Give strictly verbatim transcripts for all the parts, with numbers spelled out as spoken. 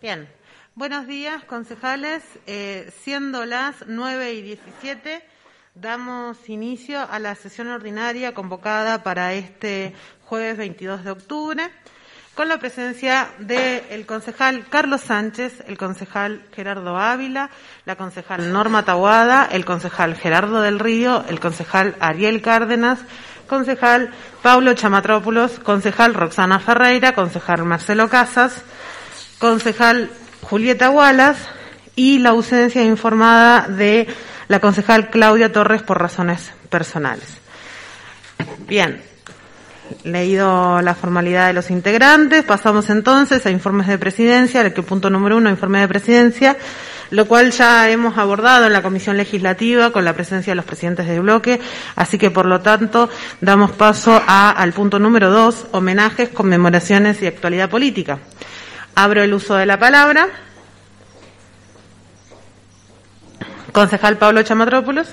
Bien, buenos días, concejales. Eh, siendo las nueve y diecisiete, damos inicio a la sesión ordinaria convocada para este jueves veintidós de octubre, con la presencia del concejal Carlos Sánchez, el concejal Gerardo Ávila, la concejal Norma Taboada, el concejal Gerardo del Río, el concejal Ariel Cárdenas, concejal Paulo Chamatrópulos, concejal Roxana Ferreira, concejal Marcelo Casas, concejal Julieta Wallace y la ausencia informada de la concejal Claudia Torres por razones personales. Bien, leído la formalidad de los integrantes, pasamos entonces a informes de presidencia, el que punto número uno, informe de presidencia, lo cual ya hemos abordado en la comisión legislativa con la presencia de los presidentes de bloque, así que por lo tanto damos paso a, al punto número dos, homenajes, conmemoraciones y actualidad política. Abro el uso de la palabra. Concejal Paulo Chamatrópulos.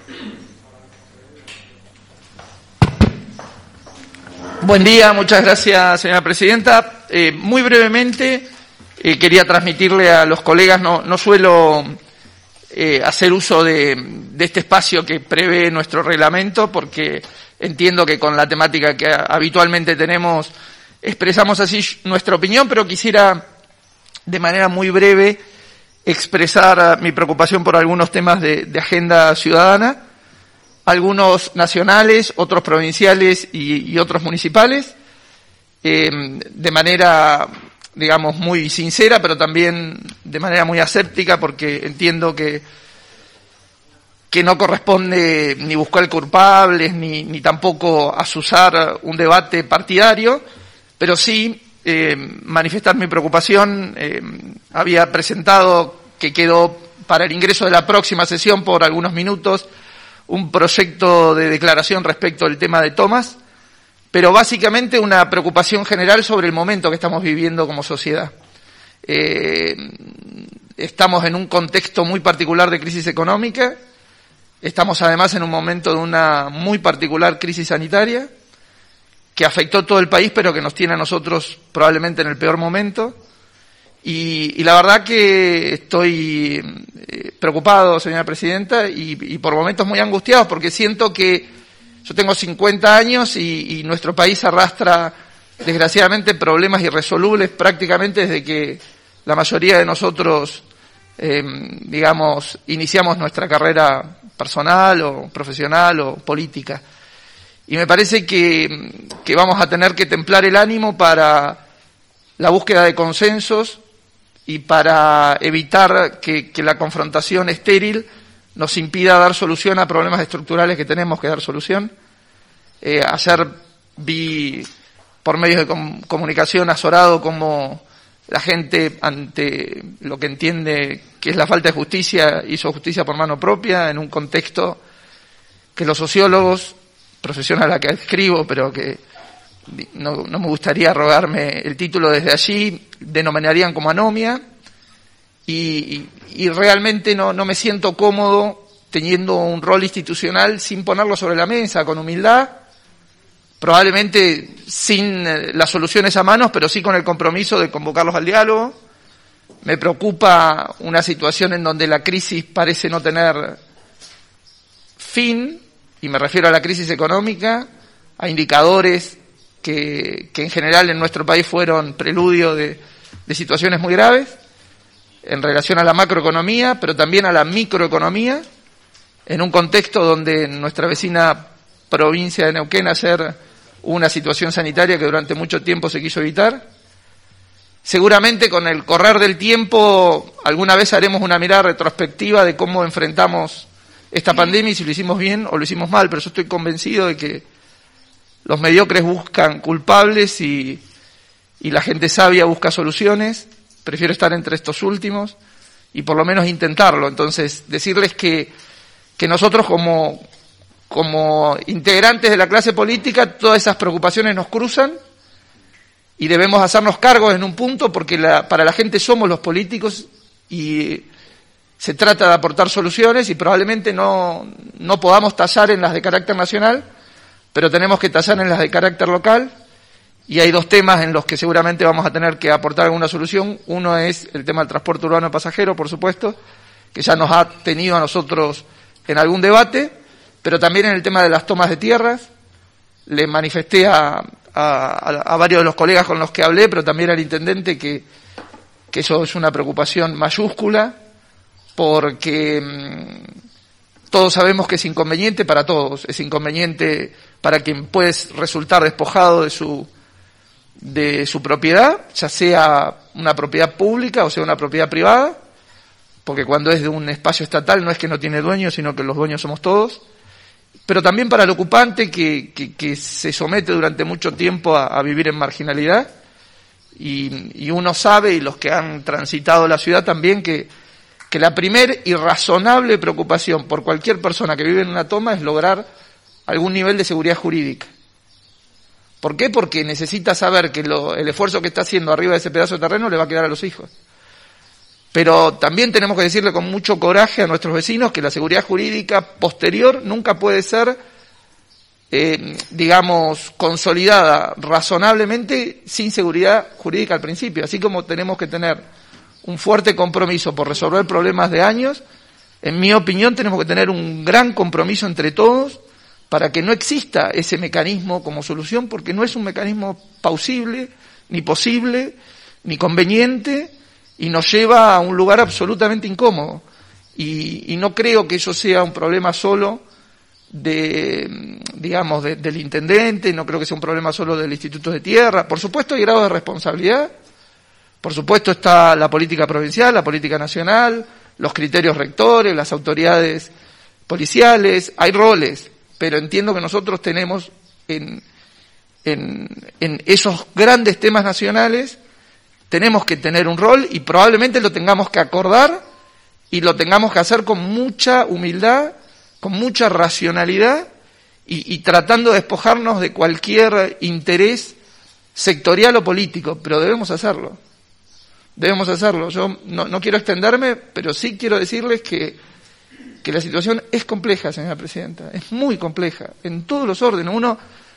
Buen día, muchas gracias, señora presidenta. Eh, muy brevemente, eh, quería transmitirle a los colegas, no, no suelo eh, hacer uso de, de este espacio que prevé nuestro reglamento, porque entiendo que con la temática que habitualmente tenemos expresamos así nuestra opinión, pero quisiera de manera muy breve expresar mi preocupación por algunos temas de, de agenda ciudadana, algunos nacionales, otros provinciales y, y otros municipales, eh, de manera, digamos, muy sincera, pero también de manera muy aséptica, porque entiendo que que no corresponde ni buscar culpables, ni, ni tampoco azuzar un debate partidario, pero sí eh, manifestar mi preocupación. Eh, había presentado, que quedó para el ingreso de la próxima sesión por algunos minutos, un proyecto de declaración respecto al tema de Tomás, pero básicamente una preocupación general sobre el momento que estamos viviendo como sociedad. Eh, estamos en un contexto muy particular de crisis económica, estamos además en un momento de una muy particular crisis sanitaria, que afectó todo el país, pero que nos tiene a nosotros probablemente en el peor momento. Y, y la verdad que estoy eh, preocupado, señora presidenta, y, y por momentos muy angustiado, porque siento que yo tengo cincuenta años y, y nuestro país arrastra, desgraciadamente, problemas irresolubles prácticamente desde que la mayoría de nosotros, eh, digamos, iniciamos nuestra carrera personal o profesional o política. Y me parece que, que vamos a tener que templar el ánimo para la búsqueda de consensos y para evitar que, que la confrontación estéril nos impida dar solución a problemas estructurales que tenemos que dar solución. Eh, ayer vi por medios de com- comunicación azorado cómo la gente, ante lo que entiende que es la falta de justicia, hizo justicia por mano propia en un contexto que los sociólogos, profesión a la que escribo, pero que no, no me gustaría arrogarme el título desde allí, denominarían como anomia, y, y, y realmente no, no me siento cómodo teniendo un rol institucional sin ponerlo sobre la mesa, con humildad, probablemente sin las soluciones a manos, pero sí con el compromiso de convocarlos al diálogo. Me preocupa una situación en donde la crisis parece no tener fin, y me refiero a la crisis económica, a indicadores que, que en general en nuestro país fueron preludio de, de situaciones muy graves, en relación a la macroeconomía, pero también a la microeconomía, en un contexto donde en nuestra vecina provincia de Neuquén ayer hubo una situación sanitaria que durante mucho tiempo se quiso evitar. Seguramente con el correr del tiempo alguna vez haremos una mirada retrospectiva de cómo enfrentamos esta pandemia y si lo hicimos bien o lo hicimos mal, pero yo estoy convencido de que los mediocres buscan culpables y, y la gente sabia busca soluciones. Prefiero estar entre estos últimos y por lo menos intentarlo. Entonces, decirles que, que nosotros como, como integrantes de la clase política, todas esas preocupaciones nos cruzan y debemos hacernos cargo en un punto, porque la, para la gente somos los políticos y se trata de aportar soluciones, y probablemente no, no podamos tasar en las de carácter nacional, pero tenemos que tasar en las de carácter local, y hay dos temas en los que seguramente vamos a tener que aportar alguna solución. Uno es el tema del transporte urbano pasajero, por supuesto, que ya nos ha tenido a nosotros en algún debate, pero también en el tema de las tomas de tierras. Le manifesté a, a, a varios de los colegas con los que hablé, pero también al intendente, que, que eso es una preocupación mayúscula, porque mmm, todos sabemos que es inconveniente para todos, es inconveniente para quien puede resultar despojado de su de su propiedad, ya sea una propiedad pública o sea una propiedad privada, porque cuando es de un espacio estatal no es que no tiene dueño, sino que los dueños somos todos, pero también para el ocupante que, que, que se somete durante mucho tiempo a, a vivir en marginalidad, y, y uno sabe, y los que han transitado la ciudad también, que, que la primer y razonable preocupación por cualquier persona que vive en una toma es lograr algún nivel de seguridad jurídica. ¿Por qué? Porque necesita saber que lo, el esfuerzo que está haciendo arriba de ese pedazo de terreno le va a quedar a los hijos. Pero también tenemos que decirle con mucho coraje a nuestros vecinos que la seguridad jurídica posterior nunca puede ser, eh, digamos, consolidada razonablemente sin seguridad jurídica al principio. Así como tenemos que tener un fuerte compromiso por resolver problemas de años, en mi opinión tenemos que tener un gran compromiso entre todos para que no exista ese mecanismo como solución, porque no es un mecanismo plausible, ni posible, ni conveniente, y nos lleva a un lugar absolutamente incómodo. Y, y no creo que eso sea un problema solo de, digamos, de, del intendente, no creo que sea un problema solo del Instituto de Tierra. Por supuesto hay grado de responsabilidad, por supuesto está la política provincial, la política nacional, los criterios rectores, las autoridades policiales, hay roles, pero entiendo que nosotros tenemos en, en, en esos grandes temas nacionales, tenemos que tener un rol y probablemente lo tengamos que acordar y lo tengamos que hacer con mucha humildad, con mucha racionalidad y, y tratando de despojarnos de cualquier interés sectorial o político, pero debemos hacerlo. Debemos hacerlo. Yo no, no quiero extenderme, pero sí quiero decirles que, que la situación es compleja, señora presidenta, es muy compleja, en todos los órdenes. Uno,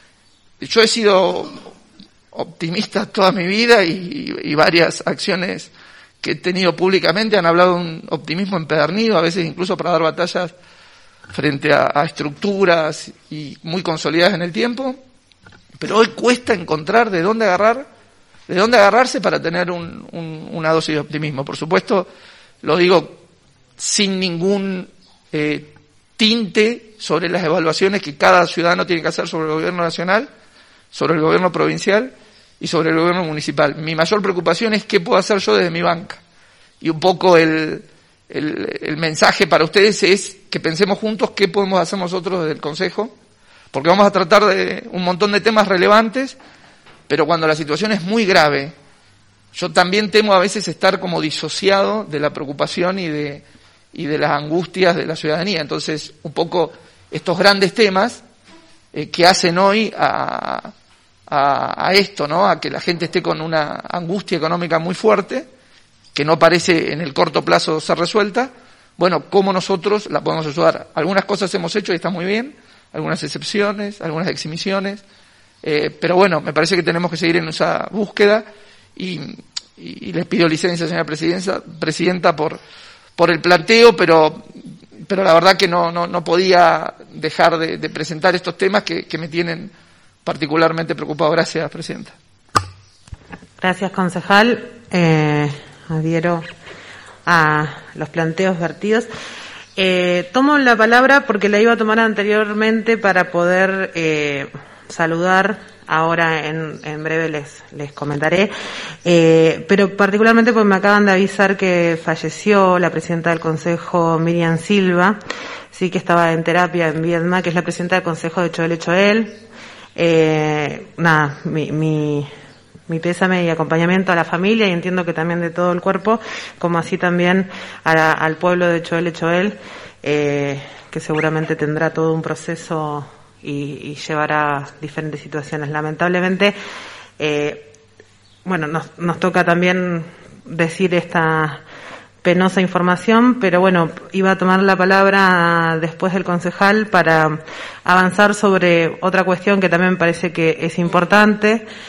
yo he sido optimista toda mi vida y, y varias acciones que he tenido públicamente han hablado de un optimismo empedernido, a veces incluso para dar batallas frente a, a estructuras y muy consolidadas en el tiempo, pero hoy cuesta encontrar de dónde agarrar de dónde agarrarse para tener un, un, una dosis de optimismo. Por supuesto, lo digo sin ningún eh, tinte sobre las evaluaciones que cada ciudadano tiene que hacer sobre el gobierno nacional, sobre el gobierno provincial y sobre el gobierno municipal. Mi mayor preocupación es qué puedo hacer yo desde mi banca. Y un poco el, el, el mensaje para ustedes es que pensemos juntos qué podemos hacer nosotros desde el Consejo, porque vamos a tratar de un montón de temas relevantes, pero cuando la situación es muy grave, yo también temo a veces estar como disociado de la preocupación y de, y de las angustias de la ciudadanía. Entonces, un poco estos grandes temas eh, que hacen hoy a, a, a esto, ¿no? A que la gente esté con una angustia económica muy fuerte, que no parece en el corto plazo ser resuelta. Bueno, ¿cómo nosotros la podemos ayudar? Algunas cosas hemos hecho y está muy bien, algunas excepciones, algunas exhibiciones. Eh, pero bueno, me parece que tenemos que seguir en esa búsqueda y, y, y les pido licencia, señora presidenta, presidenta por, por el planteo, pero, pero la verdad que no, no, no podía dejar de, de presentar estos temas que, que me tienen particularmente preocupado. Gracias, presidenta. Gracias, concejal. Eh, adhiero a los planteos vertidos. Eh, tomo la palabra porque la iba a tomar anteriormente para poder eh, saludar, ahora en, en breve les, les comentaré, eh, pero particularmente porque me acaban de avisar que falleció la presidenta del Consejo, Miriam Silva, sí, que estaba en terapia en Viedma, que es la presidenta del Consejo de Choel Choel. Eh, nada, mi, mi, mi pésame y acompañamiento a la familia, y entiendo que también de todo el cuerpo, como así también a la, al pueblo de Choel Choel, eh, que seguramente tendrá todo un proceso y, y llevará diferentes situaciones. Lamentablemente, eh, bueno, nos, nos toca también decir esta penosa información, pero bueno, iba a tomar la palabra después del concejal para avanzar sobre otra cuestión que también me parece que es importante.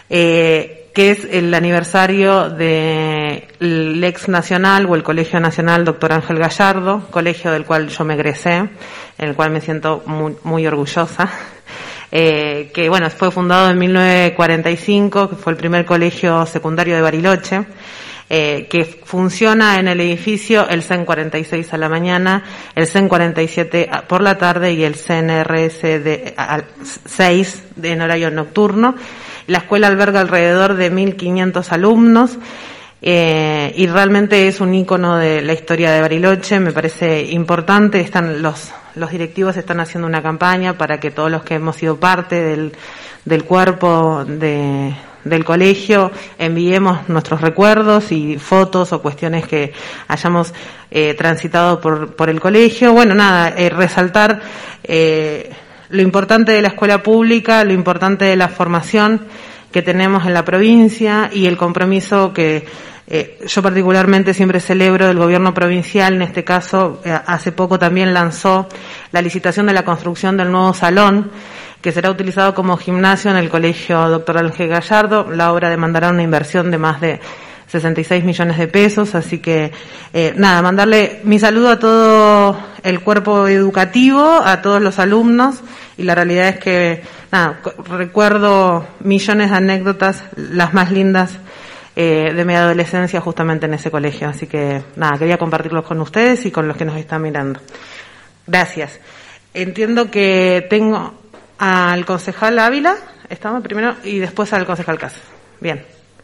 eh, que es el aniversario del ex nacional o el Colegio Nacional Doctor Ángel Gallardo, colegio del cual yo me egresé, en el cual me siento muy, muy orgullosa. Eh, que bueno, fue fundado en mil novecientos cuarenta y cinco, que fue el primer colegio secundario de Bariloche, eh, que funciona en el edificio el C E N cuarenta y seis a la mañana, el C E N cuarenta y siete por la tarde y el C N R S de, a, seis de, en horario nocturno. La escuela alberga alrededor de mil quinientos alumnos, eh, y realmente es un ícono de la historia de Bariloche. Me parece importante. Están los Los directivos están haciendo una campaña para que todos los que hemos sido parte del, del cuerpo de, del colegio enviemos nuestros recuerdos y fotos o cuestiones que hayamos eh, transitado por, por el colegio. Bueno, nada, eh, resaltar eh, lo importante de la escuela pública, lo importante de la formación que tenemos en la provincia y el compromiso que Eh, yo particularmente siempre celebro del gobierno provincial. En este caso, eh, hace poco también lanzó la licitación de la construcción del nuevo salón, que será utilizado como gimnasio en el Colegio Doctor Ángel Gallardo. La obra demandará una inversión de más de sesenta y seis millones de pesos, así que, eh, nada, mandarle mi saludo a todo el cuerpo educativo, a todos los alumnos, y la realidad es que, nada, recuerdo millones de anécdotas, las más lindas, Eh, de mi adolescencia justamente en ese colegio. Así que nada, quería compartirlos con ustedes y con los que nos están mirando. Gracias. Entiendo que tengo al concejal Ávila, estamos primero, y después al concejal Casas. Bien.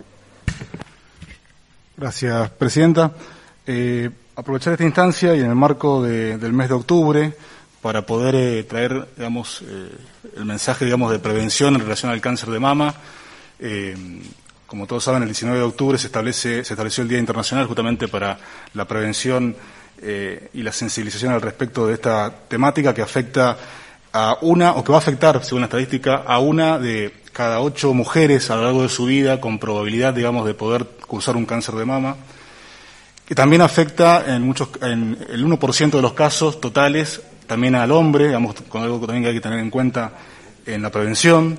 Gracias, presidenta. Eh, aprovechar esta instancia y en el marco de, del mes de octubre para poder eh, traer, digamos, eh, el mensaje, digamos, de prevención en relación al cáncer de mama. Eh, Como todos saben, el diecinueve de octubre se establece, se estableció el Día Internacional justamente para la prevención eh, y la sensibilización al respecto de esta temática que afecta a una, o que va a afectar, según la estadística, a una de cada ocho mujeres a lo largo de su vida con probabilidad, digamos, de poder cursar un cáncer de mama, que también afecta en muchos, en el uno por ciento de los casos totales, también al hombre, digamos, con algo que también hay que tener en cuenta en la prevención,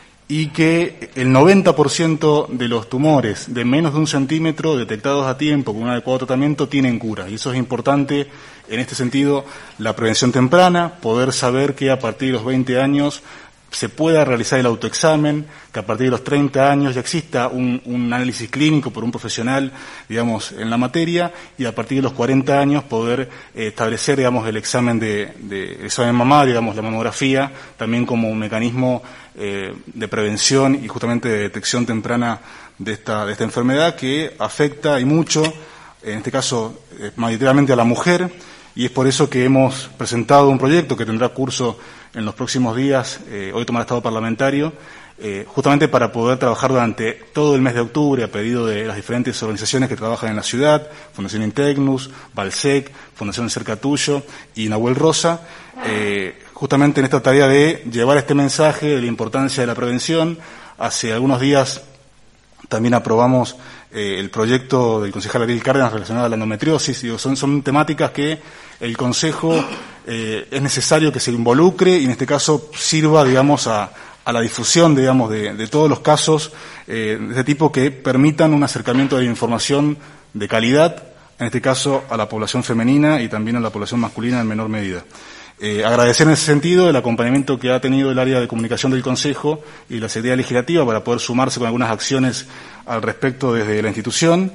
y que el noventa por ciento de los tumores de menos de un centímetro detectados a tiempo con un adecuado tratamiento tienen cura. Y eso es importante en este sentido, la prevención temprana, poder saber que a partir de los veinte años se pueda realizar el autoexamen, que a partir de los treinta años ya exista un, un análisis clínico por un profesional, digamos, en la materia, y a partir de los cuarenta años poder eh, establecer, digamos, el examen de, de examen mamario, digamos, la mamografía, también como un mecanismo eh, de prevención y justamente de detección temprana de esta, de esta enfermedad que afecta y mucho, en este caso, eh, mayoritariamente a la mujer, y es por eso que hemos presentado un proyecto que tendrá curso en los próximos días, eh, hoy tomará estado parlamentario, eh, justamente para poder trabajar durante todo el mes de octubre a pedido de las diferentes organizaciones que trabajan en la ciudad, Fundación Integnus, Balsec, Fundación Cerca Tuyo y Nahuel Rosa, eh, justamente en esta tarea de llevar este mensaje de la importancia de la prevención. Hace algunos días también aprobamos eh, el proyecto del concejal Ariel Cárdenas relacionado a la endometriosis. Digo, son, son temáticas que el Consejo eh, es necesario que se involucre y en este caso sirva, digamos, a, a la difusión, digamos, de, de todos los casos eh, de este tipo que permitan un acercamiento de la información de calidad, en este caso a la población femenina y también a la población masculina en menor medida. Eh, agradecer en ese sentido el acompañamiento que ha tenido el área de comunicación del Consejo y la Secretaría Legislativa para poder sumarse con algunas acciones al respecto desde la institución.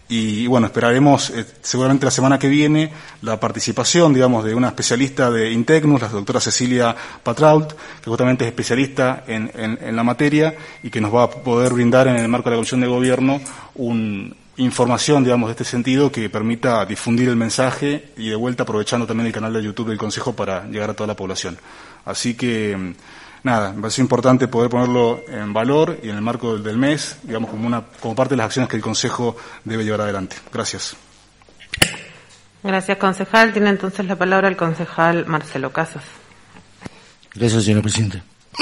Y bueno, esperaremos eh, seguramente la semana que viene la participación, digamos, de una especialista de Integnus, la doctora Cecilia Patrault, que justamente es especialista en, en, en la materia y que nos va a poder brindar en el marco de la Comisión de Gobierno un información, digamos, de este sentido que permita difundir el mensaje y de vuelta aprovechando también el canal de YouTube del Consejo para llegar a toda la población. Así que, nada, me parece importante poder ponerlo en valor y en el marco del, del mes, digamos, como una como parte de las acciones que el Consejo debe llevar adelante. Gracias. Gracias, concejal. Tiene entonces la palabra el concejal Marcelo Casas. Gracias, señora presidenta.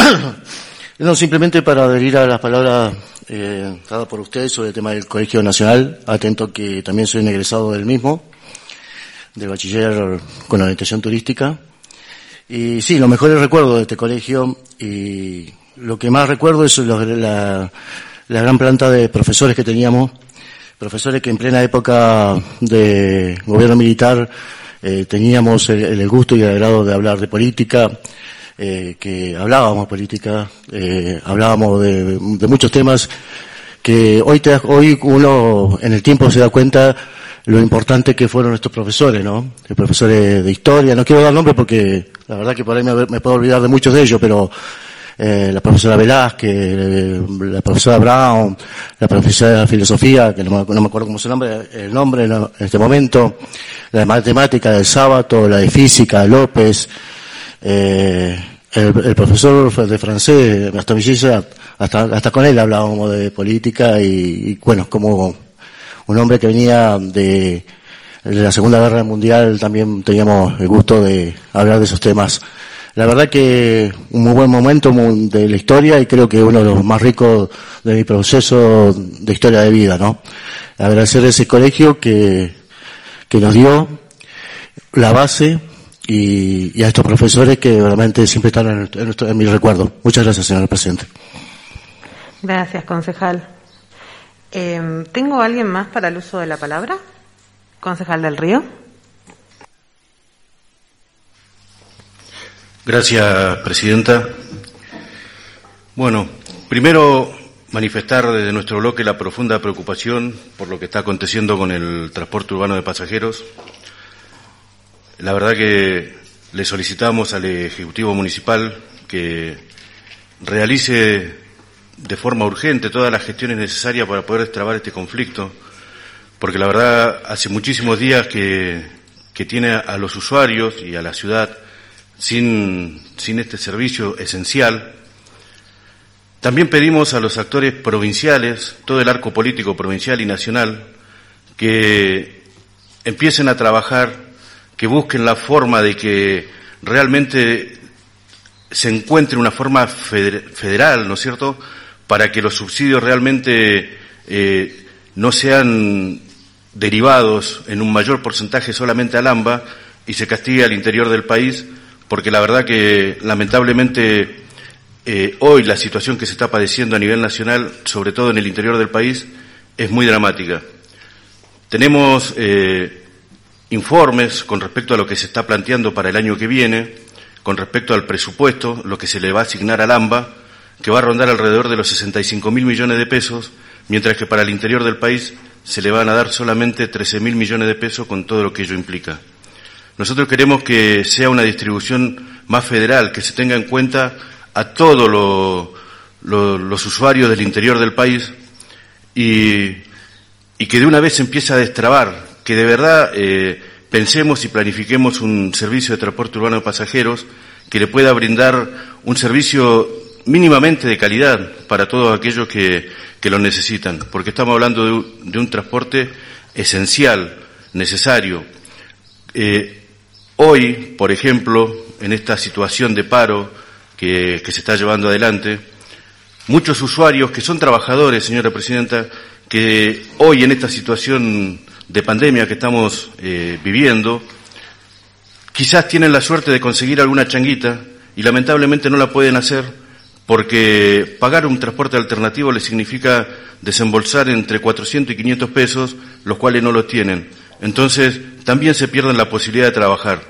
No, simplemente para adherir a las palabras eh, dadas por ustedes sobre el tema del Colegio Nacional, atento que también soy un egresado del mismo, del bachiller con orientación turística. Y sí, los mejores recuerdos de este colegio, y lo que más recuerdo es los, la, la gran planta de profesores que teníamos, profesores que en plena época de gobierno militar eh, teníamos el, el gusto y el agrado de hablar de política, eh, que hablábamos política, eh, hablábamos de, de muchos temas que hoy, te, hoy uno en el tiempo se da cuenta lo importante que fueron estos profesores, ¿no? Los profesores de historia, no quiero dar nombres porque la verdad que por ahí me, me puedo olvidar de muchos de ellos, pero eh, la profesora Velázquez, eh, la profesora Brown, la profesora de filosofía, que no me, no me acuerdo cómo se llama el nombre no, en este momento, la de matemática del Sábato, la de física, López, eh, el, el profesor de francés, hasta Villiza, hasta, hasta con él hablábamos de política y, y bueno, como un hombre que venía de, de la Segunda Guerra Mundial, también teníamos el gusto de hablar de esos temas. La verdad que un muy buen momento de la historia y creo que uno de los más ricos de mi proceso de historia de vida, ¿no? Agradecer a ese colegio que, que nos dio la base y, y a estos profesores que realmente siempre están en, en, nuestro, en mi recuerdo. Muchas gracias, señor presidente. Gracias, concejal. Eh, ¿Tengo a alguien más para el uso de la palabra? Concejal del Río. Gracias, presidenta. Bueno, primero manifestar desde nuestro bloque la profunda preocupación por lo que está aconteciendo con el transporte urbano de pasajeros. La verdad que le solicitamos al Ejecutivo Municipal que realice de forma urgente todas las gestiones necesarias para poder destrabar este conflicto, porque la verdad hace muchísimos días que, que tiene a los usuarios y a la ciudad sin, sin este servicio esencial. También pedimos a los actores provinciales, todo el arco político provincial y nacional, que empiecen a trabajar, que busquen la forma de que realmente se encuentre una forma federal, ¿no es cierto?, para que los subsidios realmente eh, no sean derivados en un mayor porcentaje solamente al AMBA y se castigue al interior del país, porque la verdad que lamentablemente eh, hoy la situación que se está padeciendo a nivel nacional, sobre todo en el interior del país, es muy dramática. Tenemos eh, informes con respecto a lo que se está planteando para el año que viene, con respecto al presupuesto, lo que se le va a asignar al AMBA, que va a rondar alrededor de los sesenta y cinco mil millones de pesos, mientras que para el interior del país se le van a dar solamente trece mil millones de pesos con todo lo que ello implica. Nosotros queremos que sea una distribución más federal, que se tenga en cuenta a todos lo, lo, los usuarios del interior del país y, y que de una vez se empiece a destrabar, que de verdad eh, pensemos y planifiquemos un servicio de transporte urbano de pasajeros que le pueda brindar un servicio mínimamente de calidad para todos aquellos que, que lo necesitan, porque estamos hablando de un, de un transporte esencial, necesario. Eh, hoy, por ejemplo, en esta situación de paro que, que se está llevando adelante, muchos usuarios que son trabajadores, señora presidenta, que hoy en esta situación de pandemia que estamos eh, viviendo, quizás tienen la suerte de conseguir alguna changuita y lamentablemente no la pueden hacer porque pagar un transporte alternativo les significa desembolsar entre cuatrocientos y quinientos pesos, los cuales no los tienen. Entonces, también se pierden la posibilidad de trabajar.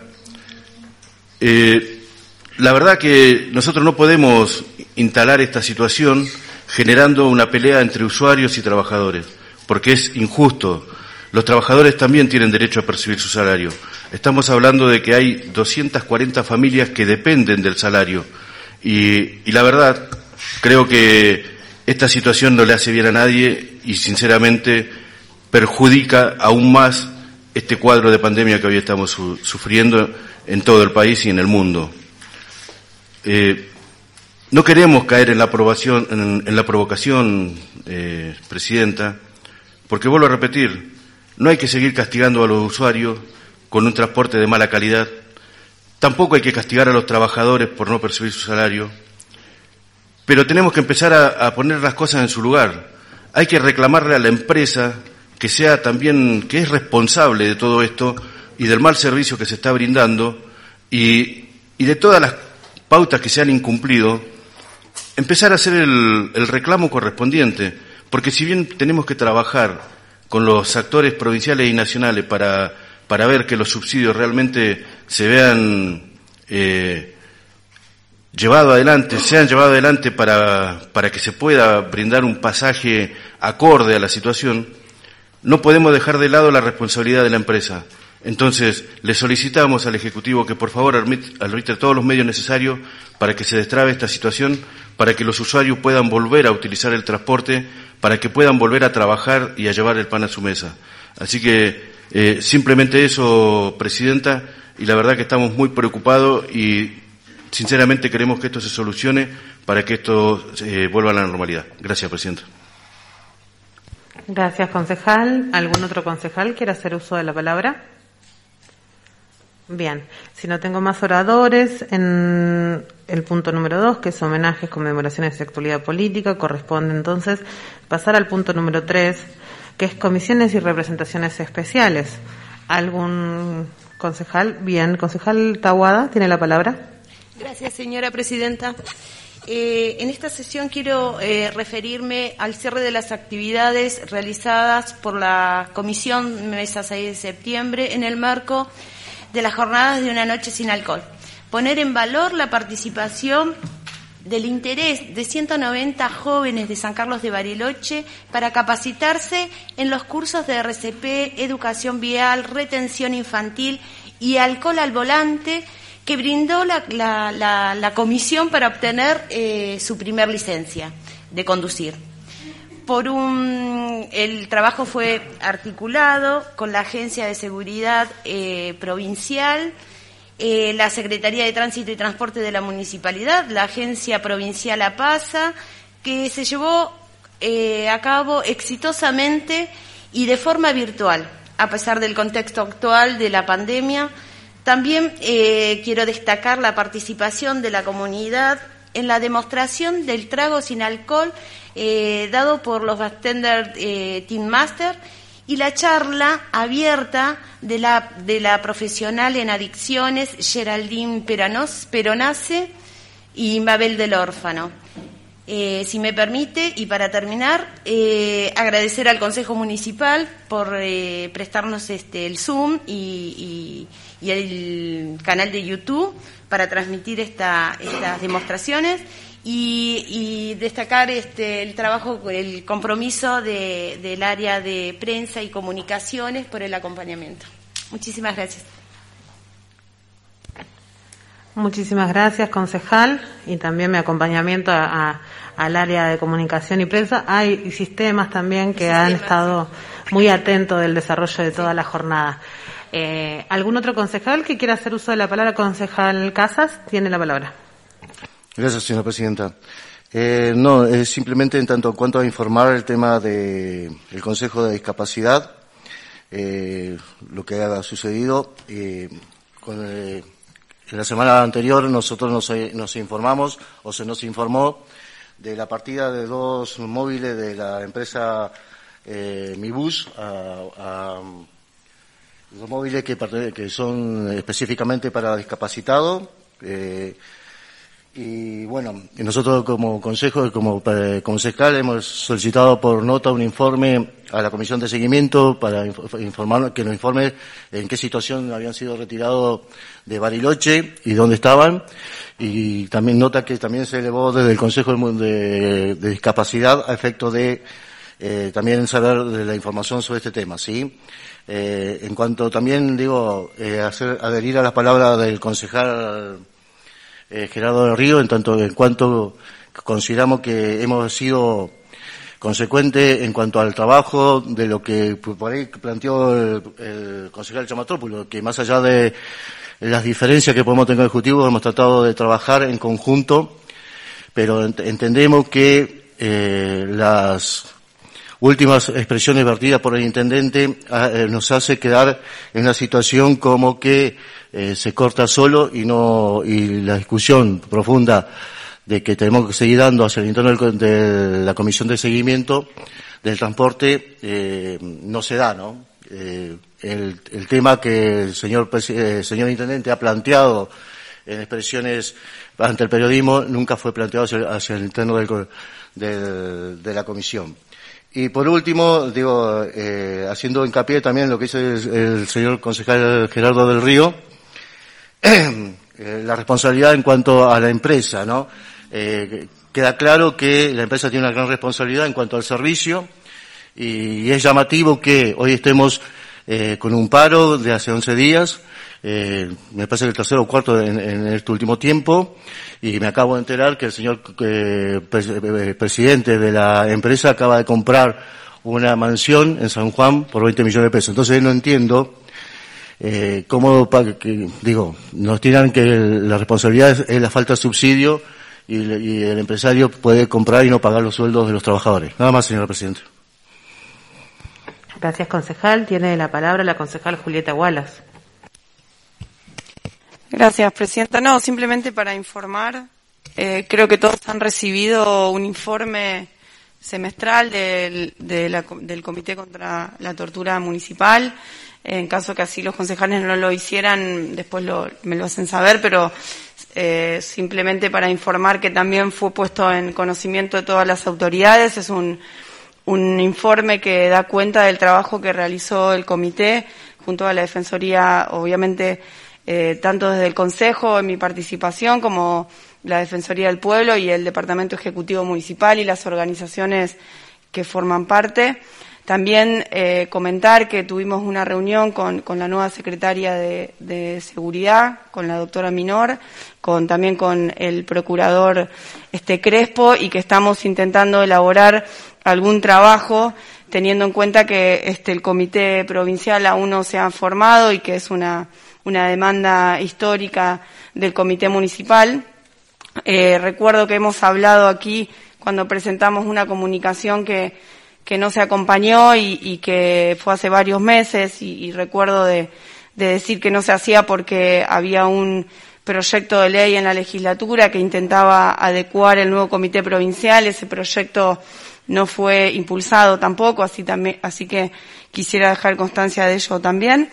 Eh, la verdad que nosotros no podemos instalar esta situación generando una pelea entre usuarios y trabajadores, porque es injusto. Los trabajadores también tienen derecho a percibir su salario. Estamos hablando de que hay doscientas cuarenta familias que dependen del salario. Y, y la verdad, creo que esta situación no le hace bien a nadie y sinceramente perjudica aún más este cuadro de pandemia que hoy estamos su, sufriendo en todo el país y en el mundo. Eh, no queremos caer en la aprobación, en, en la provocación, eh, presidenta, porque vuelvo a repetir, no hay que seguir castigando a los usuarios con un transporte de mala calidad. Tampoco hay que castigar a los trabajadores por no percibir su salario, pero tenemos que empezar a, a poner las cosas en su lugar. Hay que reclamarle a la empresa que sea también, que es responsable de todo esto y del mal servicio que se está brindando y, y de todas las pautas que se han incumplido, empezar a hacer el, el reclamo correspondiente, Porque si bien tenemos que trabajar con los actores provinciales y nacionales para, para ver que los subsidios realmente se vean eh, llevados adelante, sean llevados adelante para, para que se pueda brindar un pasaje acorde a la situación, no podemos dejar de lado la responsabilidad de la empresa. Entonces, le solicitamos al Ejecutivo que por favor arbitre todos los medios necesarios para que se destrabe esta situación, para que los usuarios puedan volver a utilizar el transporte, para que puedan volver a trabajar y a llevar el pan a su mesa. Así que, eh, simplemente eso, Presidenta, y la verdad que estamos muy preocupados y sinceramente queremos que esto se solucione para que esto eh, vuelva a la normalidad. Gracias, Presidenta. Gracias, concejal. ¿Algún otro concejal quiere hacer uso de la palabra? Bien, si no tengo más oradores, en el punto número dos, que es homenajes, conmemoraciones y actualidad política, corresponde entonces pasar al punto número tres, que es comisiones y representaciones especiales. ¿Algún concejal? Bien, concejal Tahuada, tiene la palabra. Gracias, señora presidenta. Eh, en esta sesión quiero eh, referirme al cierre de las actividades realizadas por la Comisión Mesa seis de septiembre en el marco de las jornadas de una noche sin alcohol. Poner en valor la participación del interés de ciento noventa jóvenes de San Carlos de Bariloche para capacitarse en los cursos de R C P, educación vial, retención infantil y alcohol al volante que brindó la, la, la, la comisión para obtener eh, su primer licencia de conducir. Por un, el trabajo fue articulado con la Agencia de Seguridad eh, Provincial, eh, la Secretaría de Tránsito y Transporte de la Municipalidad, la Agencia Provincial APASA, que se llevó eh, a cabo exitosamente y de forma virtual, a pesar del contexto actual de la pandemia. También eh, quiero destacar la participación de la comunidad en la demostración del trago sin alcohol eh, dado por los bartender eh, Team Master y la charla abierta de la, de la profesional en adicciones Geraldine Peranos, Peronace y Mabel del Órfano. Eh, si me permite, y para terminar, eh, agradecer al Consejo Municipal por eh, prestarnos este, el Zoom y, y, y el canal de YouTube para transmitir esta, estas demostraciones y, y destacar este, el trabajo, el compromiso de, del área de prensa y comunicaciones por el acompañamiento. Muchísimas gracias. Muchísimas gracias, concejal, y también mi acompañamiento a, a, al área de comunicación y prensa. Hay sistemas también que sistemas, han estado sí. muy atentos del desarrollo de toda la jornada. Eh, ¿Algún otro concejal que quiera hacer uso de la palabra? Concejal Casas, tiene la palabra. Gracias, señora presidenta. Eh, no, es simplemente en tanto en cuanto a informar el tema del de Consejo de Discapacidad, eh, lo que ha sucedido. Eh, con, eh, en la semana anterior nosotros nos, nos informamos, o se nos informó, de la partida de dos móviles de la empresa eh, Mibus a, a los móviles que, que son específicamente para discapacitados. Eh, y bueno, nosotros como consejo, como eh, concejal, hemos solicitado por nota un informe a la Comisión de Seguimiento para informar, que nos informe en qué situación habían sido retirados de Bariloche y dónde estaban. Y también nota que también se elevó desde el Consejo de, de Discapacidad a efecto de eh, también saber de la información sobre este tema, ¿sí? Eh, en cuanto también, digo, eh, hacer adherir a las palabras del concejal eh, Gerardo del Río, en tanto en cuanto consideramos que hemos sido consecuentes en cuanto al trabajo de lo que por ahí planteó el, el concejal Chamatrópulo, que más allá de las diferencias que podemos tener con el Ejecutivo, hemos tratado de trabajar en conjunto, pero ent- entendemos que eh, las últimas expresiones vertidas por el intendente eh, nos hace quedar en una situación como que eh, se corta solo y no y la discusión profunda de que tenemos que seguir dando hacia el interno del, de la Comisión de Seguimiento del Transporte eh, no se da, ¿no? Eh, el, el tema que el señor eh, señor intendente ha planteado en expresiones ante el periodismo nunca fue planteado hacia, hacia el interno del, del, de la comisión. Y por último, digo, eh, haciendo hincapié también en lo que dice el, el señor concejal Gerardo del Río, eh, la responsabilidad en cuanto a la empresa, ¿no? Eh, queda claro que la empresa tiene una gran responsabilidad en cuanto al servicio y, y es llamativo que hoy estemos eh, con un paro de hace once días, eh, me parece que el tercero o cuarto en, en este último tiempo, y me acabo de enterar que el señor eh, pres eh, presidente de la empresa acaba de comprar una mansión en San Juan por veinte millones de pesos. Entonces no entiendo eh, cómo, que, digo, nos tiran que el, la responsabilidad es, es la falta de subsidio y, y el empresario puede comprar y no pagar los sueldos de los trabajadores. Nada más, señora presidenta. Gracias, concejal. Tiene la palabra la concejal Julieta Wallace. Gracias, presidenta. No, simplemente para informar, eh, creo que todos han recibido un informe semestral del, de la, del Comité contra la Tortura Municipal. En caso que así los concejales no lo hicieran, después lo, me lo hacen saber, pero eh, simplemente para informar que también fue puesto en conocimiento de todas las autoridades. Es un, un informe que da cuenta del trabajo que realizó el comité junto a la Defensoría, obviamente, Eh, tanto desde el Consejo, en mi participación, como la Defensoría del Pueblo y el Departamento Ejecutivo Municipal y las organizaciones que forman parte. También eh, comentar que tuvimos una reunión con, con la nueva secretaria de, de Seguridad, con la doctora Minor, con, también con el procurador este Crespo, y que estamos intentando elaborar algún trabajo teniendo en cuenta que este el Comité Provincial aún no se ha formado y que es una una demanda histórica del Comité Municipal. Eh, recuerdo que hemos hablado aquí cuando presentamos una comunicación que, que no se acompañó y, y que fue hace varios meses y, y recuerdo de, de decir que no se hacía porque había un proyecto de ley en la legislatura que intentaba adecuar el nuevo Comité Provincial. Ese proyecto no fue impulsado tampoco, así, también, así que quisiera dejar constancia de ello también.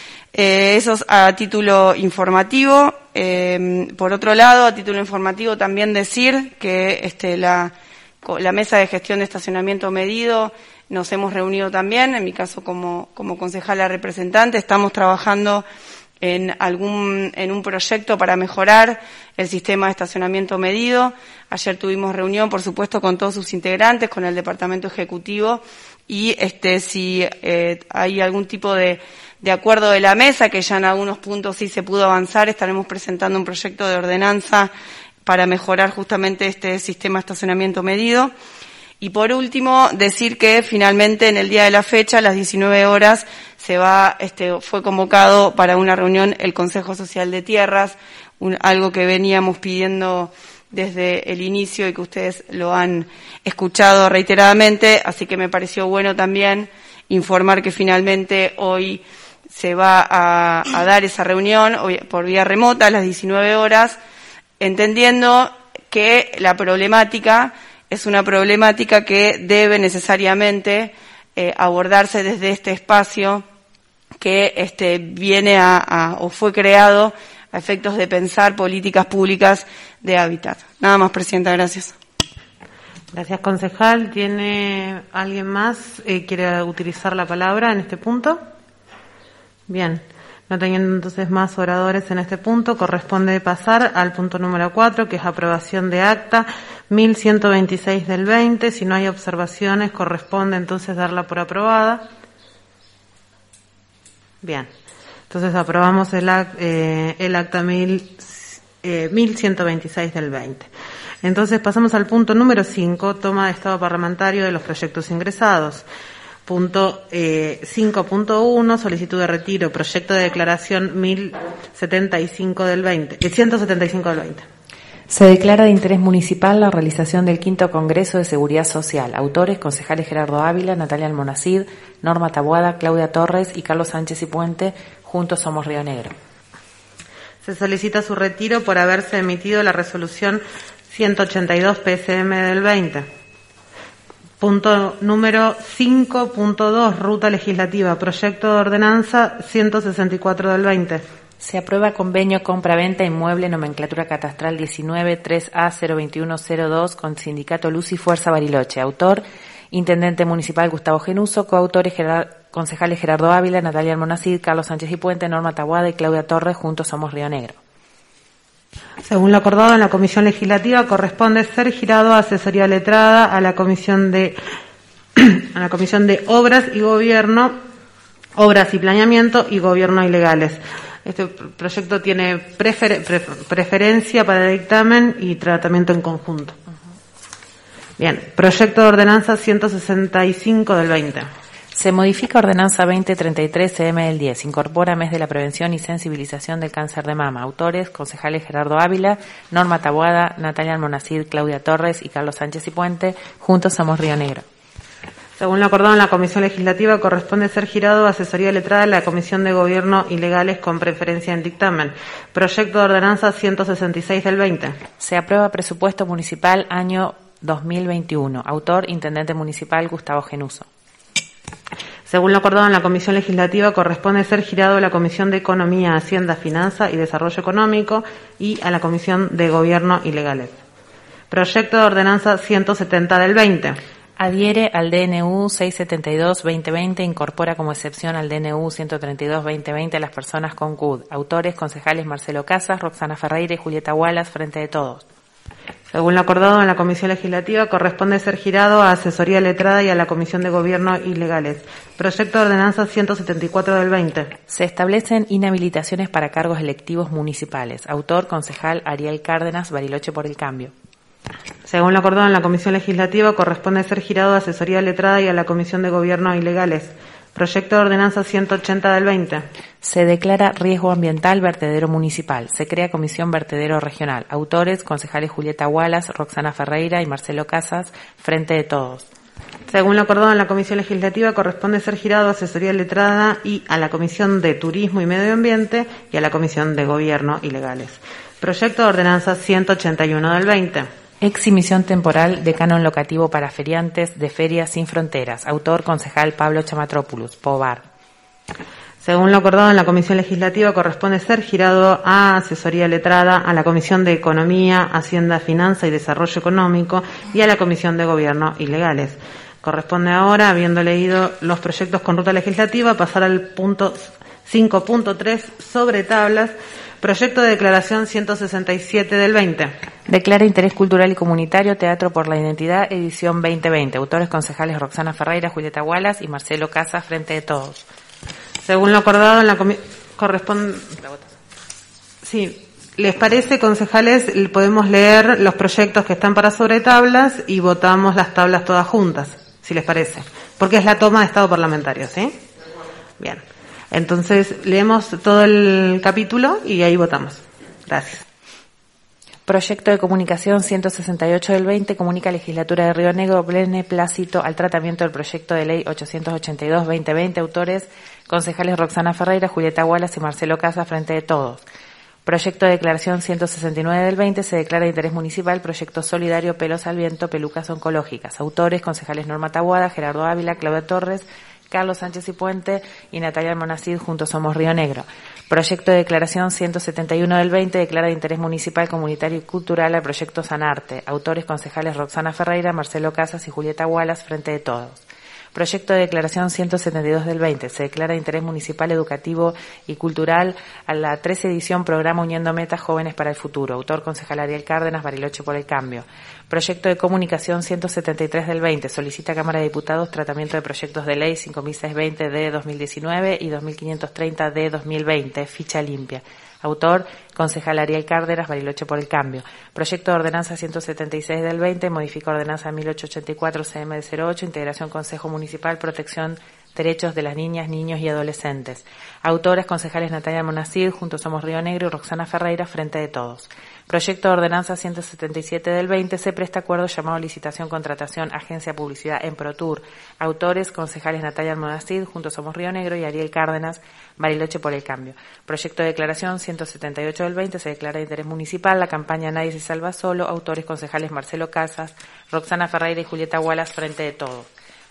Eh, eso es a título informativo. Eh, por otro lado, a título informativo también decir que este, la, la mesa de gestión de estacionamiento medido nos hemos reunido también, en mi caso como, como concejala representante, estamos trabajando en algún, en un proyecto para mejorar el sistema de estacionamiento medido. Ayer tuvimos reunión, por supuesto, con todos sus integrantes, con el Departamento Ejecutivo, y este, si eh, hay algún tipo de De acuerdo de la mesa, que ya en algunos puntos sí se pudo avanzar, estaremos presentando un proyecto de ordenanza para mejorar justamente este sistema de estacionamiento medido. Y por último, decir que finalmente en el día de la fecha, a las diecinueve horas, se va, este, fue convocado para una reunión el Consejo Social de Tierras, un, algo que veníamos pidiendo desde el inicio y que ustedes lo han escuchado reiteradamente, así que me pareció bueno también informar que finalmente hoy se va a, a dar esa reunión por vía remota a las diecinueve horas, entendiendo que la problemática es una problemática que debe necesariamente eh, abordarse desde este espacio que este, viene a, a, o fue creado a efectos de pensar políticas públicas de hábitat. Nada más, presidenta, gracias. Gracias, concejal. ¿Tiene alguien más eh, quiere utilizar la palabra en este punto? Bien, no teniendo entonces más oradores en este punto, corresponde pasar al punto número cuatro, que es aprobación de acta mil ciento veintiséis del veinte. Si no hay observaciones, corresponde entonces darla por aprobada. Bien, entonces aprobamos el, eh, el acta mil, eh, mil ciento veintiséis del veinte. Entonces pasamos al punto número cinco, toma de estado parlamentario de los proyectos ingresados. Punto eh, cinco punto uno, solicitud de retiro, proyecto de declaración mil setenta y cinco del veinte, eh, ciento setenta y cinco del veinte. Se declara de interés municipal la realización del quinto Congreso de Seguridad Social. Autores, concejales Gerardo Ávila, Natalia Almonacid, Norma Taboada, Claudia Torres y Carlos Sánchez y Puente. Juntos somos Río Negro. Se solicita su retiro por haberse emitido la resolución ciento ochenta y dos P S M del veinte. Punto número cinco punto dos, ruta legislativa, proyecto de ordenanza ciento sesenta y cuatro del veinte. Se aprueba convenio compra-venta inmueble nomenclatura catastral diecinueve tres A cero veintiuno cero dos con Sindicato Luz y Fuerza Bariloche. Autor, Intendente Municipal Gustavo Genuso. Coautores Gerard, concejales Gerardo Ávila, Natalia Almonacid, Carlos Sánchez y Puente, Norma Taboada y Claudia Torres. Juntos Somos Río Negro. Según lo acordado en la Comisión Legislativa, corresponde ser girado a asesoría letrada a la Comisión de a la Comisión de Obras y Gobierno, Obras y Planeamiento y Gobierno Ilegales. Este proyecto tiene prefer, pre, preferencia para dictamen y tratamiento en conjunto. Bien, proyecto de ordenanza ciento sesenta y cinco del veinte. Se modifica ordenanza veinte treinta y tres C M del diez. Incorpora mes de la prevención y sensibilización del cáncer de mama. Autores, concejales Gerardo Ávila, Norma Taboada, Natalia Almonacid, Claudia Torres y Carlos Sánchez y Puente. Juntos Somos Río Negro. Según lo acordado en la Comisión Legislativa, corresponde ser girado a asesoría letrada a la Comisión de Gobierno y Legales con preferencia en dictamen. Proyecto de ordenanza ciento sesenta y seis del veinte. Se aprueba presupuesto municipal año dos mil veintiuno. Autor, Intendente Municipal Gustavo Genuso. Según lo acordado en la Comisión Legislativa, corresponde ser girado a la Comisión de Economía, Hacienda, Finanza y Desarrollo Económico y a la Comisión de Gobierno y Legales. Proyecto de ordenanza ciento setenta del veinte. Adhiere al D N U seiscientos setenta y dos guión veinte veinte, incorpora como excepción al D N U ciento treinta y dos guión veinte veinte a las personas con C U D. Autores, concejales Marcelo Casas, Roxana Ferreira y Julieta Wallace, Frente de Todos. Según lo acordado en la Comisión Legislativa, corresponde ser girado a asesoría letrada y a la Comisión de Gobierno y Legales. Proyecto de ordenanza ciento setenta y cuatro del veinte. Se establecen inhabilitaciones para cargos electivos municipales. Autor, concejal Ariel Cárdenas, Bariloche por el Cambio. Según lo acordado en la Comisión Legislativa, corresponde ser girado a asesoría letrada y a la Comisión de Gobierno y Legales. Proyecto de ordenanza ciento ochenta del veinte. Se declara riesgo ambiental vertedero municipal. Se crea comisión vertedero regional. Autores, concejales Julieta Wallace, Roxana Ferreira y Marcelo Casas, Frente de Todos. Según lo acordado en la Comisión Legislativa, corresponde ser girado a asesoría letrada y a la Comisión de Turismo y Medio Ambiente y a la Comisión de Gobierno y Legales. Proyecto de ordenanza ciento ochenta y uno del veinte. Exhibición temporal de canon locativo para feriantes de Ferias Sin Fronteras. Autor, concejal Pablo Chamatrópulos, Pobar. Según lo acordado en la Comisión Legislativa, corresponde ser girado a asesoría letrada a la Comisión de Economía, Hacienda, Finanza y Desarrollo Económico y a la Comisión de Gobierno y Legales. Corresponde ahora, habiendo leído los proyectos con ruta legislativa, pasar al punto cinco punto tres sobre tablas. Proyecto de declaración ciento sesenta y siete del veinte. Declara interés cultural y comunitario Teatro por la Identidad, edición veinte veinte. Autores, concejales Roxana Ferreira, Julieta Wallace y Marcelo Casas, Frente de Todos. Según lo acordado en la comisión, corresponde... Sí, ¿les parece, concejales? Podemos leer los proyectos que están para sobre tablas y votamos las tablas todas juntas, si les parece. Porque es la toma de estado parlamentario, ¿sí? Bien. Entonces, leemos todo el capítulo y ahí votamos. Gracias. Proyecto de comunicación ciento sesenta y ocho del veinte comunica Legislatura de Río Negro plene plácito al tratamiento del proyecto de ley ochocientos ochenta y dos guión veinte veinte. Autores, concejales Roxana Ferreira, Julieta Wallace y Marcelo Casas, Frente de Todos. Proyecto de declaración ciento sesenta y nueve del veinte se declara de interés municipal proyecto solidario Pelos al Viento, Pelucas Oncológicas. Autores, concejales Norma Taboada, Gerardo Ávila, Claudia Torres, Carlos Sánchez y Puente y Natalia Almonacid, Juntos Somos Río Negro. Proyecto de declaración ciento setenta y uno del veinte declara de interés municipal, comunitario y cultural al proyecto Sanarte. Autores, concejales Roxana Ferreira, Marcelo Casas y Julieta Wallace, Frente de Todos. Proyecto de declaración ciento setenta y dos del veinte. Se declara de interés municipal, educativo y cultural a la trece edición Programa Uniendo Metas Jóvenes para el Futuro. Autor, concejal Ariel Cárdenas, Bariloche por el Cambio. Proyecto de comunicación ciento setenta y tres del veinte. Solicita Cámara de Diputados tratamiento de proyectos de ley cinco mil seiscientos veinte de dos mil diecinueve y dos mil quinientos treinta de dos mil veinte. Ficha limpia. Autor, concejal Ariel Cárdenas, Bariloche por el Cambio. Proyecto de ordenanza ciento setenta y seis del veinte, modifica ordenanza mil ochocientos ochenta y cuatro C M de cero ocho, integración Consejo Municipal, protección derechos de las niñas, niños y adolescentes. Autores, concejales Natalia Almonacid, Juntos Somos Río Negro y Roxana Ferreira, Frente de Todos. Proyecto de ordenanza ciento setenta y siete del veinte, se presta acuerdo llamado licitación, contratación, agencia publicidad en ProTour. Autores, concejales Natalia Almonacid, Juntos Somos Río Negro y Ariel Cárdenas, Bariloche por el Cambio. Proyecto de declaración ciento setenta y ocho del veinte, se declara de interés municipal la campaña Nadie se salva solo. Autores, concejales Marcelo Casas, Roxana Ferreira y Julieta Wallace, Frente de Todos.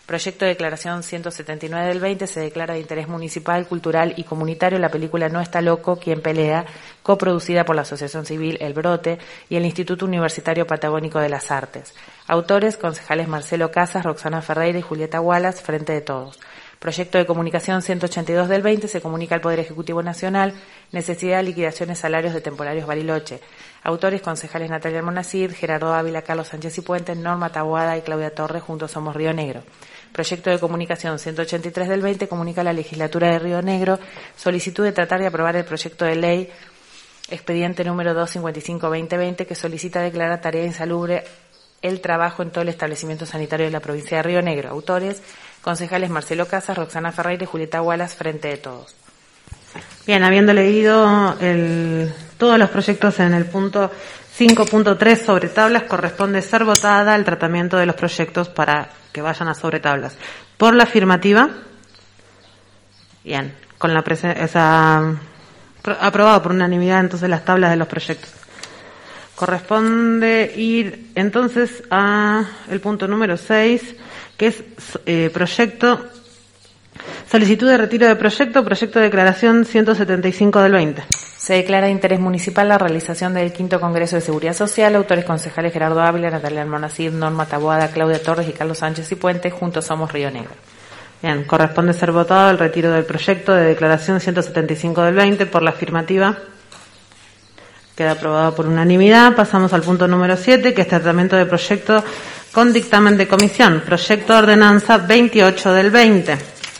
Proyecto de declaración ciento setenta y nueve del veinte, se declara de interés municipal, cultural y comunitario la película No está loco, quien pelea, coproducida por la Asociación Civil El Brote y el Instituto Universitario Patagónico de las Artes. Autores, concejales Marcelo Casas, Roxana Ferreira y Julieta Wallace, Frente de Todos. Proyecto de comunicación ciento ochenta y dos del veinte, se comunica al Poder Ejecutivo Nacional necesidad de liquidaciones salarios de temporarios Bariloche. Autores, concejales Natalia Almonacid, Gerardo Ávila, Carlos Sánchez y Puente, Norma Taboada y Claudia Torres, Juntos Somos Río Negro. Proyecto de comunicación ciento ochenta y tres del veinte, comunica a la Legislatura de Río Negro solicitud de tratar y aprobar el proyecto de ley expediente número doscientos cincuenta y cinco barra veinte veinte que solicita declarar tarea insalubre el trabajo en todo el establecimiento sanitario de la provincia de Río Negro. Autores, concejales Marcelo Casas, Roxana Ferreira y Julieta Wallace, Frente de Todos. Bien, habiendo leído el, todos los proyectos en el punto cinco punto tres sobre tablas, corresponde ser votada el tratamiento de los proyectos para que vayan a sobre tablas. Por la afirmativa, bien, con la presen- esa, aprobado por unanimidad entonces las tablas de los proyectos. Corresponde ir entonces a el punto número seis, que es eh, proyecto, solicitud de retiro de proyecto, proyecto de declaración ciento setenta y cinco del veinte. Se declara de interés municipal la realización del quinto Congreso de Seguridad Social. Autores concejales Gerardo Ávila, Natalia Almonacid, Norma Taboada, Claudia Torres y Carlos Sánchez y Puente, Juntos Somos Río Negro. Bien, corresponde ser votado el retiro del proyecto de declaración ciento setenta y cinco del veinte por la afirmativa. Queda aprobado por unanimidad. Pasamos al punto número siete, que es tratamiento de proyecto con dictamen de comisión. Proyecto de ordenanza veintiocho del veinte.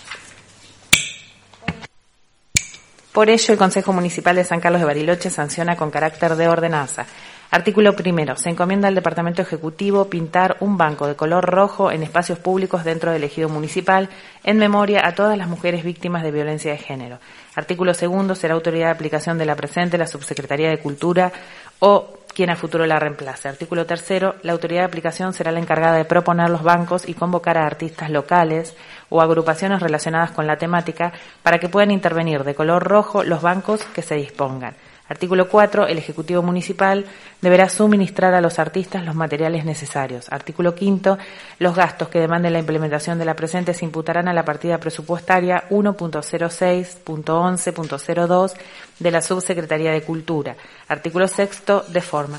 Por ello, el Consejo Municipal de San Carlos de Bariloche sanciona con carácter de ordenanza. Artículo primero. Se encomienda al Departamento Ejecutivo pintar un banco de color rojo en espacios públicos dentro del ejido municipal en memoria a todas las mujeres víctimas de violencia de género. Artículo segundo. Será autoridad de aplicación de la presente la Subsecretaría de Cultura o quien a futuro la reemplace. Artículo tercero. La autoridad de aplicación será la encargada de proponer los bancos y convocar a artistas locales o agrupaciones relacionadas con la temática para que puedan intervenir de color rojo los bancos que se dispongan. Artículo cuatro. El Ejecutivo Municipal deberá suministrar a los artistas los materiales necesarios. Artículo quinto. Los gastos que demanden la implementación de la presente se imputarán a la partida presupuestaria uno punto cero seis punto once punto cero dos de la Subsecretaría de Cultura. Artículo sexto. De forma.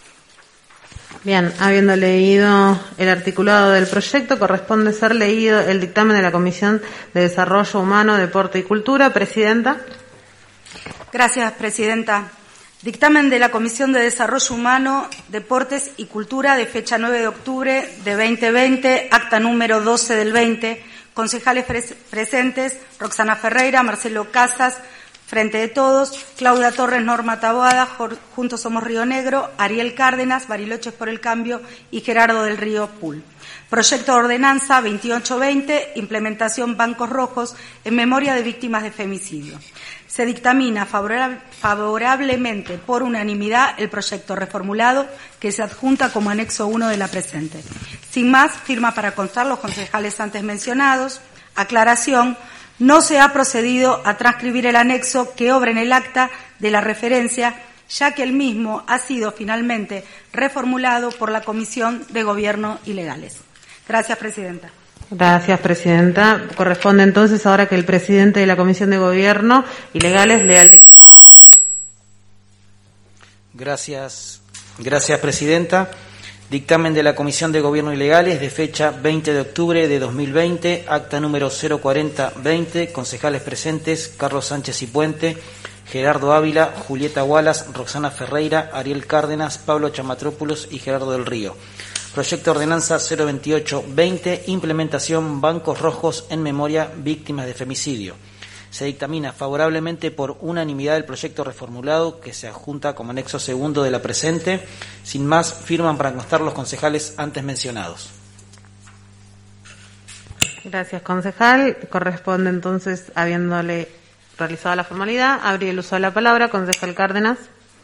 Bien, habiendo leído el articulado del proyecto, corresponde ser leído el dictamen de la Comisión de Desarrollo Humano, Deporte y Cultura. Presidenta. Gracias, Presidenta. Dictamen de la Comisión de Desarrollo Humano, Deportes y Cultura de fecha nueve de octubre de veinte veinte, acta número doce del veinte. Concejales pres- presentes, Roxana Ferreira, Marcelo Casas, Frente de Todos, Claudia Torres, Norma Taboada, Juntos Somos Río Negro, Ariel Cárdenas, Bariloches por el Cambio y Gerardo del Río Pool. Proyecto de ordenanza veintiocho veinte, implementación bancos rojos en memoria de víctimas de femicidio. Se dictamina favorable, favorablemente por unanimidad el proyecto reformulado que se adjunta como anexo uno de la presente. Sin más, firma para constar los concejales antes mencionados. Aclaración. No se ha procedido a transcribir el anexo que obra en el acta de la referencia, ya que el mismo ha sido finalmente reformulado por la Comisión de Gobierno y Legales. Gracias, Presidenta. Gracias, Presidenta. Corresponde entonces ahora que el presidente de la Comisión de Gobierno y Legales lea el dictamen. Gracias, gracias, Presidenta. Dictamen de la Comisión de Gobierno y Legales de fecha veinte de octubre de dos mil veinte, acta número cero cuarenta veinte, concejales presentes, Carlos Sánchez y Puente, Gerardo Ávila, Julieta Wallace, Roxana Ferreira, Ariel Cárdenas, Pablo Chamatrópulos y Gerardo del Río. Proyecto de ordenanza cero veintiocho veinte, implementación bancos rojos en memoria víctimas de femicidio. Se dictamina favorablemente por unanimidad el proyecto reformulado que se adjunta como anexo segundo de la presente. Sin más, firman para constar los concejales antes mencionados. Gracias, concejal. Corresponde entonces, habiéndole realizado la formalidad, abrir el uso de la palabra. Concejal Cárdenas.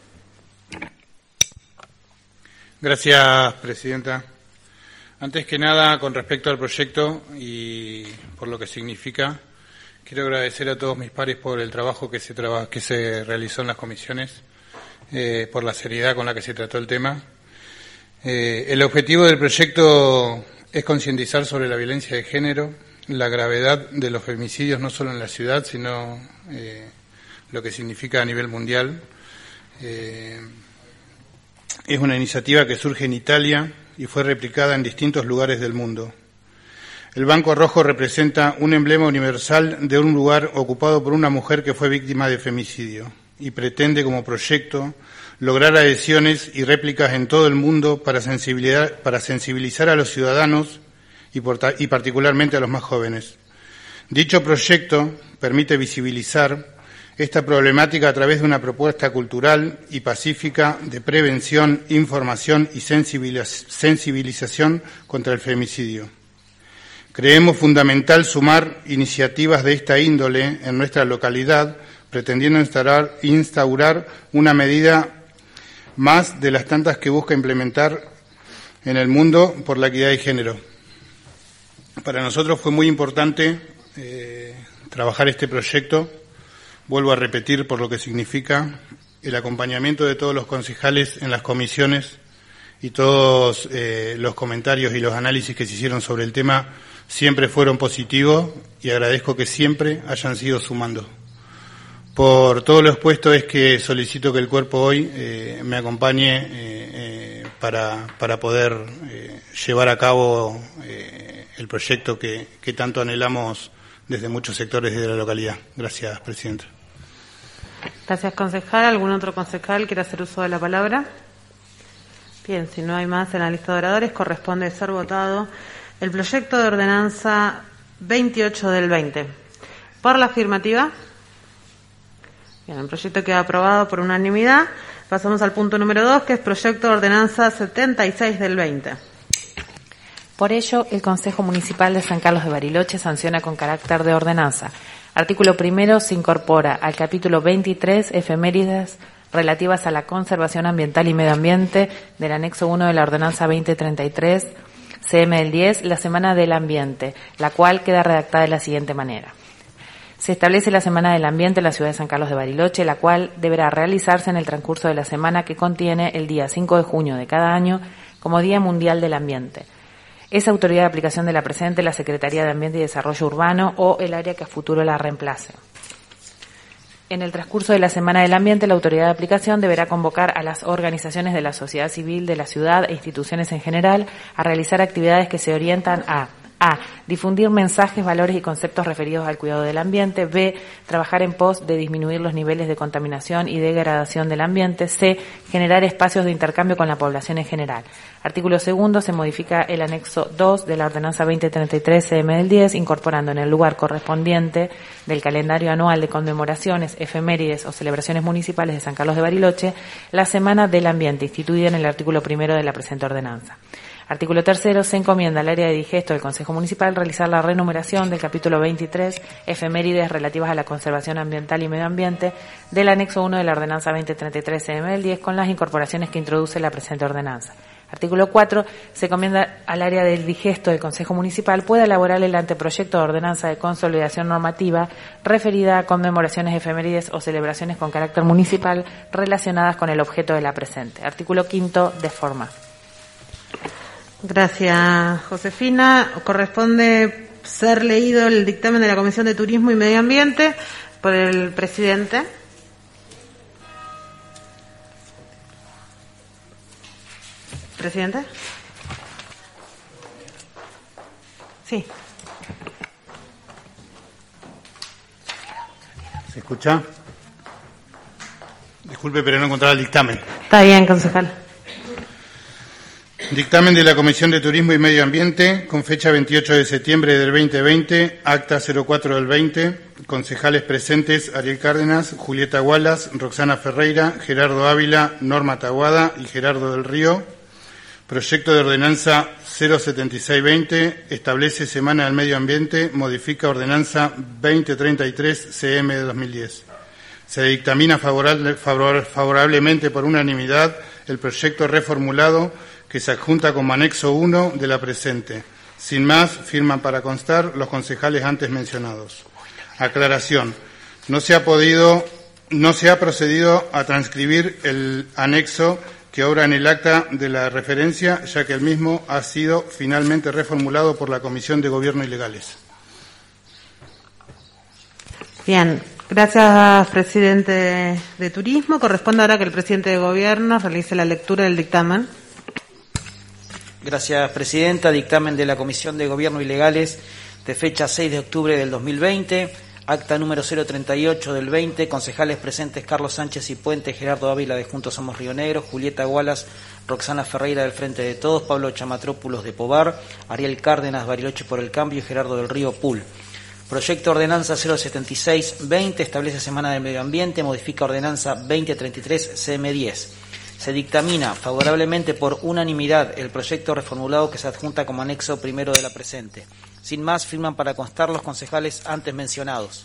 Gracias, Presidenta. Antes que nada, con respecto al proyecto y por lo que significa, quiero agradecer a todos mis pares por el trabajo que se traba, que se realizó en las comisiones, eh, por la seriedad con la que se trató el tema. Eh, el objetivo del proyecto es concientizar sobre la violencia de género, la gravedad de los femicidios no solo en la ciudad, sino eh, lo que significa a nivel mundial. Eh, es una iniciativa que surge en Italia y fue replicada en distintos lugares del mundo. El Banco Rojo representa un emblema universal de un lugar ocupado por una mujer que fue víctima de femicidio y pretende como proyecto lograr adhesiones y réplicas en todo el mundo para sensibilizar, para sensibilizar a los ciudadanos y, por, y particularmente a los más jóvenes. Dicho proyecto permite visibilizar esta problemática a través de una propuesta cultural y pacífica de prevención, información y sensibilización contra el femicidio. Creemos fundamental sumar iniciativas de esta índole en nuestra localidad, pretendiendo instaurar, instaurar una medida más de las tantas que busca implementar en el mundo por la equidad de género. Para nosotros fue muy importante eh, trabajar este proyecto. Vuelvo a repetir por lo que significa el acompañamiento de todos los concejales en las comisiones y todos eh, los comentarios y los análisis que se hicieron sobre el tema siempre fueron positivos y agradezco que siempre hayan sido sumando. Por todo lo expuesto es que solicito que el cuerpo hoy eh, me acompañe eh, eh, para, para poder eh, llevar a cabo eh, el proyecto que, que tanto anhelamos desde muchos sectores de la localidad. Gracias, Presidenta. Gracias, concejal. ¿Algún otro concejal quiere hacer uso de la palabra? Bien, si no hay más en la lista de oradores, corresponde ser votado el proyecto de ordenanza veintiocho del veinte. ¿Por la afirmativa? Bien, el proyecto queda aprobado por unanimidad. Pasamos al punto número dos, que es proyecto de ordenanza setenta y seis del veinte. Por ello, el Consejo Municipal de San Carlos de Bariloche sanciona con carácter de ordenanza. Artículo primero, se incorpora al capítulo veintitrés, efemérides relativas a la conservación ambiental y medio ambiente del anexo uno de la ordenanza veinte treinta y tres, C M del diez, la Semana del Ambiente, la cual queda redactada de la siguiente manera. Se establece la Semana del Ambiente en la ciudad de San Carlos de Bariloche, la cual deberá realizarse en el transcurso de la semana que contiene el día cinco de junio de cada año como Día Mundial del Ambiente. Es autoridad de aplicación de la presente la Secretaría de Ambiente y Desarrollo Urbano o el área que a futuro la reemplace. En el transcurso de la Semana del Ambiente, la autoridad de aplicación deberá convocar a las organizaciones de la sociedad civil de la ciudad e instituciones en general a realizar actividades que se orientan a A. Difundir mensajes, valores y conceptos referidos al cuidado del ambiente. B. Trabajar en pos de disminuir los niveles de contaminación y degradación del ambiente. C. Generar espacios de intercambio con la población en general. Artículo segundo. Se modifica el anexo dos de la ordenanza veinte treinta y tres C M del diez, incorporando en el lugar correspondiente del calendario anual de conmemoraciones, efemérides o celebraciones municipales de San Carlos de Bariloche la Semana del Ambiente, instituida en el artículo primero de la presente ordenanza. Artículo tercero. Se encomienda al área de digesto del Consejo Municipal realizar la renumeración del capítulo veintitrés, efemérides relativas a la conservación ambiental y medio ambiente, del anexo uno de la ordenanza veinte treinta y tres C M del diez, con las incorporaciones que introduce la presente ordenanza. Artículo cuatro. Se encomienda al área del digesto del Consejo Municipal pueda elaborar el anteproyecto de ordenanza de consolidación normativa referida a conmemoraciones, efemérides o celebraciones con carácter municipal relacionadas con el objeto de la presente. Artículo quinto. De forma. Gracias, Josefina. Corresponde ser leído el dictamen de la Comisión de Turismo y Medio Ambiente por el presidente. ¿Presidente? Sí. ¿Se escucha? Disculpe, pero no encontraba el dictamen. Está bien, concejal. Dictamen de la Comisión de Turismo y Medio Ambiente, con fecha veintiocho de septiembre del veinte veinte, acta cero cuatro del veinte, concejales presentes Ariel Cárdenas, Julieta Wallace, Roxana Ferreira, Gerardo Ávila, Norma Taboada y Gerardo del Río. Proyecto de ordenanza cero setenta y seis veinte, establece Semana del Medio Ambiente, modifica ordenanza veinte treinta y tres C M de dos mil diez. Se dictamina favorable, favor, favorablemente por unanimidad el proyecto reformulado que se adjunta como anexo uno de la presente. Sin más, firman para constar los concejales antes mencionados. Aclaración. No se ha podido, no se ha procedido a transcribir el anexo que obra en el acta de la referencia, ya que el mismo ha sido finalmente reformulado por la Comisión de Gobierno y Legales. Bien, gracias, presidente de Turismo. Corresponde ahora que el presidente de Gobierno realice la lectura del dictamen. Gracias, presidenta. Dictamen de la Comisión de Gobierno y Legales de fecha seis de octubre del dos mil veinte. Acta número cero treinta y ocho del veinte, concejales presentes Carlos Sánchez y Puente, Gerardo Ávila de Juntos Somos Río Negro, Julieta Gualas, Roxana Ferreira del Frente de Todos, Pablo Chamatrópulos de Pobar, Ariel Cárdenas, Bariloche por el Cambio y Gerardo del Río Pul. Proyecto Ordenanza cero setenta y seis veinte, establece Semana del Medio Ambiente, modifica Ordenanza veinte treinta y tres C M diez. Se dictamina favorablemente por unanimidad el proyecto reformulado que se adjunta como anexo primero de la presente. Sin más, firman para constar los concejales antes mencionados.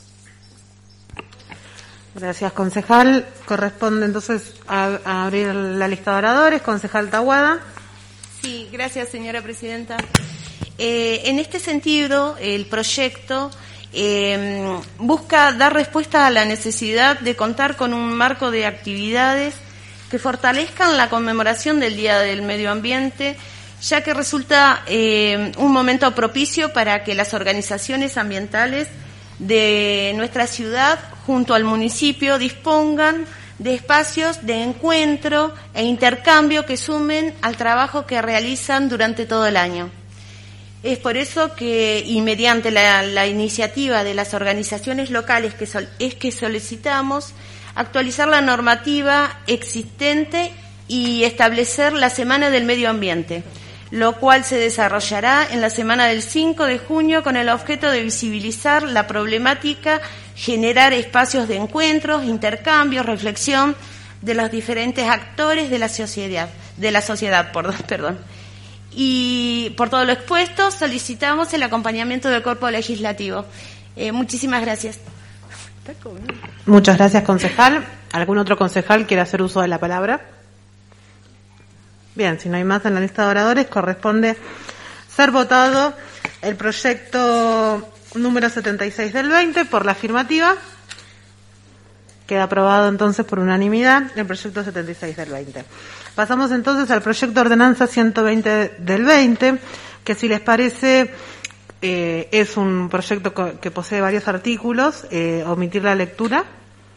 Gracias, concejal. Corresponde entonces a, a abrir la lista de oradores. Concejal Taboada. Sí, gracias, señora presidenta. Eh, en este sentido, el proyecto eh, busca dar respuesta a la necesidad de contar con un marco de actividades que fortalezcan la conmemoración del Día del Medio Ambiente, ya que resulta eh, un momento propicio para que las organizaciones ambientales de nuestra ciudad, junto al municipio, dispongan de espacios de encuentro e intercambio que sumen al trabajo que realizan durante todo el año. Es por eso que, y mediante la, la iniciativa de las organizaciones locales, que sol, es que solicitamos actualizar la normativa existente y establecer la Semana del Medio Ambiente, lo cual se desarrollará en la semana del cinco de junio con el objeto de visibilizar la problemática, generar espacios de encuentros, intercambios, reflexión de los diferentes actores de la sociedad, de la sociedad, perdón. Y por todo lo expuesto, solicitamos el acompañamiento del cuerpo legislativo. Eh, muchísimas gracias. Muchas gracias, concejal. ¿Algún otro concejal quiere hacer uso de la palabra? Bien, si no hay más en la lista de oradores, corresponde ser votado el proyecto número setenta y seis del veinte por la afirmativa. Queda aprobado entonces por unanimidad el proyecto setenta y seis del veinte. Pasamos entonces al proyecto ordenanza ciento veinte del veinte, que si les parece eh, es un proyecto que posee varios artículos. Eh, omitir la lectura.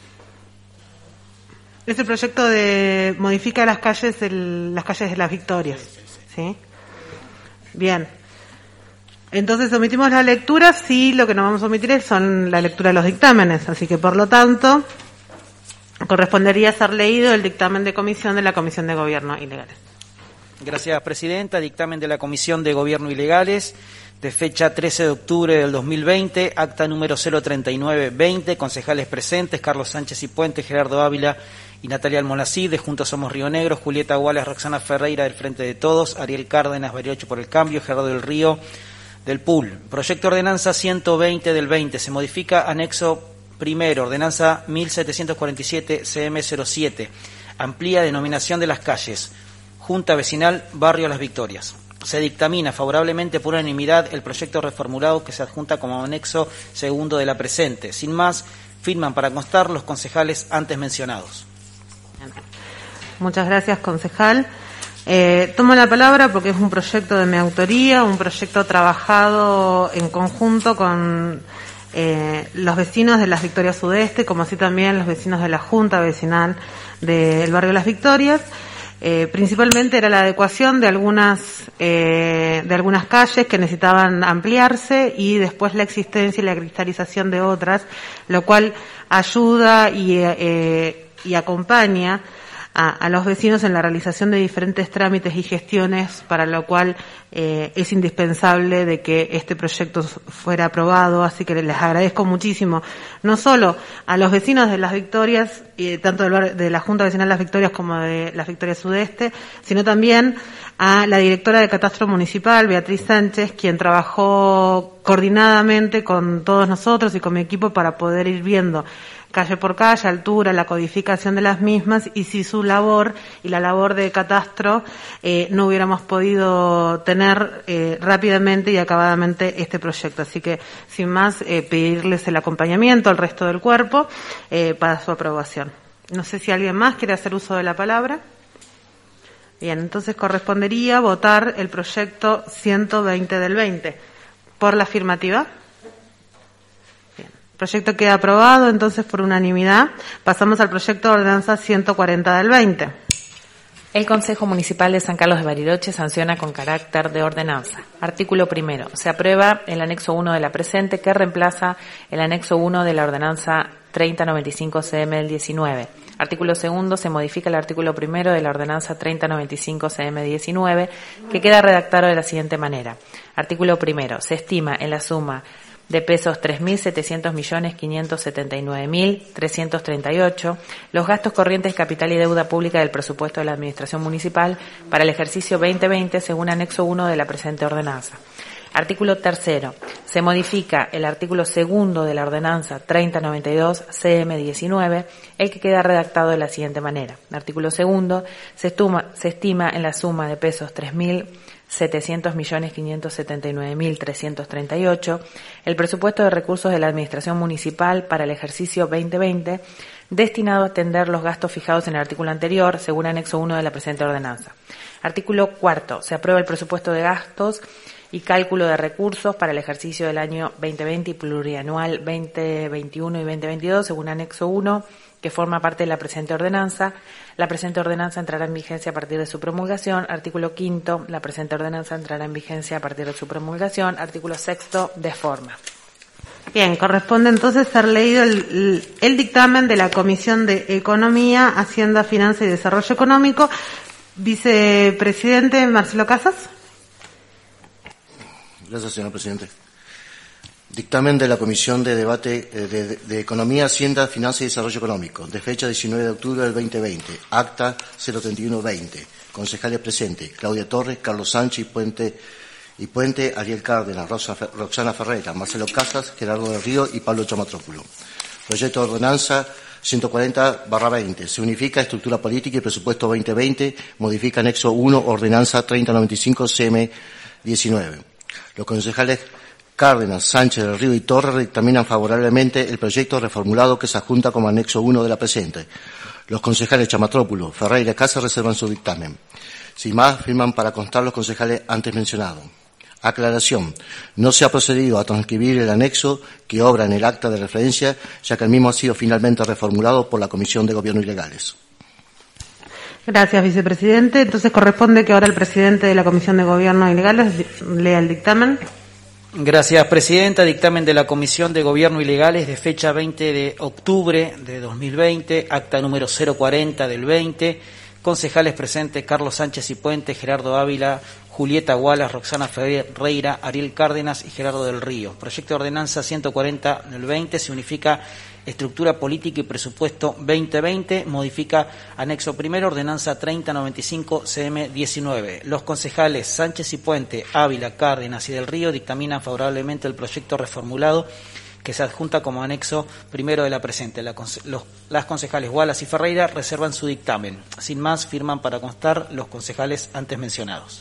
Es el proyecto de modifica las calles, el, las calles de las Victorias, ¿sí? Bien. Entonces omitimos la lectura, sí, lo que no vamos a omitir es son la lectura de los dictámenes, así que por lo tanto correspondería ser leído el dictamen de comisión de la Comisión de Gobierno y Legales. Gracias, presidenta. Dictamen de la Comisión de Gobierno y Legales de fecha trece de octubre del dos mil veinte, acta número cero treinta y nueve veinte, concejales presentes Carlos Sánchez y Puente, Gerardo Ávila y Natalia Almonacid, de Juntos Somos Río Negro, Julieta Gualas, Roxana Ferreira del Frente de Todos, Ariel Cárdenas, Bariloche por el Cambio, Gerardo del Río del Pul. Proyecto Ordenanza ciento veinte del veinte, se modifica anexo primero, Ordenanza mil setecientos cuarenta y siete C M cero siete, amplía denominación de las calles, Junta Vecinal Barrio Las Victorias. Se dictamina favorablemente por unanimidad el proyecto reformulado que se adjunta como anexo segundo de la presente. Sin más, firman para constar los concejales antes mencionados. Muchas gracias, concejal. Eh, tomo la palabra porque es un proyecto de mi autoría, un proyecto trabajado en conjunto con eh, los vecinos de las Victorias Sudeste, como así también los vecinos de la Junta Vecinal del barrio Las Victorias. Eh, principalmente era la adecuación de algunas eh, de algunas calles que necesitaban ampliarse y después la existencia y la cristalización de otras, lo cual ayuda y, eh, y acompaña a, a los vecinos en la realización de diferentes trámites y gestiones, para lo cual eh, es indispensable de que este proyecto fuera aprobado. Así que les agradezco muchísimo, no solo a los vecinos de Las Victorias, eh, tanto del bar, de la Junta Vecinal Las Victorias como de Las Victorias Sudeste, sino también a la directora de Catastro Municipal, Beatriz Sánchez, quien trabajó coordinadamente con todos nosotros y con mi equipo para poder ir viendo calle por calle, altura, la codificación de las mismas, y si su labor y la labor de Catastro eh, no hubiéramos podido tener eh, rápidamente y acabadamente este proyecto. Así que, sin más, eh, pedirles el acompañamiento al resto del cuerpo eh, para su aprobación. No sé si alguien más quiere hacer uso de la palabra. Bien, entonces correspondería votar el proyecto ciento veinte del veinte. ¿Por la afirmativa? Bien. El proyecto queda aprobado, entonces, por unanimidad. Pasamos al proyecto de ordenanza ciento cuarenta del veinte. El Consejo Municipal de San Carlos de Bariloche sanciona con carácter de ordenanza. Artículo primero. Se aprueba el anexo uno de la presente que reemplaza el anexo uno de la ordenanza treinta noventa y cinco C M del diecinueve. Artículo segundo. Se modifica el artículo primero de la ordenanza treinta noventa y cinco C M diecinueve que queda redactado de la siguiente manera. Artículo primero. Se estima en la suma de pesos tres mil setecientos millones quinientos setenta y nueve mil trescientos treinta y ocho los gastos corrientes, capital y deuda pública del presupuesto de la Administración Municipal para el ejercicio veinte veinte según anexo uno de la presente ordenanza. Artículo tercero. Se modifica el artículo segundo de la ordenanza treinta noventa y dos C M diecinueve, el que queda redactado de la siguiente manera. Artículo segundo. Se, estuma, se estima en la suma de pesos tres mil setecientos millones quinientos setenta y nueve mil trescientos treinta y ocho el presupuesto de recursos de la Administración Municipal para el ejercicio veinte veinte destinado a atender los gastos fijados en el artículo anterior según anexo uno de la presente ordenanza. Artículo cuarto. Se aprueba el presupuesto de gastos y cálculo de recursos para el ejercicio del año veinte veinte y plurianual veinte veintiuno y veinte veintidós según anexo uno que forma parte de la presente ordenanza. La presente ordenanza entrará en vigencia a partir de su promulgación. Artículo quinto. La presente ordenanza entrará en vigencia a partir de su promulgación. Artículo sexto. De forma. Bien, corresponde entonces ser leído el, el, el dictamen de la Comisión de Economía, Hacienda, Finanza y Desarrollo Económico. Vicepresidente Marcelo Casas. Gracias, señor presidente. Dictamen de la Comisión de Debate eh, de, de Economía, Hacienda, Finanza y Desarrollo Económico, de fecha diecinueve de octubre del veinte veinte, acta cero treinta y uno veinte. Concejales presentes: Claudia Torres, Carlos Sánchez y Puente, y Puente, Ariel Cárdenas, Rosa, Roxana Ferreira, Marcelo Casas, Gerardo del Río y Pablo Chamatrópulo. Proyecto de ordenanza ciento cuarenta barra veinte. Se unifica estructura política y presupuesto veinte veinte, modifica anexo uno, ordenanza treinta noventa y cinco C M diecinueve. Los concejales Cárdenas, Sánchez, del Río y Torres dictaminan favorablemente el proyecto reformulado que se adjunta como anexo uno de la presente. Los concejales Chamatrópulo, Ferreira y Casas reservan su dictamen. Sin más, firman para constar los concejales antes mencionados. Aclaración. No se ha procedido a transcribir el anexo que obra en el acta de referencia, ya que el mismo ha sido finalmente reformulado por la Comisión de Gobierno y Legales. Gracias, vicepresidente. Entonces corresponde que ahora el presidente de la Comisión de Gobierno y Legales lea el dictamen. Gracias, presidenta. Dictamen de la Comisión de Gobierno y Legales de fecha veinte de octubre de dos mil veinte, acta número cero cuarenta del veinte. Concejales presentes: Carlos Sánchez y Puente, Gerardo Ávila, Julieta Wallace, Roxana Ferreira, Ariel Cárdenas y Gerardo del Río. Proyecto de ordenanza ciento cuarenta del veinte. Se unifica estructura política y presupuesto veinte veinte, modifica anexo primero, ordenanza treinta noventa y cinco C M diecinueve. Los concejales Sánchez y Puente, Ávila, Cárdenas y del Río dictaminan favorablemente el proyecto reformulado que se adjunta como anexo primero de la presente. La, los, las concejales Wallace y Ferreira reservan su dictamen. Sin más, firman para constar los concejales antes mencionados.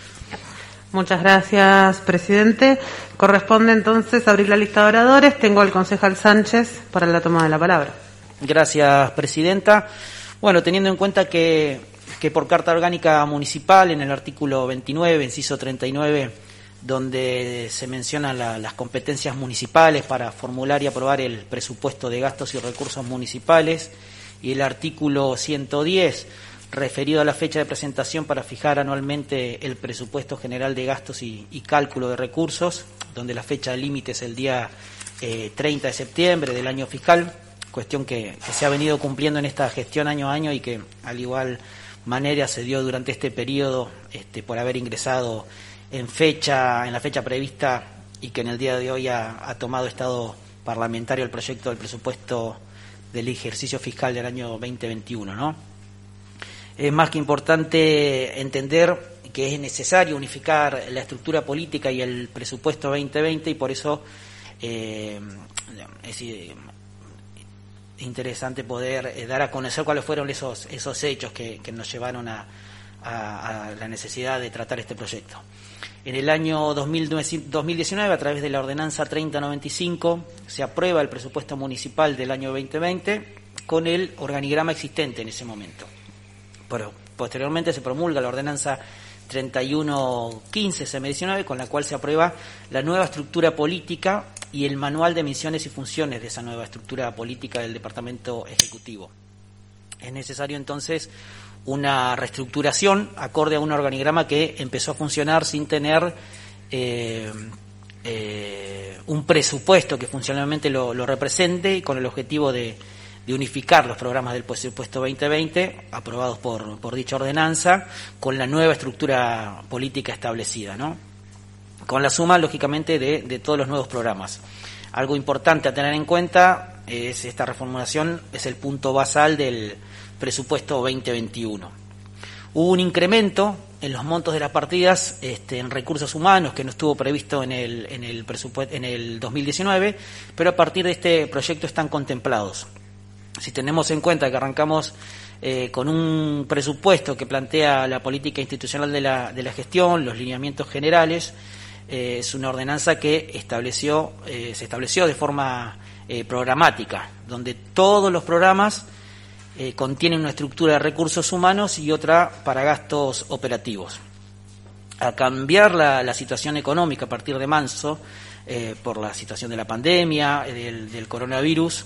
Muchas gracias, presidente. Corresponde entonces abrir la lista de oradores. Tengo al concejal Sánchez para la toma de la palabra. Gracias, presidenta. Bueno, teniendo en cuenta que, que por carta orgánica municipal, en el artículo veintinueve, inciso treinta y nueve, donde se mencionan la, las competencias municipales para formular y aprobar el presupuesto de gastos y recursos municipales, y el artículo ciento diez, referido a la fecha de presentación para fijar anualmente el presupuesto general de gastos y, y cálculo de recursos, donde la fecha límite es el día eh, treinta de septiembre del año fiscal, cuestión que, que se ha venido cumpliendo en esta gestión año a año y que al igual manera se dio durante este periodo este, por haber ingresado en fecha en la fecha prevista y que en el día de hoy ha, ha tomado estado parlamentario el proyecto del presupuesto del ejercicio fiscal del año veinte veintiuno, ¿no? Es más que importante entender que es necesario unificar la estructura política y el presupuesto veinte veinte y por eso eh, es interesante poder eh, dar a conocer cuáles fueron esos esos hechos que, que nos llevaron a, a, a la necesidad de tratar este proyecto. En el año dos mil diecinueve, a través de la ordenanza treinta noventa y cinco, se aprueba el presupuesto municipal del año veinte veinte con el organigrama existente en ese momento. Pero Posteriormente se promulga la ordenanza treinta y uno quince S M diecinueve, con la cual se aprueba la nueva estructura política y el manual de misiones y funciones de esa nueva estructura política del Departamento Ejecutivo. Es necesario entonces una reestructuración acorde a un organigrama que empezó a funcionar sin tener eh, eh, un presupuesto que funcionalmente lo, lo represente, y con el objetivo de, de unificar los programas del presupuesto veinte veinte aprobados por, por dicha ordenanza con la nueva estructura política establecida, ¿no? Con la suma, lógicamente, de, de todos los nuevos programas. Algo importante a tener en cuenta es esta reformulación, es el punto basal del presupuesto veinte veintiuno. Hubo un incremento en los montos de las partidas este, en recursos humanos que no estuvo previsto en el, en el presupuesto en el dos mil diecinueve, pero a partir de este proyecto están contemplados. Si tenemos en cuenta que arrancamos eh, con un presupuesto que plantea la política institucional de la, de la gestión, los lineamientos generales, eh, es una ordenanza que estableció eh, se estableció de forma eh, programática, donde todos los programas Eh, contienen una estructura de recursos humanos y otra para gastos operativos. A cambiar la, la situación económica a partir de marzo, eh, por la situación de la pandemia, eh, del, del coronavirus,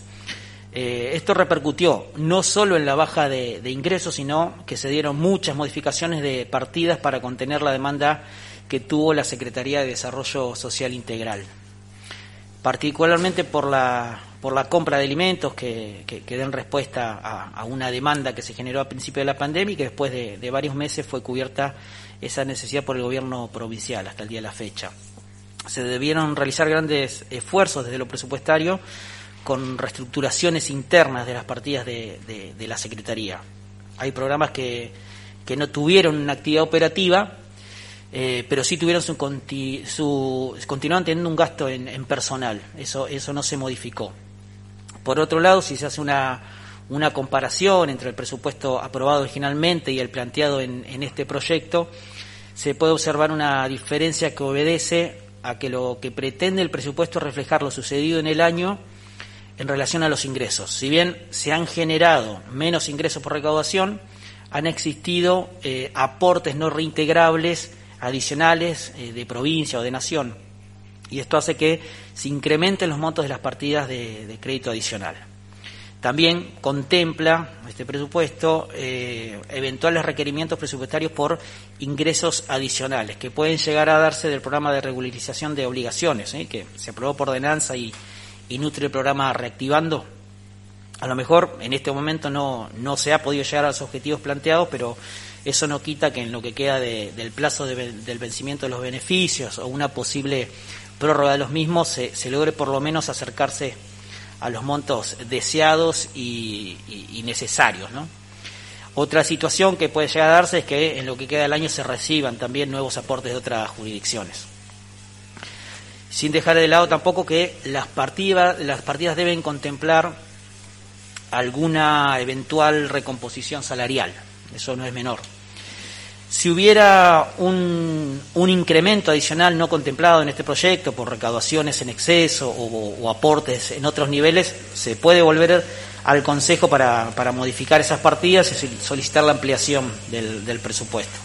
eh, esto repercutió no solo en la baja de, de ingresos, sino que se dieron muchas modificaciones de partidas para contener la demanda que tuvo la Secretaría de Desarrollo Social Integral, particularmente por la por la compra de alimentos que, que, que den respuesta a, a una demanda que se generó a principio de la pandemia y que después de, de varios meses fue cubierta esa necesidad por el gobierno provincial hasta el día de la fecha. Se debieron realizar grandes esfuerzos desde lo presupuestario con reestructuraciones internas de las partidas de, de, de la Secretaría. Hay programas que, que no tuvieron una actividad operativa, Eh, pero sí tuvieron su, conti, su continuaron teniendo un gasto en, en personal. Eso eso no se modificó. Por otro lado, si se hace una una comparación entre el presupuesto aprobado originalmente y el planteado en, en este proyecto, se puede observar una diferencia que obedece a que lo que pretende el presupuesto es reflejar lo sucedido en el año en relación a los ingresos. Si bien se han generado menos ingresos por recaudación, han existido eh, aportes no reintegrables adicionales eh, de provincia o de nación, y esto hace que se incrementen los montos de las partidas de, de crédito adicional. También contempla este presupuesto eh, eventuales requerimientos presupuestarios por ingresos adicionales que pueden llegar a darse del programa de regularización de obligaciones, ¿eh? que se aprobó por ordenanza y, y nutre el programa Reactivando. A lo mejor en este momento no, no se ha podido llegar a los objetivos planteados, pero eso no quita que en lo que queda de, del plazo de, del vencimiento de los beneficios o una posible prórroga de los mismos se, se logre por lo menos acercarse a los montos deseados y, y, y necesarios, ¿no? Otra situación que puede llegar a darse es que en lo que queda del año se reciban también nuevos aportes de otras jurisdicciones. Sin dejar de lado tampoco que las partidas, las partidas deben contemplar alguna eventual recomposición salarial. Eso no es menor. Si hubiera un, un incremento adicional no contemplado en este proyecto por recaudaciones en exceso o, o aportes en otros niveles, se puede volver al Consejo para, para modificar esas partidas y solicitar la ampliación del, del presupuesto.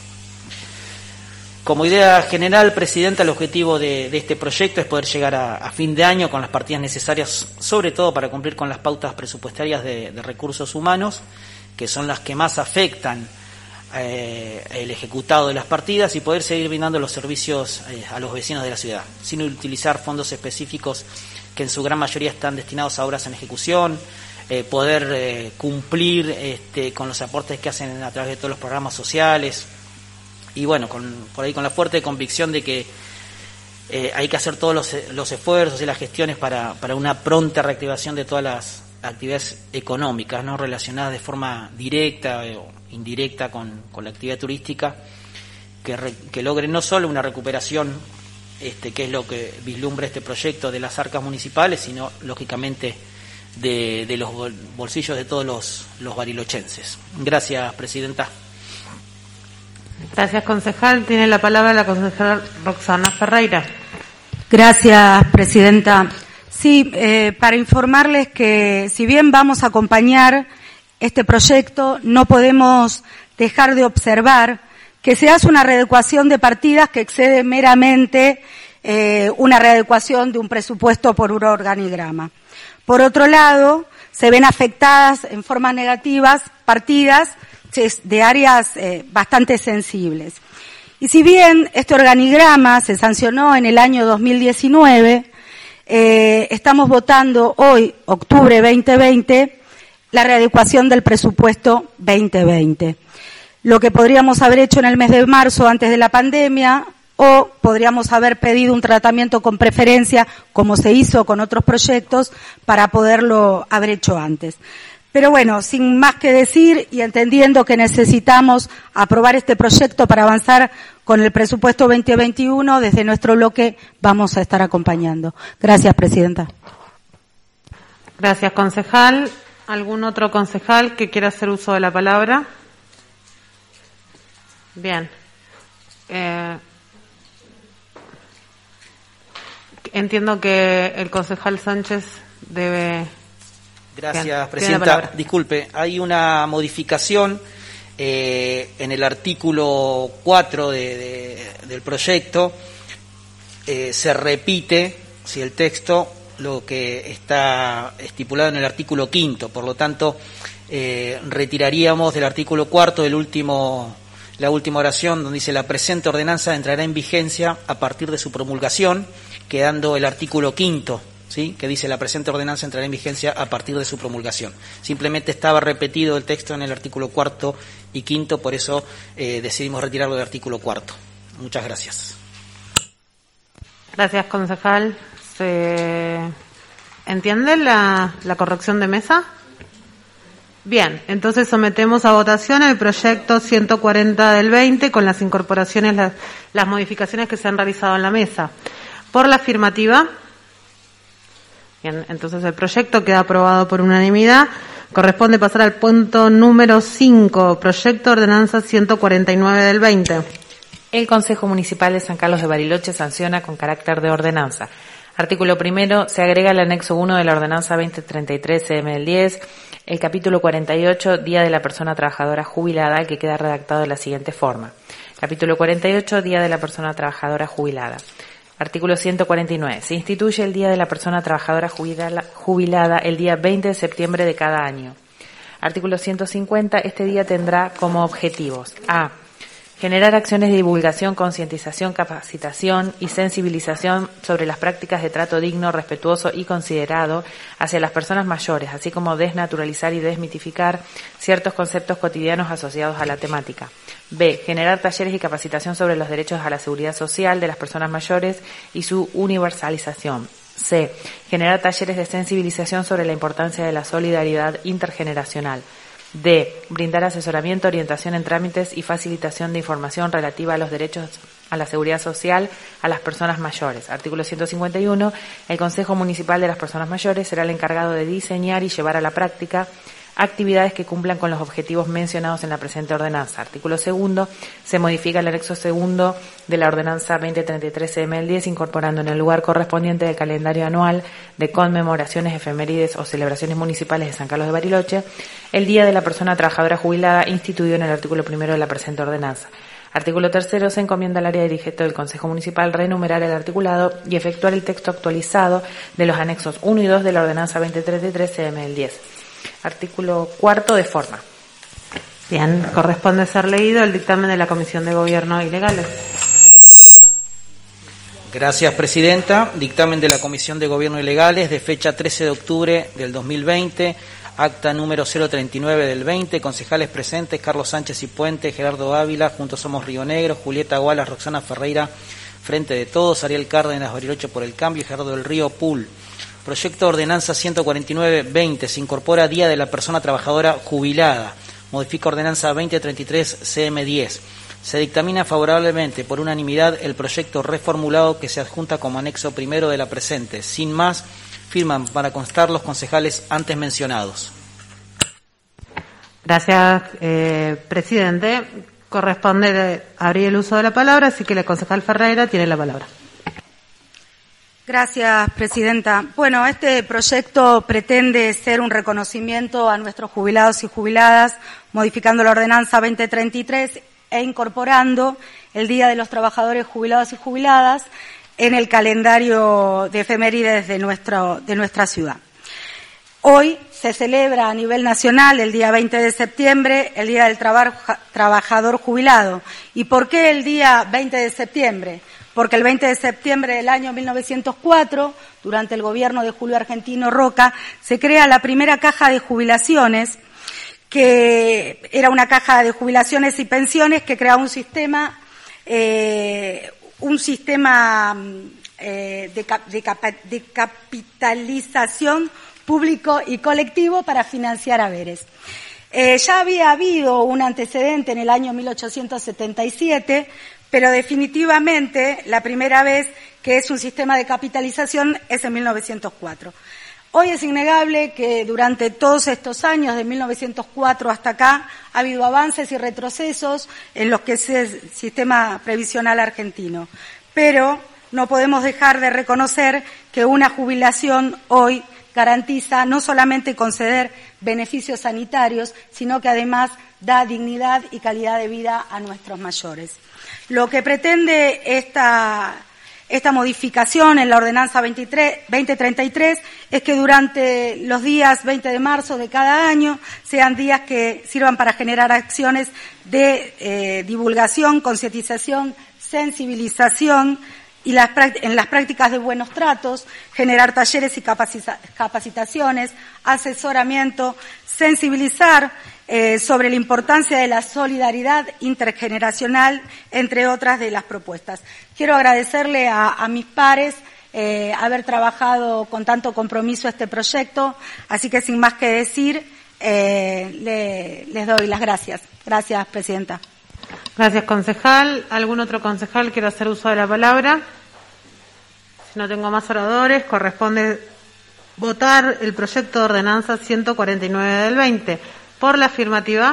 Como idea general, Presidenta, el objetivo de, de este proyecto es poder llegar a, a fin de año con las partidas necesarias, sobre todo para cumplir con las pautas presupuestarias de, de recursos humanos, que son las que más afectan eh, el ejecutado de las partidas, y poder seguir brindando los servicios eh, a los vecinos de la ciudad, sin utilizar fondos específicos que en su gran mayoría están destinados a obras en ejecución, eh, poder eh, cumplir este, con los aportes que hacen a través de todos los programas sociales, y bueno, con, por ahí con la fuerte convicción de que eh, hay que hacer todos los, los esfuerzos y las gestiones para, para una pronta reactivación de todas las actividades económicas, no relacionadas de forma directa o indirecta con, con la actividad turística, que, re, que logren no solo una recuperación, este, que es lo que vislumbra este proyecto, de las arcas municipales, sino lógicamente de, de los bolsillos de todos los, los barilochenses. Gracias, Presidenta. Gracias, concejal. Tiene la palabra la concejal Roxana Ferreira. Gracias, Presidenta. Sí, eh, para informarles que si bien vamos a acompañar este proyecto, no podemos dejar de observar que se hace una readecuación de partidas que excede meramente eh, una readecuación de un presupuesto por un organigrama. Por otro lado, se ven afectadas en formas negativas partidas de áreas eh, bastante sensibles. Y si bien este organigrama se sancionó en el año dos mil diecinueve, eh, estamos votando hoy, octubre veinte veinte, la readecuación del presupuesto veinte veinte. Lo que podríamos haber hecho en el mes de marzo antes de la pandemia, o podríamos haber pedido un tratamiento con preferencia, como se hizo con otros proyectos, para poderlo haber hecho antes. Pero bueno, sin más que decir y entendiendo que necesitamos aprobar este proyecto para avanzar con el presupuesto veinte veintiuno, desde nuestro bloque vamos a estar acompañando. Gracias, Presidenta. Gracias, concejal. ¿Algún otro concejal que quiera hacer uso de la palabra? Bien. Eh, entiendo que el concejal Sánchez debe... Gracias, Bien, Presidenta. Disculpe, hay una modificación eh, en el artículo cuatro de, de, del proyecto. Eh, se repite, si el texto, lo que está estipulado en el artículo quinto. Por lo tanto, eh, retiraríamos del artículo cuarto el último, la última oración, donde dice: la presente ordenanza entrará en vigencia a partir de su promulgación, quedando el artículo quinto, ¿sí?, que dice: la presente ordenanza entrará en vigencia a partir de su promulgación. Simplemente estaba repetido el texto en el artículo cuarto y quinto, por eso eh, decidimos retirarlo del artículo cuarto. Muchas gracias. Gracias, concejal. ¿Se entiende la, la corrección de mesa? Bien, entonces sometemos a votación el proyecto ciento cuarenta del veinte con las incorporaciones, las, las modificaciones que se han realizado en la mesa. Por la afirmativa. Bien, entonces el proyecto queda aprobado por unanimidad. Corresponde pasar al punto número cinco, proyecto ordenanza ciento cuarenta y nueve del veinte. El Consejo Municipal de San Carlos de Bariloche sanciona con carácter de ordenanza. Artículo primero, se agrega el anexo uno de la ordenanza veinte treinta y tres C M del diez, el capítulo cuarenta y ocho, Día de la Persona Trabajadora Jubilada, que queda redactado de la siguiente forma. Capítulo cuarenta y ocho, Día de la Persona Trabajadora Jubilada. Artículo ciento cuarenta y nueve. Se instituye el Día de la Persona Trabajadora Jubilada el día veinte de septiembre de cada año. Artículo ciento cincuenta. Este día tendrá como objetivos: A. Generar acciones de divulgación, concientización, capacitación y sensibilización sobre las prácticas de trato digno, respetuoso y considerado hacia las personas mayores, así como desnaturalizar y desmitificar ciertos conceptos cotidianos asociados a la temática. B. Generar talleres y capacitación sobre los derechos a la seguridad social de las personas mayores y su universalización. C. Generar talleres de sensibilización sobre la importancia de la solidaridad intergeneracional. D. Brindar asesoramiento, orientación en trámites y facilitación de información relativa a los derechos a la seguridad social a las personas mayores. Artículo ciento cincuenta y uno. El Consejo Municipal de las Personas Mayores será el encargado de diseñar y llevar a la práctica actividades que cumplan con los objetivos mencionados en la presente ordenanza. Artículo segundo. Se modifica el anexo segundo de la ordenanza veinte treinta y tres C M del diez, incorporando en el lugar correspondiente del calendario anual de conmemoraciones, efemérides o celebraciones municipales de San Carlos de Bariloche el Día de la Persona Trabajadora Jubilada, instituido en el artículo primero de la presente ordenanza. Artículo tercero. Se encomienda al área dirigente del Consejo Municipal renumerar el articulado y efectuar el texto actualizado de los anexos uno y dos de la ordenanza veinte treinta y tres C M del diez. Artículo cuarto, de forma. Bien, corresponde ser leído el dictamen de la Comisión de Gobierno y Legales. Gracias, Presidenta. Dictamen de la Comisión de Gobierno y Legales de fecha trece de octubre del dos mil veinte, acta número cero treinta y nueve del veinte, concejales presentes: Carlos Sánchez y Puente, Gerardo Ávila, Juntos Somos Río Negro, Julieta Gualas, Roxana Ferreira, Frente de Todos, Ariel Cárdenas, Bariloche por el Cambio y Gerardo del Río, P U L. Proyecto de Ordenanza ciento cuarenta y nueve veinte, se incorpora Día de la Persona Trabajadora Jubilada. Modifica Ordenanza veinte treinta y tres C M diez. Se dictamina favorablemente por unanimidad el proyecto reformulado que se adjunta como anexo primero de la presente. Sin más, firman para constar los concejales antes mencionados. Gracias, eh, presidente. Corresponde abrir el uso de la palabra, así que el concejal Ferreira tiene la palabra. Gracias, presidenta. Bueno, este proyecto pretende ser un reconocimiento a nuestros jubilados y jubiladas, modificando la ordenanza veinte treinta y tres e incorporando el Día de los Trabajadores Jubilados y Jubiladas en el calendario de efemérides de, nuestro, de nuestra ciudad. Hoy se celebra a nivel nacional el día veinte de septiembre, el Día del Trabaja, Trabajador Jubilado. ¿Y por qué el día veinte de septiembre? Porque el veinte de septiembre del año mil novecientos cuatro, durante el gobierno de Julio Argentino Roca, se crea la primera caja de jubilaciones, que era una caja de jubilaciones y pensiones que creaba un sistema, eh, un sistema eh, de, cap, de, cap, de capitalización público y colectivo para financiar haberes. Eh, ya había habido un antecedente en el año mil ochocientos setenta y siete, pero definitivamente la primera vez que es un sistema de capitalización es en mil novecientos cuatro. Hoy es innegable que durante todos estos años, de mil novecientos cuatro hasta acá, ha habido avances y retrocesos en lo que es el sistema previsional argentino. Pero no podemos dejar de reconocer que una jubilación hoy garantiza no solamente conceder beneficios sanitarios, sino que además da dignidad y calidad de vida a nuestros mayores. Lo que pretende esta, esta modificación en la ordenanza veinte treinta y tres es que durante los días veinte de marzo de cada año sean días que sirvan para generar acciones de eh, divulgación, concientización, sensibilización y las, en las prácticas de buenos tratos, generar talleres y capacita, capacitaciones, asesoramiento, sensibilizar eh, sobre la importancia de la solidaridad intergeneracional, entre otras de las propuestas. Quiero agradecerle a, a mis pares eh, haber trabajado con tanto compromiso este proyecto, así que sin más que decir, eh, le, les doy las gracias. Gracias, presidenta. Gracias, concejal. ¿Algún otro concejal quiere hacer uso de la palabra? Si no tengo más oradores, corresponde votar el proyecto de ordenanza ciento cuarenta y nueve del veinte. ¿Por la afirmativa?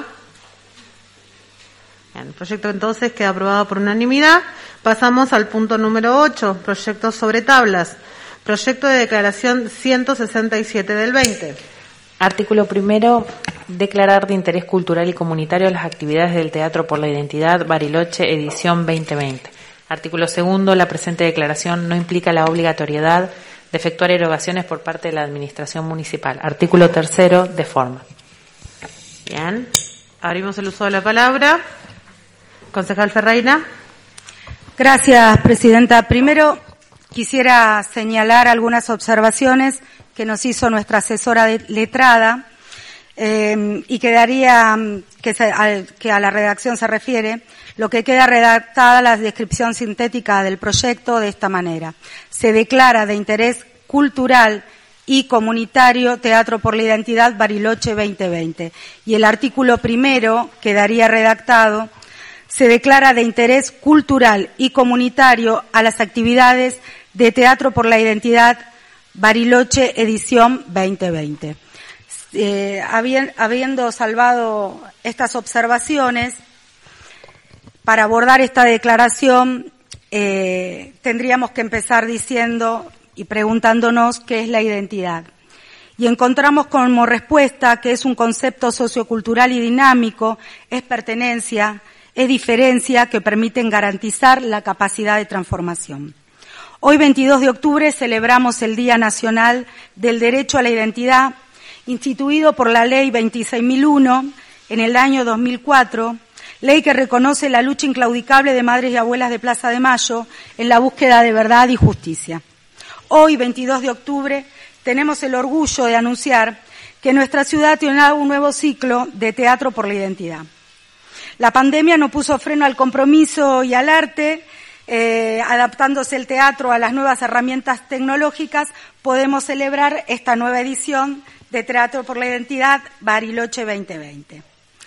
Bien, el proyecto entonces queda aprobado por unanimidad. Pasamos al punto número ocho, proyecto sobre tablas. Proyecto de declaración ciento sesenta y siete del veinte. Artículo primero, declarar de interés cultural y comunitario las actividades del Teatro por la Identidad Bariloche, edición veinte veinte. Artículo segundo, la presente declaración no implica la obligatoriedad de efectuar erogaciones por parte de la Administración Municipal. Artículo tercero, de forma. Bien, abrimos el uso de la palabra. Concejal Ferreira. Gracias, presidenta. Primero, quisiera señalar algunas observaciones que nos hizo nuestra asesora de letrada eh, y quedaría, que, se, al, que a la redacción se refiere, lo que queda redactada la descripción sintética del proyecto de esta manera. Se declara de interés cultural y comunitario Teatro por la Identidad Bariloche veinte veinte. Y el artículo primero quedaría redactado: se declara de interés cultural y comunitario a las actividades de Teatro por la Identidad Bariloche, edición veinte veinte. Eh, habiendo salvado estas observaciones, para abordar esta declaración eh, tendríamos que empezar diciendo y preguntándonos qué es la identidad. Y encontramos como respuesta que es un concepto sociocultural y dinámico, es pertenencia, es diferencia que permiten garantizar la capacidad de transformación. Hoy, veintidós de octubre, celebramos el Día Nacional del Derecho a la Identidad, instituido por la Ley veintiséis mil uno en el año dos mil cuatro, ley que reconoce la lucha inclaudicable de madres y abuelas de Plaza de Mayo en la búsqueda de verdad y justicia. Hoy, veintidós de octubre, tenemos el orgullo de anunciar que nuestra ciudad tiene un nuevo ciclo de Teatro por la Identidad. La pandemia no puso freno al compromiso y al arte. Eh, adaptándose el teatro a las nuevas herramientas tecnológicas, podemos celebrar esta nueva edición de Teatro por la Identidad Bariloche veinte veinte.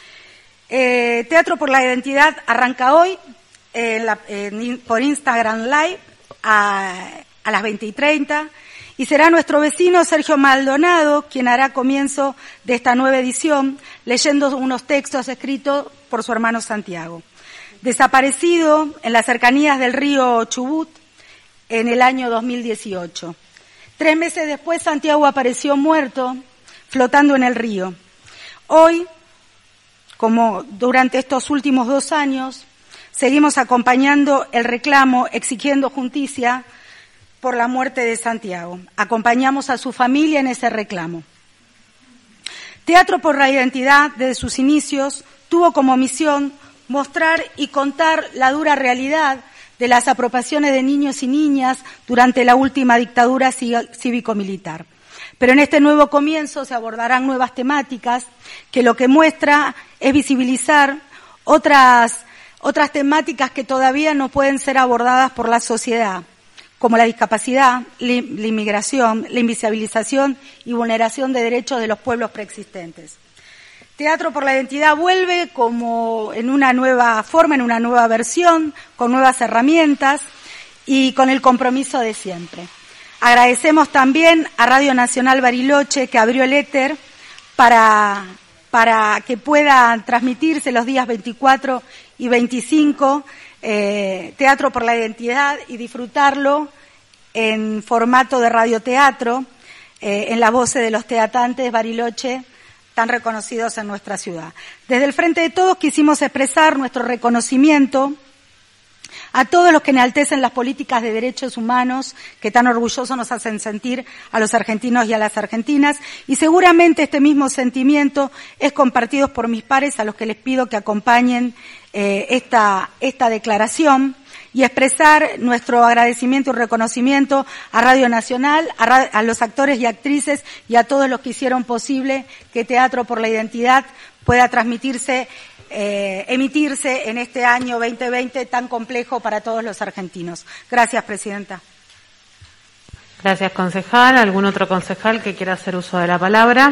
Eh, Teatro por la Identidad arranca hoy eh, la, eh, por Instagram Live a, a las veinte y treinta y será nuestro vecino Sergio Maldonado quien hará comienzo de esta nueva edición leyendo unos textos escritos por su hermano Santiago. Desaparecido en las cercanías del río Chubut, en el año dos mil dieciocho. Tres meses después, Santiago apareció muerto, flotando en el río. Hoy, como durante estos últimos dos años, seguimos acompañando el reclamo, exigiendo justicia por la muerte de Santiago. Acompañamos a su familia en ese reclamo. Teatro por la Identidad, desde sus inicios, tuvo como misión mostrar y contar la dura realidad de las apropiaciones de niños y niñas durante la última dictadura cívico-militar. Pero en este nuevo comienzo se abordarán nuevas temáticas que lo que muestra es visibilizar otras, otras temáticas que todavía no pueden ser abordadas por la sociedad, como la discapacidad, la inmigración, la invisibilización y vulneración de derechos de los pueblos preexistentes. Teatro por la Identidad vuelve como en una nueva forma, en una nueva versión, con nuevas herramientas y con el compromiso de siempre. Agradecemos también a Radio Nacional Bariloche, que abrió el éter para, para que pueda transmitirse los días veinticuatro y veinticinco eh, Teatro por la Identidad y disfrutarlo en formato de radioteatro, eh, en las voces de los teatantes Bariloche, tan reconocidos en nuestra ciudad. Desde el Frente de Todos quisimos expresar nuestro reconocimiento a todos los que enaltecen las políticas de derechos humanos que tan orgullosos nos hacen sentir a los argentinos y a las argentinas, y seguramente este mismo sentimiento es compartido por mis pares, a los que les pido que acompañen eh, esta, esta declaración, y expresar nuestro agradecimiento y reconocimiento a Radio Nacional, a, ra a los actores y actrices y a todos los que hicieron posible que Teatro por la Identidad pueda transmitirse, eh, emitirse en este año veinte veinte tan complejo para todos los argentinos. Gracias, Presidenta. Gracias, concejal. ¿Algún otro concejal que quiera hacer uso de la palabra?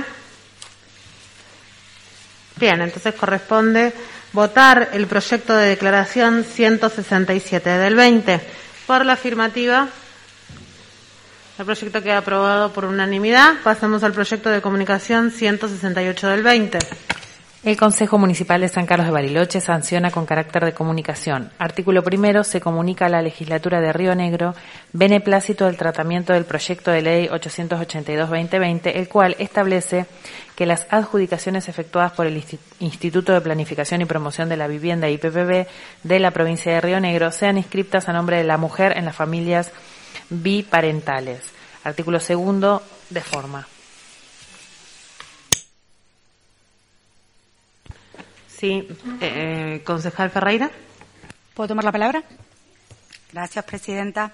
Bien, entonces corresponde votar el proyecto de declaración ciento sesenta y siete del veinte. Por la afirmativa, el proyecto queda aprobado por unanimidad. Pasamos al proyecto de comunicación ciento sesenta y ocho del veinte. El Consejo Municipal de San Carlos de Bariloche sanciona con carácter de comunicación. Artículo primero. Se comunica a la Legislatura de Río Negro beneplácito del tratamiento del proyecto de ley ochocientos ochenta y dos barra veinte veinte, el cual establece que las adjudicaciones efectuadas por el Instituto de Planificación y Promoción de la Vivienda I P P B de la provincia de Río Negro sean inscriptas a nombre de la mujer en las familias biparentales. Artículo segundo. De forma. Sí, eh, concejal Ferreira. ¿Puedo tomar la palabra? Gracias, Presidenta.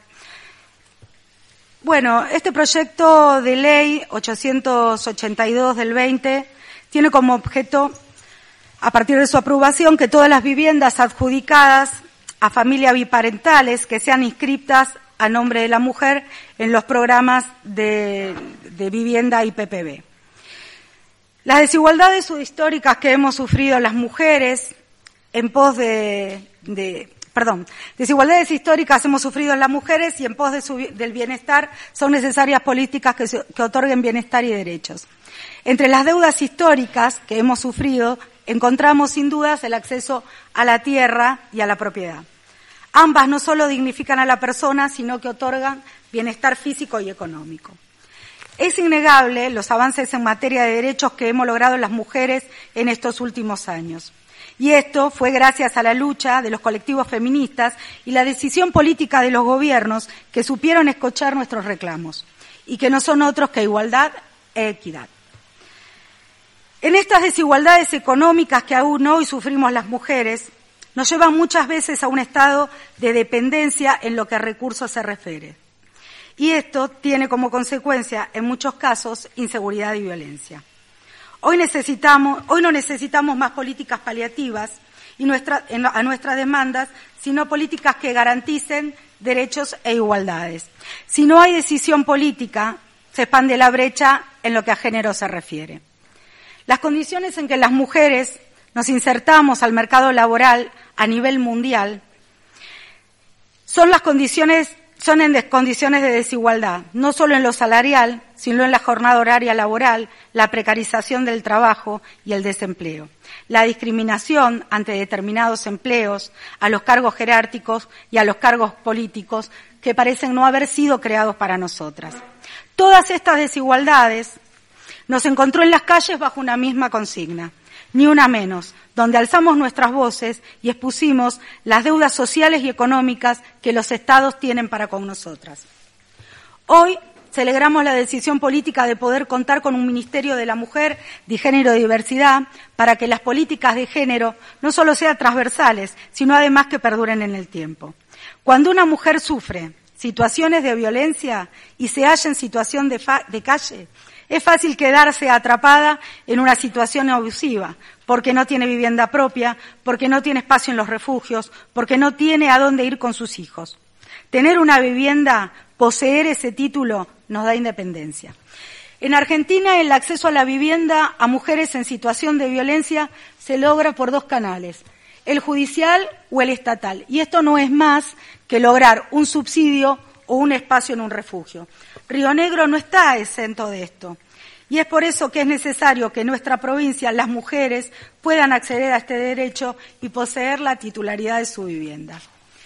Bueno, este proyecto de ley ochocientos ochenta y dos del veinte tiene como objeto, a partir de su aprobación, que todas las viviendas adjudicadas a familias biparentales que sean inscriptas a nombre de la mujer en los programas de, de vivienda I P P B. Las desigualdades históricas que hemos sufrido las mujeres en pos de, de perdón, desigualdades históricas hemos sufrido las mujeres y en pos de su, del bienestar son necesarias políticas que, que otorguen bienestar y derechos. Entre las deudas históricas que hemos sufrido encontramos sin dudas el acceso a la tierra y a la propiedad. Ambas no solo dignifican a la persona, sino que otorgan bienestar físico y económico. Es innegable los avances en materia de derechos que hemos logrado las mujeres en estos últimos años. Y esto fue gracias a la lucha de los colectivos feministas y la decisión política de los gobiernos que supieron escuchar nuestros reclamos y que no son otros que igualdad e equidad. En estas desigualdades económicas que aún hoy sufrimos las mujeres, nos llevan muchas veces a un estado de dependencia en lo que a recursos se refiere. Y esto tiene como consecuencia, en muchos casos, inseguridad y violencia. Hoy necesitamos, hoy no necesitamos más políticas paliativas y nuestra, en, a nuestras demandas, sino políticas que garanticen derechos e igualdades. Si no hay decisión política, se expande la brecha en lo que a género se refiere. Las condiciones en que las mujeres nos insertamos al mercado laboral a nivel mundial son las condiciones son en condiciones de desigualdad, no solo en lo salarial, sino en la jornada horaria laboral, la precarización del trabajo y el desempleo. La discriminación ante determinados empleos, a los cargos jerárquicos y a los cargos políticos que parecen no haber sido creados para nosotras. Todas estas desigualdades nos encontró en las calles bajo una misma consigna, ni una menos, donde alzamos nuestras voces y expusimos las deudas sociales y económicas que los Estados tienen para con nosotras. Hoy celebramos la decisión política de poder contar con un Ministerio de la Mujer, de Género y Diversidad para que las políticas de género no solo sean transversales, sino además que perduren en el tiempo. Cuando una mujer sufre situaciones de violencia y se halla en situación de, de calle, es fácil quedarse atrapada en una situación abusiva, porque no tiene vivienda propia, porque no tiene espacio en los refugios, porque no tiene a dónde ir con sus hijos. Tener una vivienda, poseer ese título, nos da independencia. En Argentina, el acceso a la vivienda a mujeres en situación de violencia se logra por dos canales, el judicial o el estatal. Y esto no es más que lograr un subsidio o un espacio en un refugio. Río Negro no está exento de esto. Y es por eso que es necesario que en nuestra provincia las mujeres puedan acceder a este derecho y poseer la titularidad de su vivienda.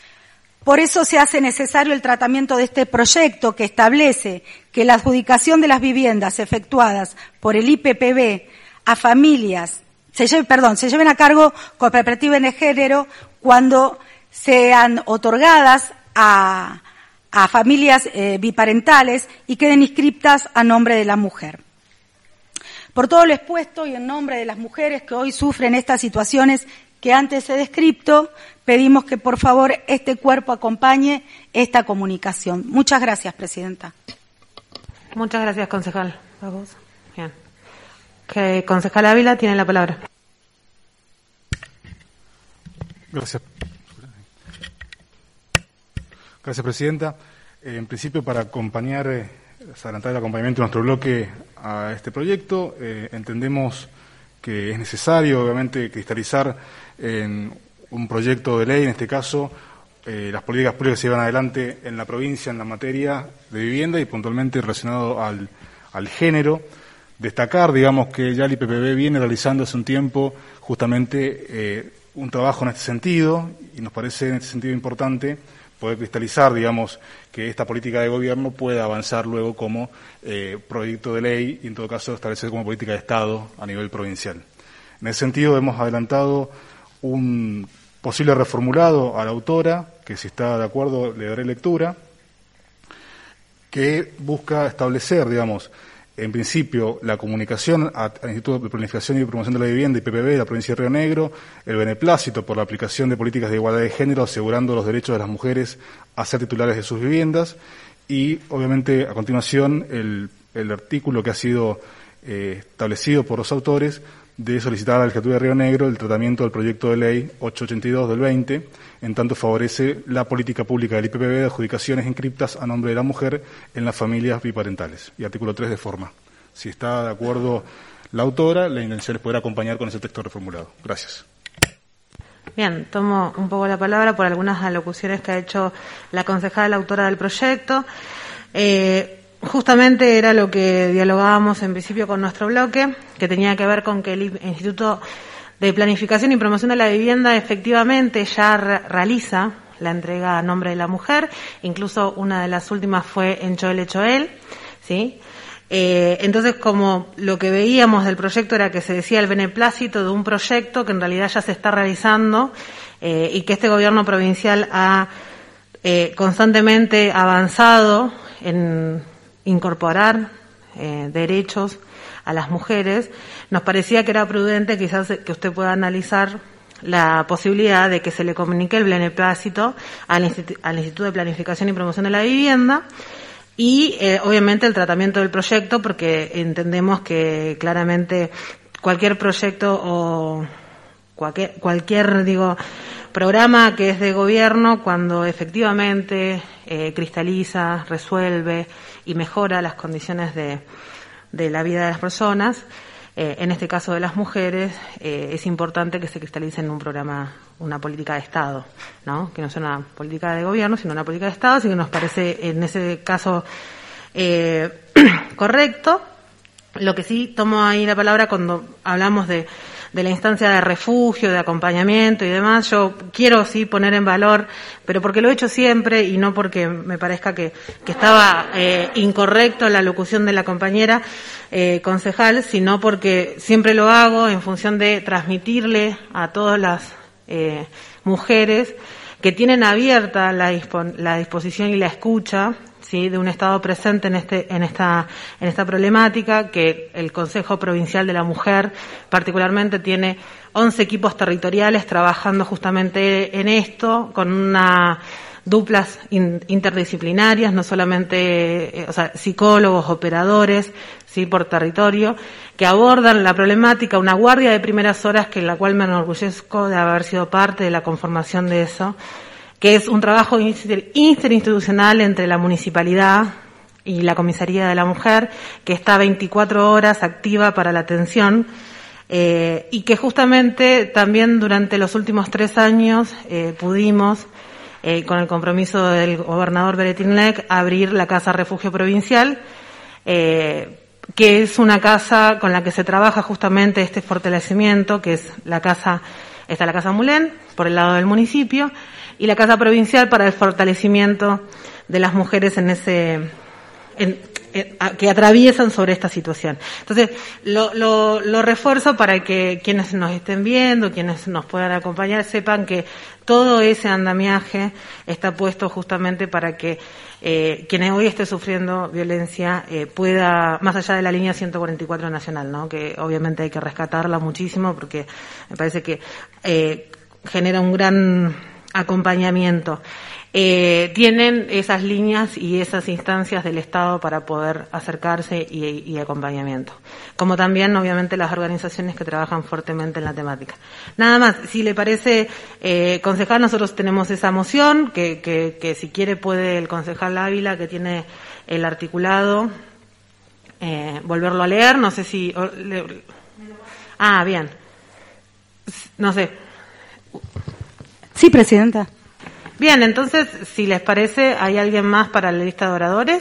Por eso se hace necesario el tratamiento de este proyecto que establece que la adjudicación de las viviendas efectuadas por el I P P B a familias, se lleven, perdón, se lleven a cargo con perspectiva de género cuando sean otorgadas a, a familias eh, biparentales y queden inscriptas a nombre de la mujer. Por todo lo expuesto y en nombre de las mujeres que hoy sufren estas situaciones que antes he descrito, pedimos que por favor este cuerpo acompañe esta comunicación. Muchas gracias, Presidenta. Muchas gracias, concejal. ¿A vos? Bien. Que concejal Ávila tiene la palabra. Gracias. Gracias, Presidenta. Eh, en principio, para acompañar, eh, adelantar el acompañamiento de nuestro bloque a este proyecto, eh, entendemos que es necesario, obviamente, cristalizar en un proyecto de ley, en este caso, eh, las políticas públicas que se llevan adelante en la provincia en la materia de vivienda y puntualmente relacionado al, al género. Destacar, digamos, que ya el I P P B viene realizando hace un tiempo justamente eh, un trabajo en este sentido y nos parece en este sentido importante poder cristalizar, digamos, que esta política de gobierno pueda avanzar luego como eh, proyecto de ley y en todo caso establecer como política de Estado a nivel provincial. En ese sentido hemos adelantado un posible reformulado a la autora, que si está de acuerdo le daré lectura, que busca establecer, digamos, en principio, la comunicación al Instituto de Planificación y Promoción de la Vivienda, I P P B, de la provincia de Río Negro, el beneplácito por la aplicación de políticas de igualdad de género, asegurando los derechos de las mujeres a ser titulares de sus viviendas, y obviamente a continuación el, el artículo que ha sido eh, establecido por los autores de solicitar a la Legislatura de Río Negro el tratamiento del proyecto de ley ochocientos ochenta y dos del veinte, en tanto favorece la política pública del I P P B de adjudicaciones inscriptas a nombre de la mujer en las familias biparentales. Y artículo tres de forma. Si está de acuerdo la autora, la intención es poder acompañar con ese texto reformulado. Gracias. Bien, tomo un poco la palabra por algunas alocuciones que ha hecho la concejala autora del proyecto. Eh, Justamente era lo que dialogábamos en principio con nuestro bloque, que tenía que ver con que el Instituto de Planificación y Promoción de la Vivienda efectivamente ya re- realiza la entrega a nombre de la mujer, incluso una de las últimas fue en Choel Choel, ¿sí? Eh, entonces, como lo que veíamos del proyecto era que se decía el beneplácito de un proyecto que en realidad ya se está realizando eh, y que este gobierno provincial ha eh, constantemente avanzado en incorporar eh, derechos a las mujeres, nos parecía que era prudente quizás que usted pueda analizar la posibilidad de que se le comunique el beneplácito al, Institu- al Instituto de Planificación y Promoción de la Vivienda y eh, obviamente el tratamiento del proyecto, porque entendemos que claramente cualquier proyecto o cualquier, cualquier digo programa que es de gobierno, cuando efectivamente eh, cristaliza, resuelve y mejora las condiciones de, de la vida de las personas, eh, en este caso de las mujeres, eh, es importante que se cristalice en un programa, una política de Estado, ¿no? Que no sea una política de gobierno, sino una política de Estado, así que nos parece en ese caso eh, correcto. Lo que sí tomo ahí la palabra cuando hablamos de de la instancia de refugio, de acompañamiento y demás, yo quiero sí poner en valor, pero porque lo he hecho siempre y no porque me parezca que, que estaba eh, incorrecto la locución de la compañera eh, concejal, sino porque siempre lo hago en función de transmitirle a todas las eh, mujeres que tienen abierta la, dispon- la disposición y la escucha, sí, de un Estado presente en este, en esta, en esta problemática, que el Consejo Provincial de la Mujer particularmente tiene once equipos territoriales trabajando justamente en esto, con una duplas in, interdisciplinarias, no solamente, eh, o sea, psicólogos, operadores, sí, por territorio, que abordan la problemática, una guardia de primeras horas que en la cual me enorgullezco de haber sido parte de la conformación de eso, que es un trabajo interinstitucional entre la municipalidad y la Comisaría de la Mujer, que está veinticuatro horas activa para la atención, eh, y que justamente también durante los últimos tres años eh, pudimos, eh, con el compromiso del gobernador Beretín Lec, abrir la Casa Refugio Provincial, eh, que es una casa con la que se trabaja justamente este fortalecimiento, que es la casa, está la Casa Mulén, por el lado del municipio, y la Casa Provincial para el fortalecimiento de las mujeres en ese, en, en, a, que atraviesan sobre esta situación. Entonces, lo, lo, lo refuerzo para que quienes nos estén viendo, quienes nos puedan acompañar, sepan que todo ese andamiaje está puesto justamente para que eh, quienes hoy estén sufriendo violencia eh, pueda, más allá de la línea ciento cuarenta y cuatro nacional, ¿no? Que obviamente hay que rescatarla muchísimo porque me parece que eh, genera un gran acompañamiento. Eh, tienen esas líneas y esas instancias del Estado para poder acercarse y, y acompañamiento. Como también, obviamente, las organizaciones que trabajan fuertemente en la temática. Nada más, si le parece, eh, concejal, nosotros tenemos esa moción, que, que, que si quiere puede el concejal Ávila, que tiene el articulado, eh, volverlo a leer. No sé si... O, le, ah, bien. No sé. Sí, presidenta. Bien, entonces, si les parece, ¿hay alguien más para la lista de oradores?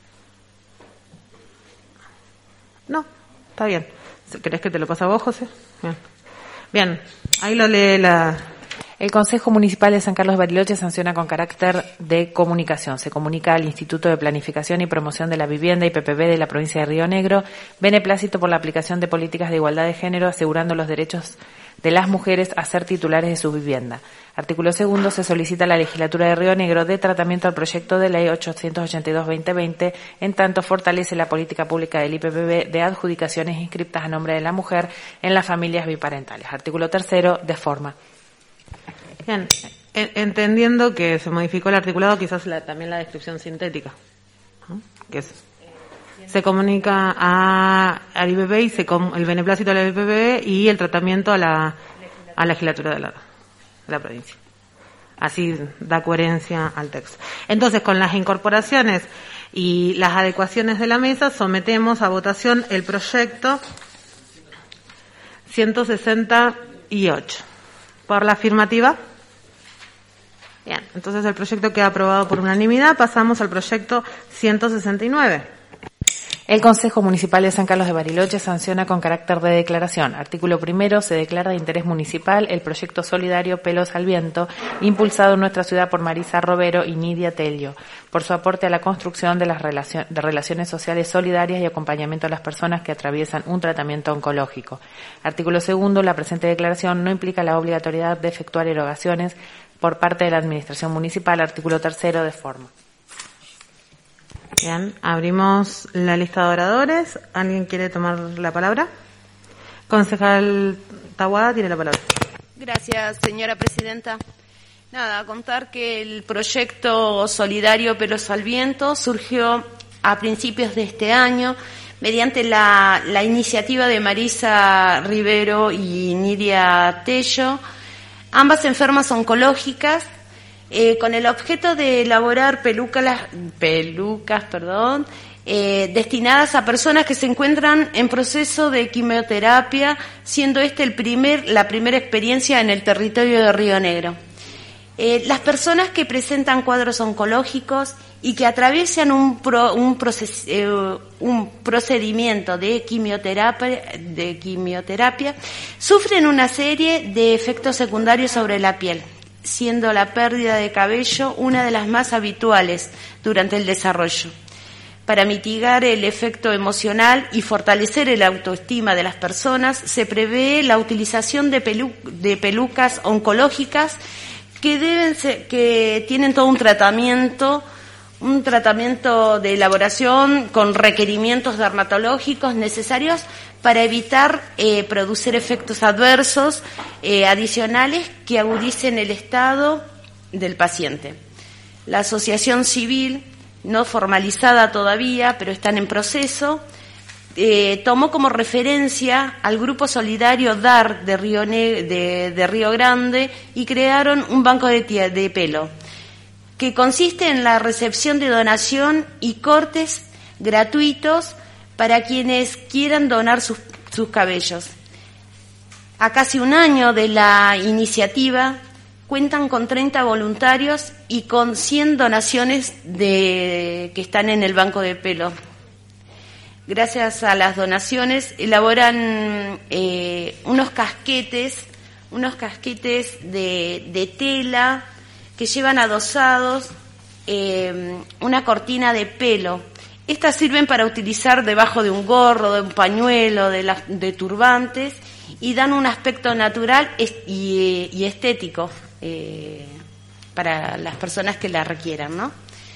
No, está bien. ¿Querés que te lo pase a vos, José? Bien. Bien, ahí lo lee la... El Consejo Municipal de San Carlos de Bariloche sanciona con carácter de comunicación. Se comunica al Instituto de Planificación y Promoción de la Vivienda, I P P B, de la provincia de Río Negro, beneplácito por la aplicación de políticas de igualdad de género, asegurando los derechos de las mujeres a ser titulares de su vivienda. Artículo segundo, se solicita a la Legislatura de Río Negro de tratamiento al proyecto de ley ochocientos ochenta y dos barra veinte veinte, en tanto fortalece la política pública del I P P B de adjudicaciones inscriptas a nombre de la mujer en las familias biparentales. Artículo tercero, de forma. Bien, entendiendo que se modificó el articulado, quizás la, también la descripción sintética, ¿no? Que es, se comunica a, al I P P B y se com, el beneplácito al I P P B y el tratamiento a la, a la legislatura de la, de la provincia. Así da coherencia al texto. Entonces, con las incorporaciones y las adecuaciones de la mesa, sometemos a votación el proyecto ciento sesenta y ocho. ¿Por la afirmativa? Bien, entonces el proyecto queda aprobado por unanimidad. Pasamos al proyecto ciento sesenta y nueve. El Consejo Municipal de San Carlos de Bariloche sanciona con carácter de declaración. Artículo primero, se declara de interés municipal el proyecto solidario Pelos al Viento, impulsado en nuestra ciudad por Marisa Robero y Nidia Tello, por su aporte a la construcción de las relacion- de relaciones sociales solidarias y acompañamiento a las personas que atraviesan un tratamiento oncológico. Artículo segundo, la presente declaración no implica la obligatoriedad de efectuar erogaciones por parte de la Administración Municipal. Artículo tercero, de forma. Bien, abrimos la lista de oradores. ¿Alguien quiere tomar la palabra? Concejal Taboada tiene la palabra. Gracias, señora presidenta. Nada, contar que el proyecto solidario Pelos al Viento surgió a principios de este año mediante la, la iniciativa de Marisa Rivero y Nidia Tello, ambas enfermas oncológicas eh, con el objeto de elaborar pelucas, pelucas perdón, eh, destinadas a personas que se encuentran en proceso de quimioterapia, siendo este el primer, la primera experiencia en el territorio de Río Negro. Eh, las personas que presentan cuadros oncológicos y que atraviesan un, pro, un, proces, eh, un procedimiento de quimioterapia, de quimioterapia sufren una serie de efectos secundarios sobre la piel, siendo la pérdida de cabello una de las más habituales durante el desarrollo. Para mitigar el efecto emocional y fortalecer el autoestima de las personas, se prevé la utilización de, pelu, de pelucas oncológicas que deben ser, que tienen todo un tratamiento, un tratamiento de elaboración con requerimientos dermatológicos necesarios para evitar eh, producir efectos adversos eh, adicionales que agudicen el estado del paciente. La asociación civil, no formalizada todavía, pero están en proceso, Eh, tomó como referencia al Grupo Solidario D A R de Río, ne- de, de Río Grande y crearon un banco de, tia- de pelo que consiste en la recepción de donación y cortes gratuitos para quienes quieran donar sus, sus cabellos. A casi un año de la iniciativa cuentan con treinta voluntarios y con cien donaciones de, que están en el banco de pelo. Gracias a las donaciones elaboran eh, unos casquetes, unos casquetes de, de tela que llevan adosados eh, una cortina de pelo. Estas sirven para utilizar debajo de un gorro, de un pañuelo, de, la, de turbantes y dan un aspecto natural y, y estético eh, para las personas que la requieran, ¿no?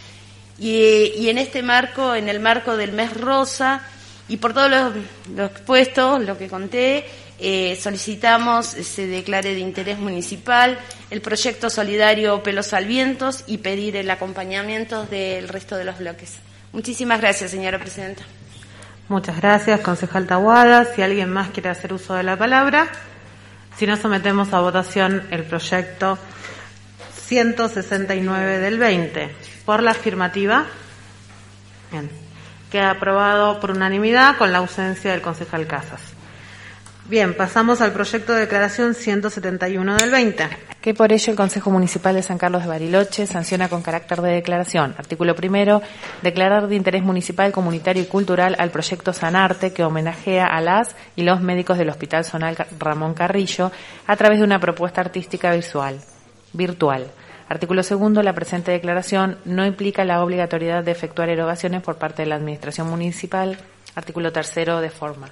Y, y en este marco, en el marco del mes rosa, y por todo lo, lo expuesto, lo que conté, eh, solicitamos se declare de interés municipal el proyecto solidario Pelos al Vientos y pedir el acompañamiento del resto de los bloques. Muchísimas gracias, señora presidenta. Muchas gracias, concejal Taboada. Si alguien más quiere hacer uso de la palabra, si no, sometemos a votación el proyecto ciento sesenta y nueve del veinte. Por la afirmativa, bien, queda aprobado por unanimidad con la ausencia del concejal Casas. Bien, pasamos al proyecto de declaración ciento setenta y uno del veinte. Que por ello el Consejo Municipal de San Carlos de Bariloche sanciona con carácter de declaración. Artículo primero, declarar de interés municipal, comunitario y cultural al proyecto Sanarte, que homenajea a las y los médicos del Hospital Zonal Ramón Carrillo a través de una propuesta artística visual, virtual. Artículo segundo, la presente declaración no implica la obligatoriedad de efectuar erogaciones por parte de la Administración Municipal. Artículo tercero, de forma.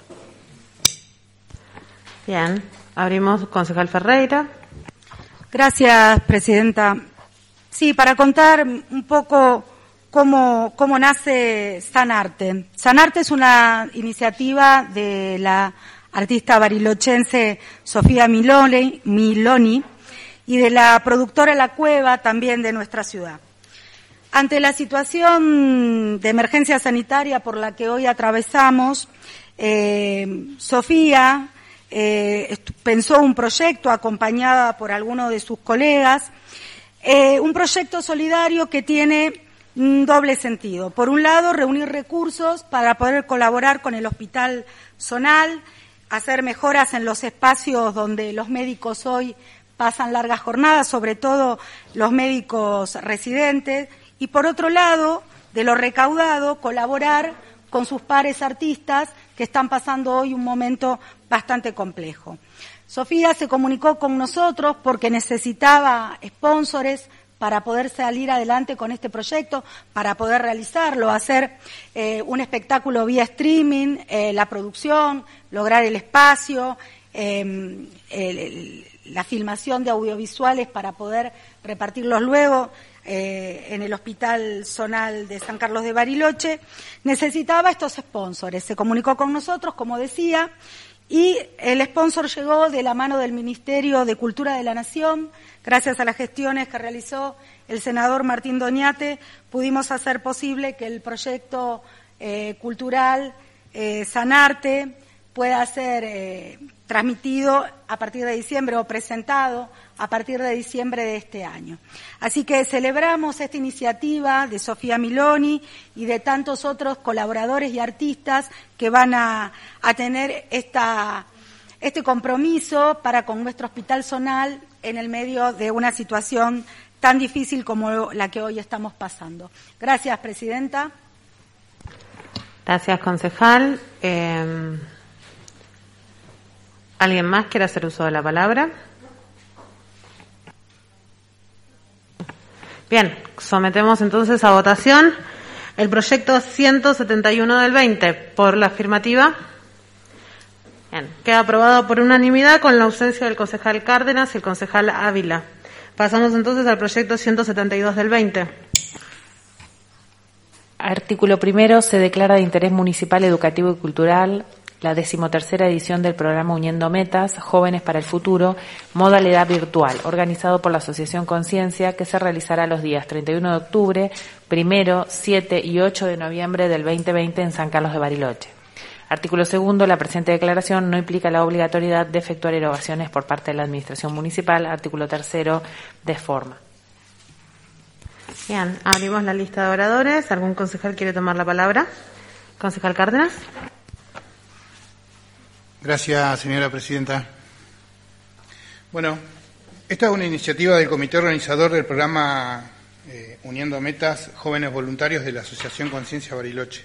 Bien, abrimos concejal Ferreira. Gracias, presidenta. Sí, para contar un poco cómo, cómo nace Sanarte. Sanarte es una iniciativa de la artista barilochense Sofía Miloni, Miloni y de la productora La Cueva, también de nuestra ciudad. Ante la situación de emergencia sanitaria por la que hoy atravesamos, eh, Sofía eh, pensó un proyecto acompañada por algunos de sus colegas, eh, un proyecto solidario que tiene un doble sentido. Por un lado, reunir recursos para poder colaborar con el Hospital Zonal, hacer mejoras en los espacios donde los médicos hoy pasan largas jornadas, sobre todo los médicos residentes, y por otro lado, de lo recaudado, colaborar con sus pares artistas que están pasando hoy un momento bastante complejo. Sofía se comunicó con nosotros porque necesitaba sponsores para poder salir adelante con este proyecto, para poder realizarlo, hacer eh, un espectáculo vía streaming, eh, la producción, lograr el espacio, eh, el, el, la filmación de audiovisuales para poder repartirlos luego eh, en el Hospital Zonal de San Carlos de Bariloche. Necesitaba estos sponsores. Se comunicó con nosotros, como decía, y el sponsor llegó de la mano del Ministerio de Cultura de la Nación. Gracias a las gestiones que realizó el senador Martín Doñate, pudimos hacer posible que el proyecto eh, cultural eh, Sanarte pueda ser eh, transmitido a partir de diciembre o presentado a partir de diciembre de este año. Así que celebramos esta iniciativa de Sofía Miloni y de tantos otros colaboradores y artistas que van a, a tener esta, este compromiso para con nuestro Hospital Zonal en el medio de una situación tan difícil como la que hoy estamos pasando. Gracias, Presidenta. Gracias, concejal. Eh, ¿Alguien más quiere hacer uso de la palabra? Bien, sometemos entonces a votación el proyecto ciento setenta y uno del veinte. Por la afirmativa. Bien, queda aprobado por unanimidad con la ausencia del concejal Cárdenas y el concejal Ávila. Pasamos entonces al proyecto ciento setenta y dos del veinte. Artículo primero. Se declara de interés municipal, educativo y cultural la decimotercera edición del programa Uniendo Metas, Jóvenes para el Futuro, modalidad virtual, organizado por la Asociación Conciencia, que se realizará los días treinta y uno de octubre, primero, siete y ocho de noviembre del veinte veinte en San Carlos de Bariloche. Artículo segundo. La presente declaración no implica la obligatoriedad de efectuar erogaciones por parte de la Administración Municipal. Artículo tercero. De forma. Bien, abrimos la lista de oradores. ¿Algún concejal quiere tomar la palabra? Concejal Cárdenas. Gracias, señora presidenta. Bueno, esta es una iniciativa del comité organizador del programa eh, Uniendo Metas, Jóvenes Voluntarios de la Asociación Conciencia Bariloche.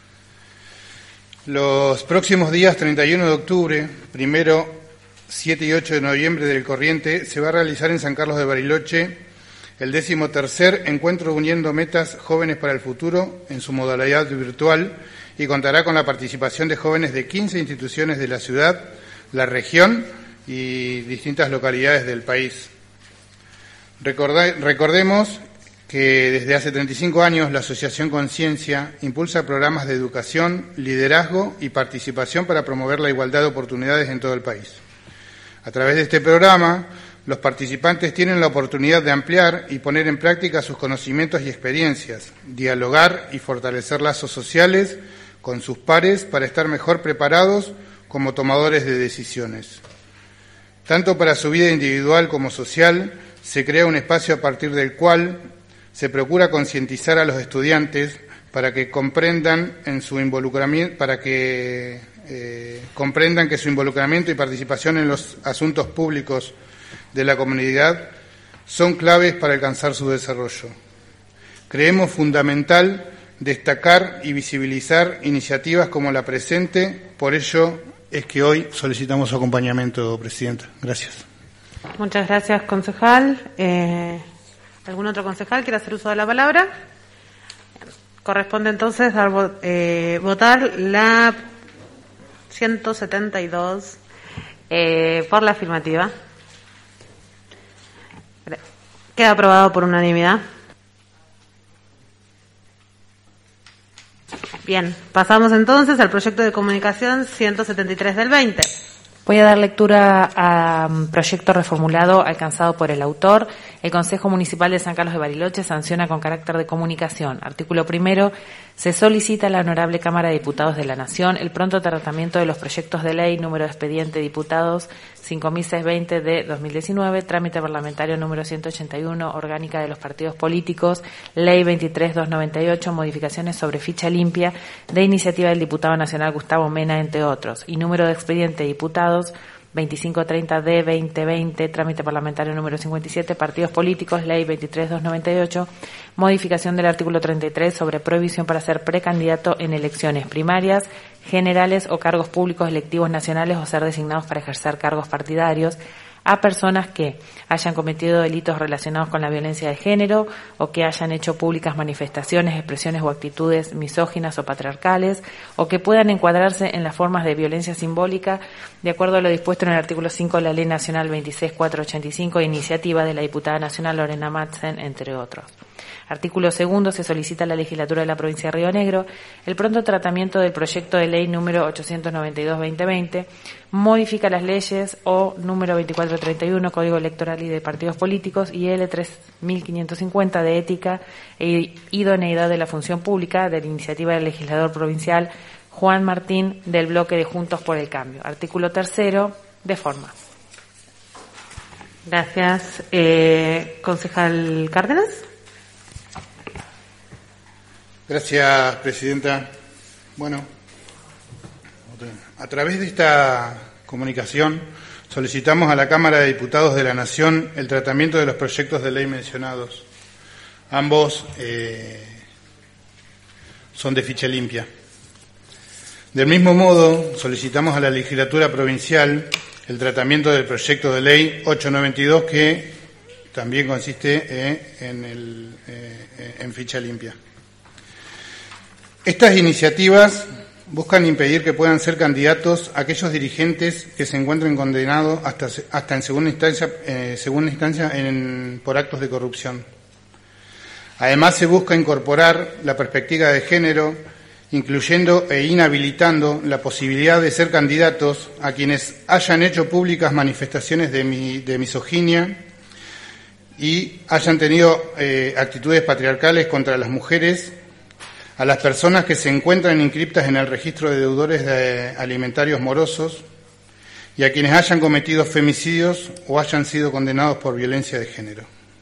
Los próximos días treinta y uno de octubre, primero, siete y ocho de noviembre del corriente, se va a realizar en San Carlos de Bariloche el décimo tercer encuentro Uniendo Metas Jóvenes para el Futuro en su modalidad virtual y contará con la participación de jóvenes de quince instituciones de la ciudad, la región y distintas localidades del país. Recordá, recordemos que desde hace treinta y cinco años la Asociación Conciencia impulsa programas de educación, liderazgo y participación para promover la igualdad de oportunidades en todo el país. A través de este programa, los participantes tienen la oportunidad de ampliar y poner en práctica sus conocimientos y experiencias, dialogar y fortalecer lazos sociales con sus pares para estar mejor preparados como tomadores de decisiones. Tanto para su vida individual como social, se crea un espacio a partir del cual se procura concientizar a los estudiantes para que comprendan en su involucramiento, para que eh, comprendan que su involucramiento y participación en los asuntos públicos de la comunidad son claves para alcanzar su desarrollo. Creemos fundamental destacar y visibilizar iniciativas como la presente, por ello es que hoy solicitamos su acompañamiento, Presidenta. Gracias. Muchas gracias, concejal. Eh, ¿Algún otro concejal quiere hacer uso de la palabra? Corresponde entonces dar, eh, votar la ciento setenta y dos eh, por la afirmativa. Queda aprobado por unanimidad. Bien, pasamos entonces al proyecto de comunicación ciento setenta y tres del veinte. Voy a dar lectura a um, proyecto reformulado alcanzado por el autor. El Consejo Municipal de San Carlos de Bariloche sanciona con carácter de comunicación. Artículo primero. Se solicita a la Honorable Cámara de Diputados de la Nación el pronto tratamiento de los proyectos de ley número de expediente diputados cinco mil seiscientos veinte de dos mil diecinueve, trámite parlamentario número ciento ochenta y uno, orgánica de los partidos políticos, ley veintitrés mil doscientos noventa y ocho, modificaciones sobre ficha limpia de iniciativa del diputado nacional Gustavo Mena, entre otros, y número de expediente diputados veinticinco treinta de veinte veinte, trámite parlamentario número cincuenta y siete, partidos políticos, ley veintitrés mil doscientos noventa y ocho, modificación del artículo treinta y tres sobre prohibición para ser precandidato en elecciones primarias, generales o cargos públicos electivos nacionales o ser designados para ejercer cargos partidarios a personas que hayan cometido delitos relacionados con la violencia de género o que hayan hecho públicas manifestaciones, expresiones o actitudes misóginas o patriarcales o que puedan encuadrarse en las formas de violencia simbólica de acuerdo a lo dispuesto en el artículo cinco de la Ley Nacional veintiséis mil cuatrocientos ochenta y cinco, iniciativa de la diputada nacional Lorena Madsen, entre otros. Artículo segundo. Se solicita a la legislatura de la provincia de Río Negro el pronto tratamiento del proyecto de ley número ochocientos noventa y dos barra veinte veinte, modifica las leyes O número veinticuatro treinta y uno, Código Electoral y de Partidos Políticos, y L tres mil quinientos cincuenta de Ética e Idoneidad de la Función Pública, de la iniciativa del legislador provincial Juan Martín, del bloque de Juntos por el Cambio. Artículo tercero, de forma. Gracias. Eh, concejal Cárdenas. Gracias, presidenta. Bueno, a través de esta comunicación solicitamos a la Cámara de Diputados de la Nación el tratamiento de los proyectos de ley mencionados. Ambos eh, son de ficha limpia. Del mismo modo, solicitamos a la legislatura provincial el tratamiento del proyecto de ley ochocientos noventa y dos, que también consiste eh, en, el, eh, en ficha limpia. Estas iniciativas buscan impedir que puedan ser candidatos aquellos dirigentes que se encuentren condenados hasta, hasta en segunda instancia, eh, segunda instancia en, por actos de corrupción. Además, se busca incorporar la perspectiva de género, incluyendo e inhabilitando la posibilidad de ser candidatos a quienes hayan hecho públicas manifestaciones de, mi, de misoginia y hayan tenido eh, actitudes patriarcales contra las mujeres, a las personas que se encuentran inscriptas en el registro de deudores de alimentarios morosos y a quienes hayan cometido femicidios o hayan sido condenados por violencia de género.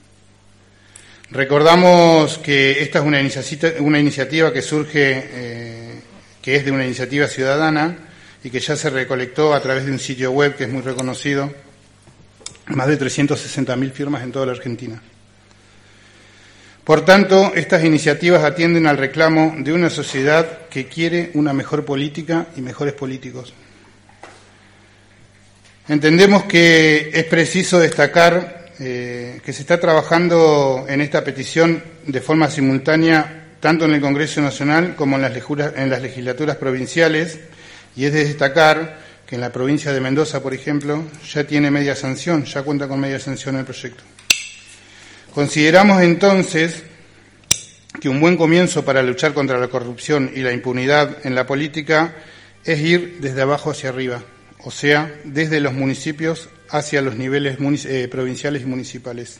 Recordamos que esta es una iniciativa, una iniciativa que surge, eh, que es de una iniciativa ciudadana y que ya se recolectó a través de un sitio web que es muy reconocido, más de trescientas sesenta mil firmas en toda la Argentina. Por tanto, estas iniciativas atienden al reclamo de una sociedad que quiere una mejor política y mejores políticos. Entendemos que es preciso destacar Eh, que se está trabajando en esta petición de forma simultánea tanto en el Congreso Nacional como en las, en las legislaturas provinciales, y es de destacar que en la provincia de Mendoza, por ejemplo, ya tiene media sanción, ya cuenta con media sanción el proyecto. Consideramos entonces que un buen comienzo para luchar contra la corrupción y la impunidad en la política es ir desde abajo hacia arriba, o sea, desde los municipios hacia los niveles eh, provinciales y municipales.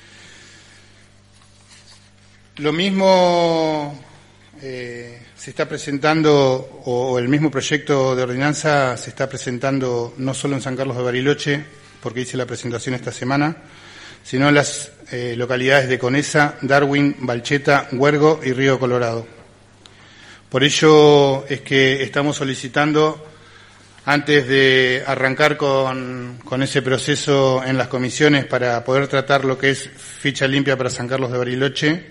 Lo mismo eh, se está presentando, o, o el mismo proyecto de ordenanza se está presentando no solo en San Carlos de Bariloche, porque hice la presentación esta semana, sino en las eh, localidades de Conesa, Darwin, Balcheta, Huergo y Río Colorado. Por ello es que estamos solicitando, antes de arrancar con, con ese proceso en las comisiones para poder tratar lo que es ficha limpia para San Carlos de Bariloche,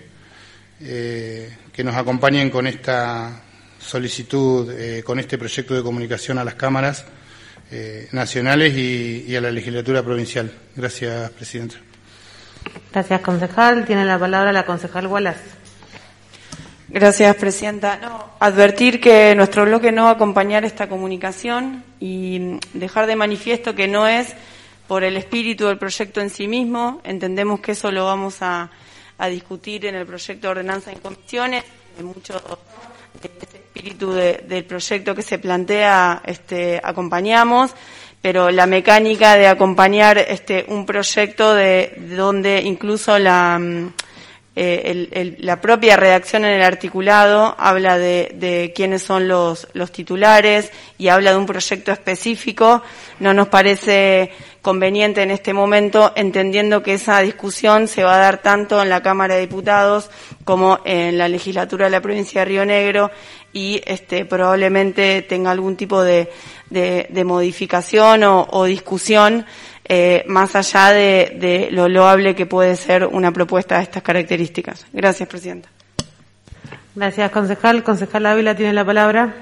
eh, que nos acompañen con esta solicitud, eh, con este proyecto de comunicación a las cámaras eh, nacionales y, y a la legislatura provincial. Gracias, presidenta. Gracias, concejal. Tiene la palabra la concejal Wallace. Gracias, presidenta. No, advertir que nuestro bloque no va a acompañar esta comunicación y dejar de manifiesto que no es por el espíritu del proyecto en sí mismo. Entendemos que eso lo vamos a, a discutir en el proyecto de ordenanza en comisiones. En mucho de este espíritu de, del proyecto que se plantea, este, acompañamos, pero la mecánica de acompañar este un proyecto de, de donde incluso la Eh, el, el, la propia redacción en el articulado habla de, de quiénes son los, los titulares y habla de un proyecto específico. No nos parece conveniente en este momento, entendiendo que esa discusión se va a dar tanto en la Cámara de Diputados como en la legislatura de la provincia de Río Negro, y este probablemente tenga algún tipo de, de, de modificación o, o discusión Eh, más allá de, de lo loable que puede ser una propuesta de estas características. Gracias, presidenta. Gracias, concejal. Concejal Ávila tiene la palabra.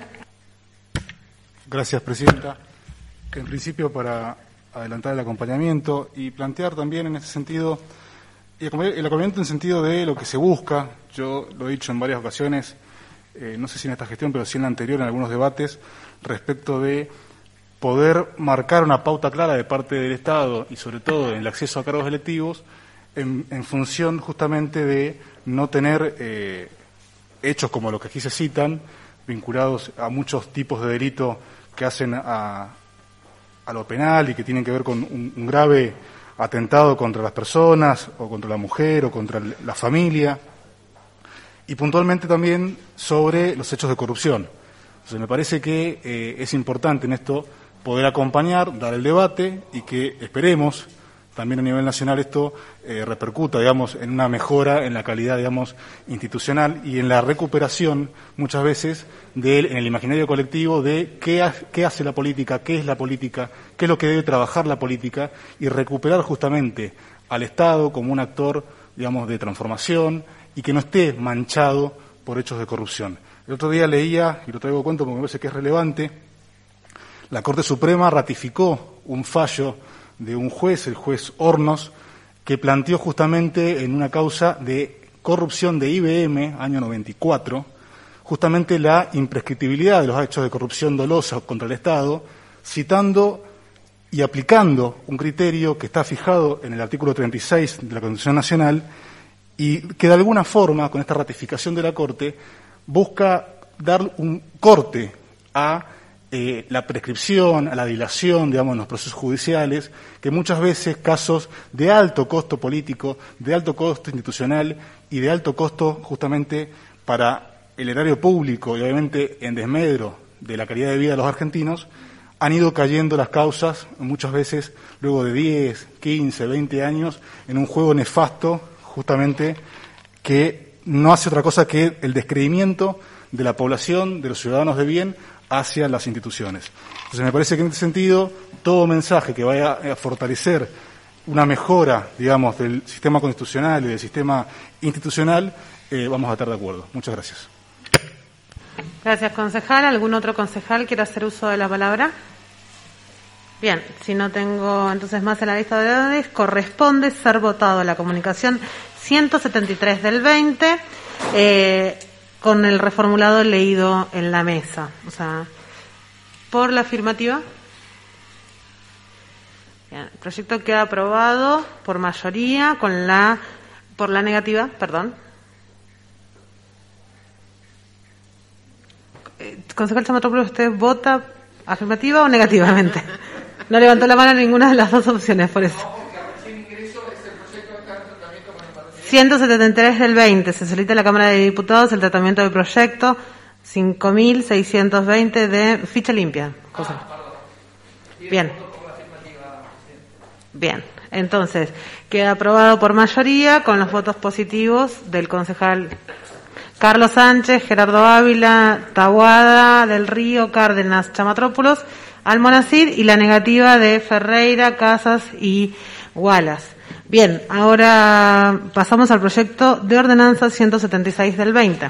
Gracias, presidenta. En principio, para adelantar el acompañamiento y plantear también en ese sentido, el acompañamiento en sentido de lo que se busca. Yo lo he dicho en varias ocasiones, eh, no sé si en esta gestión, pero sí en la anterior, en algunos debates, respecto de poder marcar una pauta clara de parte del Estado y sobre todo en el acceso a cargos electivos en, en función justamente de no tener eh, hechos como los que aquí se citan, vinculados a muchos tipos de delito que hacen a, a lo penal y que tienen que ver con un, un grave atentado contra las personas o contra la mujer o contra la familia, y puntualmente también sobre los hechos de corrupción. Entonces me parece que eh, es importante en esto poder acompañar, dar el debate y que esperemos también a nivel nacional esto eh, repercuta, digamos, en una mejora en la calidad, digamos, institucional y en la recuperación, muchas veces, de, en el imaginario colectivo de qué, ha, qué hace la política, qué es la política, qué es lo que debe trabajar la política y recuperar justamente al Estado como un actor, digamos, de transformación y que no esté manchado por hechos de corrupción. El otro día leía, y lo traigo a cuento porque me parece que es relevante, la Corte Suprema ratificó un fallo de un juez, el juez Hornos, que planteó justamente en una causa de corrupción de I B M, año noventa y cuatro, justamente la imprescriptibilidad de los hechos de corrupción dolosa contra el Estado, citando y aplicando un criterio que está fijado en el artículo treinta y seis de la Constitución Nacional y que de alguna forma, con esta ratificación de la Corte, busca dar un corte a Eh, la prescripción, a la dilación, digamos, en los procesos judiciales, que muchas veces casos de alto costo político, de alto costo institucional y de alto costo justamente para el erario público y obviamente en desmedro de la calidad de vida de los argentinos, han ido cayendo las causas, muchas veces luego de diez, quince, veinte años, en un juego nefasto justamente que no hace otra cosa que el descreimiento de la población, de los ciudadanos de bien, hacia las instituciones. Entonces me parece que en este sentido todo mensaje que vaya a fortalecer una mejora, digamos, del sistema constitucional y del sistema institucional, eh, vamos a estar de acuerdo. Muchas gracias. Gracias, concejal. ¿Algún otro concejal quiere hacer uso de la palabra? Bien, si no tengo entonces más en la lista de edades, corresponde ser votado la comunicación ciento setenta y tres del veinte, eh, con el reformulado leído en la mesa. O sea, por la afirmativa. Bien, el proyecto queda aprobado por mayoría, con la, por la negativa, perdón. Eh, concejal Chamatrópolis, ¿usted vota afirmativa o negativamente? No levantó la mano en ninguna de las dos opciones, por eso. ciento setenta y tres del veinte, se solicita a la Cámara de Diputados el tratamiento del proyecto cinco mil seiscientos veinte de ficha limpia. José. Bien. Bien. Entonces, queda aprobado por mayoría con los votos positivos del concejal Carlos Sánchez, Gerardo Ávila, Taboada, Del Río, Cárdenas, Chamatrópolis, Almonacid y la negativa de Ferreira, Casas y Wallace. Bien, ahora pasamos al proyecto de ordenanza ciento setenta y seis del veinte.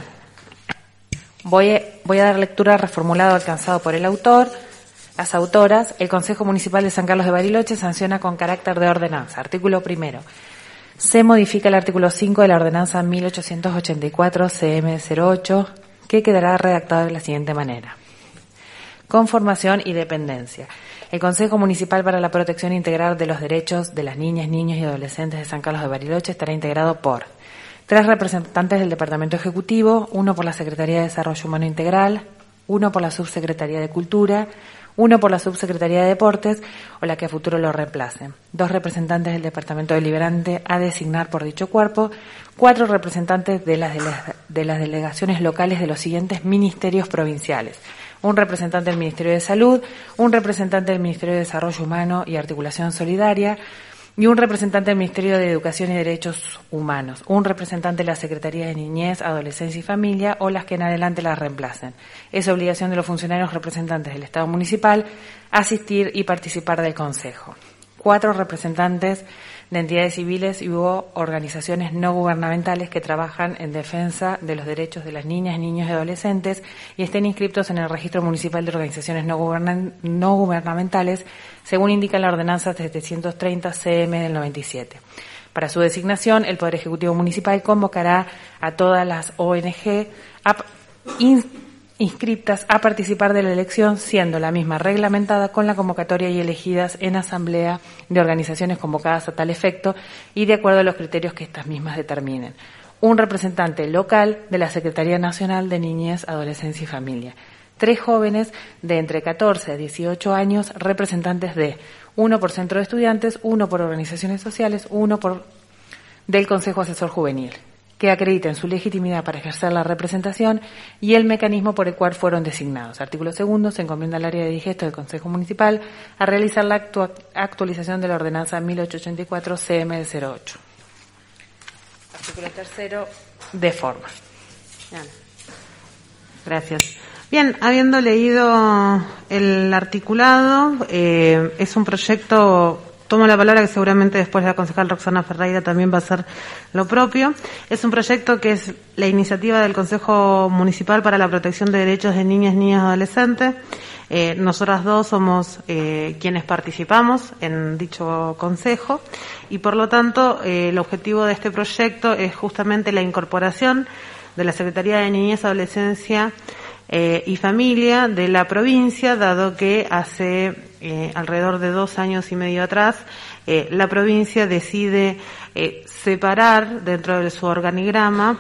Voy a, voy a dar lectura al reformulado alcanzado por el autor, las autoras. El Consejo Municipal de San Carlos de Bariloche sanciona con carácter de ordenanza. Artículo primero. Se modifica el artículo cinco de la ordenanza mil ochocientos ochenta y cuatro C M cero ocho, que quedará redactado de la siguiente manera. Conformación y dependencia. El Consejo Municipal para la Protección Integral de los Derechos de las Niñas, Niños y Adolescentes de San Carlos de Bariloche estará integrado por tres representantes del Departamento Ejecutivo, uno por la Secretaría de Desarrollo Humano Integral, uno por la Subsecretaría de Cultura, uno por la Subsecretaría de Deportes o la que a futuro lo reemplace, dos representantes del Departamento Deliberante a designar por dicho cuerpo, cuatro representantes de las, dele- de las delegaciones locales de los siguientes ministerios provinciales, un representante del Ministerio de Salud, un representante del Ministerio de Desarrollo Humano y Articulación Solidaria y un representante del Ministerio de Educación y Derechos Humanos, un representante de la Secretaría de Niñez, Adolescencia y Familia o las que en adelante las reemplacen. Es obligación de los funcionarios representantes del Estado municipal asistir y participar del Consejo. Cuatro representantes de entidades civiles y u organizaciones no gubernamentales que trabajan en defensa de los derechos de las niñas, niños y adolescentes y estén inscritos en el Registro Municipal de Organizaciones no, gubernan- no gubernamentales, según indica la ordenanza setecientos treinta C M del noventa y siete. Para su designación, el Poder Ejecutivo Municipal convocará a todas las O N G a, in, inscriptas a participar de la elección, siendo la misma reglamentada con la convocatoria y elegidas en asamblea de organizaciones convocadas a tal efecto y de acuerdo a los criterios que estas mismas determinen. Un representante local de la Secretaría Nacional de Niñez, Adolescencia y Familia. Tres jóvenes de entre catorce a dieciocho años, representantes de uno por centro de estudiantes, uno por organizaciones sociales, uno por del Consejo Asesor Juvenil. que acrediten su legitimidad para ejercer la representación y el mecanismo por el cual fueron designados. Artículo segundo. Se encomienda al área de digesto del Consejo Municipal a realizar la actua- actualización de la ordenanza mil ochocientos ochenta y cuatro C M de cero ocho. Artículo tercero. De forma. Bien. Gracias. Bien, habiendo leído el articulado, eh, es un proyecto... Tomo la palabra que seguramente después la concejal Roxana Ferreira también va a hacer lo propio. Es un proyecto que es la iniciativa del Consejo Municipal para la Protección de Derechos de Niñas, Niñas y Adolescentes. Eh, nosotras dos somos eh, quienes participamos en dicho consejo y por lo tanto eh, el objetivo de este proyecto es justamente la incorporación de la Secretaría de Niñez, Adolescencia Eh, y familia de la provincia, dado que hace eh, alrededor de dos años y medio atrás eh, la provincia decide eh, separar dentro de su organigrama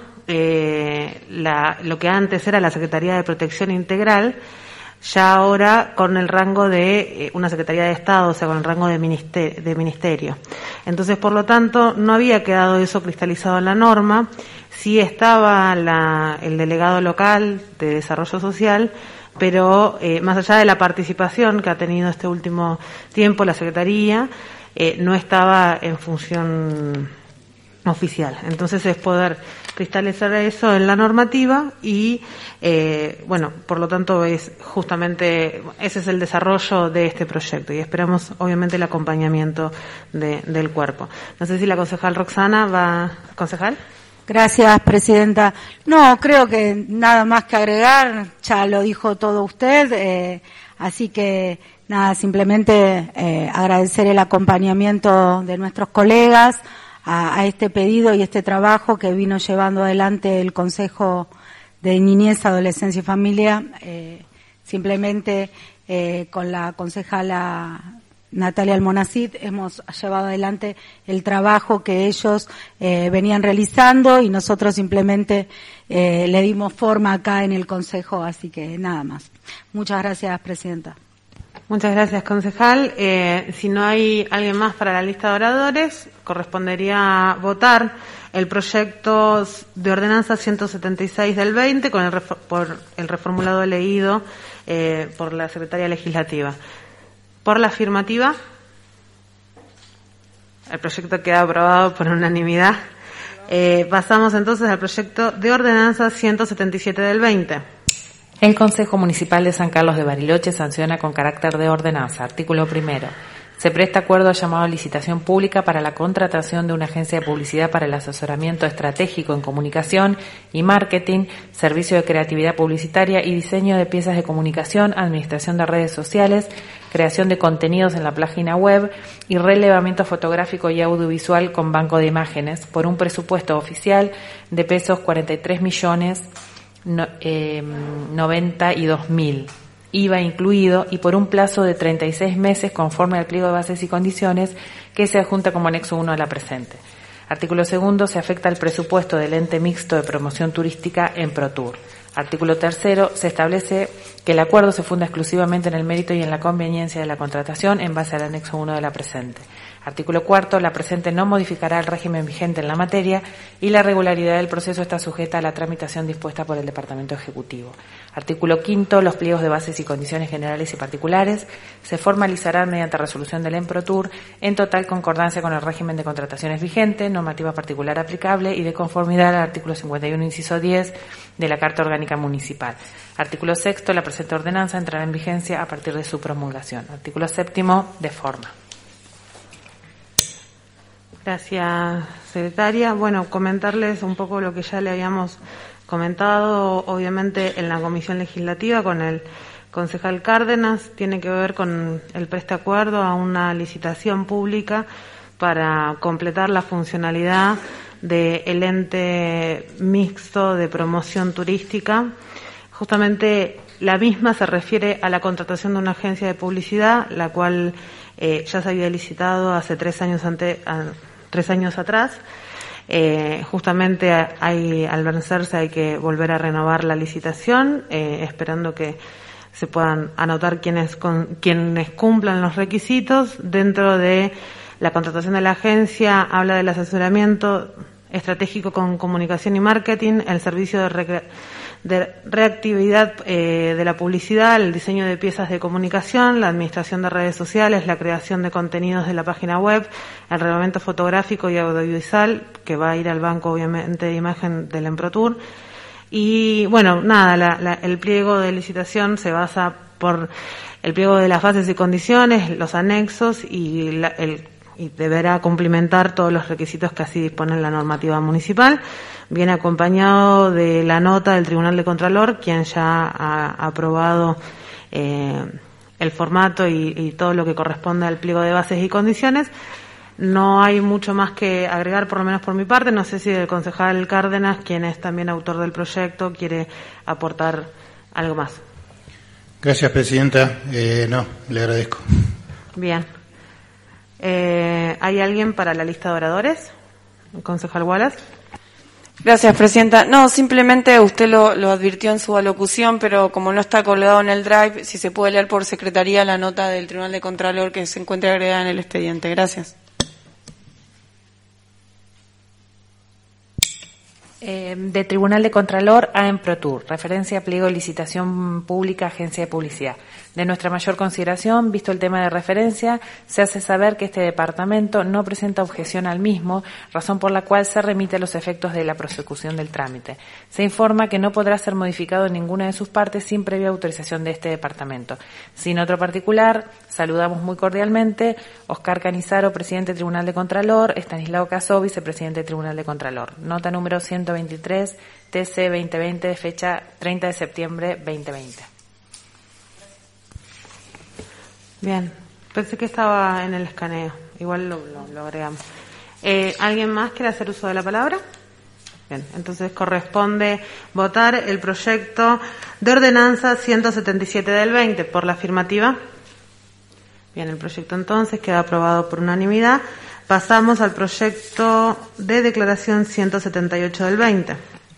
eh, la, lo que antes era la Secretaría de Protección Integral, ya ahora con el rango de eh, una Secretaría de Estado, o sea, con el rango de ministerio, de ministerio. Entonces, por lo tanto, no había quedado eso cristalizado en la norma. Sí estaba la, el delegado local de desarrollo social, pero eh, más allá de la participación que ha tenido este último tiempo la Secretaría, eh, no estaba en función oficial. Entonces es poder cristalizar eso en la normativa y, eh, bueno, por lo tanto es justamente, ese es el desarrollo de este proyecto y esperamos obviamente el acompañamiento de, del cuerpo. No sé si la concejal Roxana va, concejal. Gracias, presidenta. No, creo que nada más que agregar, ya lo dijo todo usted, eh, así que nada, simplemente eh, agradecer el acompañamiento de nuestros colegas a, a este pedido y este trabajo que vino llevando adelante el Consejo de Niñez, Adolescencia y Familia, eh, simplemente eh, con la concejala Natalia Almonacid hemos llevado adelante el trabajo que ellos eh, venían realizando y nosotros simplemente eh, le dimos forma acá en el Consejo, así que nada más. Muchas gracias, presidenta. Muchas gracias, concejal. Eh, si no hay alguien más para la lista de oradores, correspondería votar el proyecto de ordenanza ciento setenta y seis del veinte con el, por el reformulado leído eh, por la Secretaría Legislativa. Por la afirmativa, el proyecto queda aprobado por unanimidad. Eh, pasamos entonces al proyecto de ordenanza ciento setenta y siete del veinte. El Consejo Municipal de San Carlos de Bariloche sanciona con carácter de ordenanza. Artículo primero. Se presta acuerdo al llamado a licitación pública para la contratación de una agencia de publicidad para el asesoramiento estratégico en comunicación y marketing, servicio de creatividad publicitaria y diseño de piezas de comunicación, administración de redes sociales, creación de contenidos en la página web y relevamiento fotográfico y audiovisual con banco de imágenes por un presupuesto oficial de pesos cuarenta y tres millones noventa y dos mil. I V A incluido y por un plazo de treinta y seis meses conforme al pliego de bases y condiciones que se adjunta como anexo uno a la presente. Artículo segundo. Se afecta al presupuesto del ente mixto de promoción turística en ProTour. Artículo tercero. Se establece que el acuerdo se funda exclusivamente en el mérito y en la conveniencia de la contratación en base al anexo uno de la presente. Artículo cuarto. La presente no modificará el régimen vigente en la materia y la regularidad del proceso está sujeta a la tramitación dispuesta por el Departamento Ejecutivo. Artículo quinto. Los pliegos de bases y condiciones generales y particulares se formalizarán mediante resolución del EMPROTUR en total concordancia con el régimen de contrataciones vigente, normativa particular aplicable y de conformidad al artículo cincuenta y uno, inciso diez de la Carta Orgánica Municipal. Artículo sexto. La presente ordenanza entrará en vigencia a partir de su promulgación. Artículo séptimo. De forma. Gracias, secretaria. Bueno, comentarles un poco lo que ya le habíamos comentado, obviamente, en la comisión legislativa con el concejal Cárdenas. Tiene que ver con el prestacuerdo a una licitación pública para completar la funcionalidad del ente mixto de promoción turística. Justamente la misma se refiere a la contratación de una agencia de publicidad, la cual eh, ya se había licitado hace tres años ante, a, tres años atrás. Eh, justamente hay, al vencerse hay que volver a renovar la licitación, eh, esperando que se puedan anotar quienes, con, quienes cumplan los requisitos. Dentro de la contratación de la agencia habla del asesoramiento estratégico con comunicación y marketing, el servicio de, re de reactividad eh, de la publicidad, el diseño de piezas de comunicación, la administración de redes sociales, la creación de contenidos de la página web, el reglamento fotográfico y audiovisual, que va a ir al banco obviamente de imagen del Emprotur. Y bueno, nada, la, la, el pliego de licitación se basa por el pliego de las bases y condiciones, los anexos y, la, el, y deberá cumplimentar todos los requisitos que así dispone la normativa municipal. Viene acompañado de la nota del Tribunal de Contralor, quien ya ha aprobado eh, el formato y, y todo lo que corresponde al pliego de bases y condiciones. No hay mucho más que agregar, por lo menos por mi parte. No sé si el concejal Cárdenas, quien es también autor del proyecto, quiere aportar algo más. Gracias, presidenta. Eh, no, le agradezco. Bien. Eh, ¿Hay alguien para la lista de oradores? ¿El concejal Wallace? Gracias, presidenta. No, simplemente usted lo, lo advirtió en su alocución, pero como no está colgado en el drive, si se puede leer por secretaría la nota del Tribunal de Contralor que se encuentra agregada en el expediente. Gracias. Eh, de Tribunal de Contralor a Emprotur, referencia pliego de licitación pública, agencia de publicidad. De nuestra mayor consideración, visto el tema de referencia, se hace saber que este departamento no presenta objeción al mismo, razón por la cual se remite a los efectos de la prosecución del trámite. Se informa que no podrá ser modificado en ninguna de sus partes sin previa autorización de este departamento. Sin otro particular, saludamos muy cordialmente Oscar Canizaro, presidente del Tribunal de Contralor, Estanislao Casó, vicepresidente del Tribunal de Contralor. Nota número ciento veintitrés, T C veinte veinte, fecha treinta de septiembre veinte veinte. Bien, pensé que estaba en el escaneo, igual lo, lo, lo agregamos. Eh, ¿Alguien más quiere hacer uso de la palabra? Bien, entonces corresponde votar el proyecto de ordenanza ciento setenta y siete del veinte. ¿Por la afirmativa? Bien, el proyecto entonces queda aprobado por unanimidad. Pasamos al proyecto de declaración ciento setenta y ocho del veinte.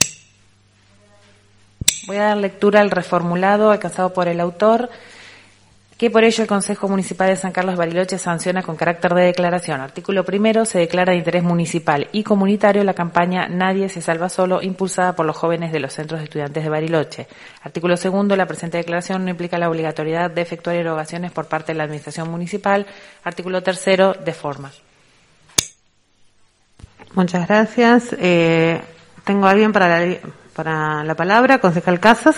Voy a dar lectura al reformulado alcanzado por el autor, que por ello el Consejo Municipal de San Carlos Bariloche sanciona con carácter de declaración. Artículo primero, se declara de interés municipal y comunitario la campaña Nadie se salva solo, impulsada por los jóvenes de los centros de estudiantes de Bariloche. Artículo segundo, la presente declaración no implica la obligatoriedad de efectuar erogaciones por parte de la Administración Municipal. Artículo tercero, de forma. Muchas gracias. Eh, ¿Tengo a alguien para la, para la palabra? Concejal Casas.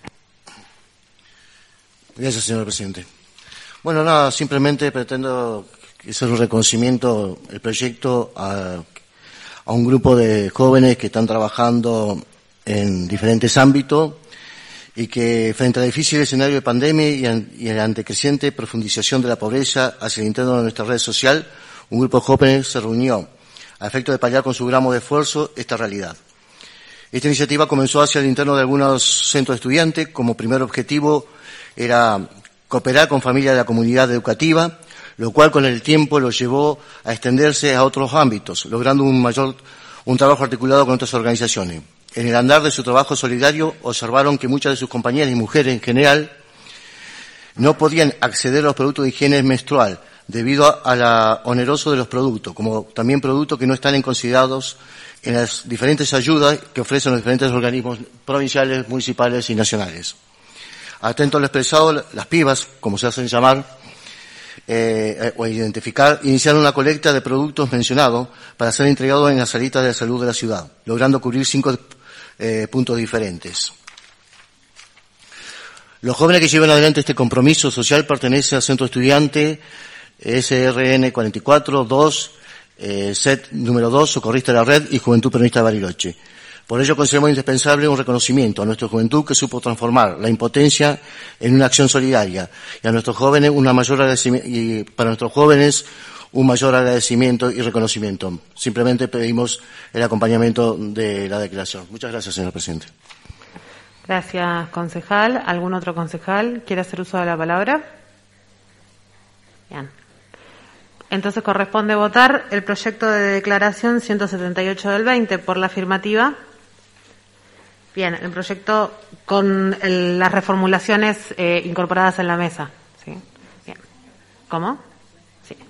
Gracias, señor presidente. Bueno, nada, simplemente pretendo hacer un reconocimiento, el proyecto a, a un grupo de jóvenes que están trabajando en diferentes ámbitos y que frente al difícil escenario de pandemia y, an, y a la antecreciente profundización de la pobreza hacia el interno de nuestra red social, un grupo de jóvenes se reunió a efecto de paliar con su gramo de esfuerzo esta realidad. Esta iniciativa comenzó hacia el interno de algunos centros de estudiantes. Como primer objetivo era cooperar con familias de la comunidad educativa, lo cual con el tiempo lo llevó a extenderse a otros ámbitos, logrando un mayor, un trabajo articulado con otras organizaciones. En el andar de su trabajo solidario observaron que muchas de sus compañeras y mujeres en general no podían acceder a los productos de higiene menstrual debido a la oneroso de los productos, como también productos que no están considerados en las diferentes ayudas que ofrecen los diferentes organismos provinciales, municipales y nacionales. Atento a lo expresado, las pibas, como se hacen llamar, eh, o identificar, iniciaron una colecta de productos mencionados para ser entregados en las salitas de salud de la ciudad, logrando cubrir cinco eh, puntos diferentes. Los jóvenes que llevan adelante este compromiso social pertenecen al Centro Estudiante S R N cuarenta y cuatro, dos, eh, S E T número dos, Socorrista de la Red y Juventud Peronista de Bariloche. Por ello consideramos indispensable un reconocimiento a nuestra juventud que supo transformar la impotencia en una acción solidaria y a nuestros jóvenes una mayor agradecimiento, y para nuestros jóvenes un mayor agradecimiento y reconocimiento. Simplemente pedimos el acompañamiento de la declaración. Muchas gracias, señor presidente. Gracias, concejal. ¿Algún otro concejal quiere hacer uso de la palabra? Bien. Entonces corresponde votar el proyecto de declaración ciento setenta y ocho del veinte. ¿Por la afirmativa? Bien, el proyecto con el, las reformulaciones eh, incorporadas en la mesa. ¿Sí? Bien. ¿Cómo? Sí.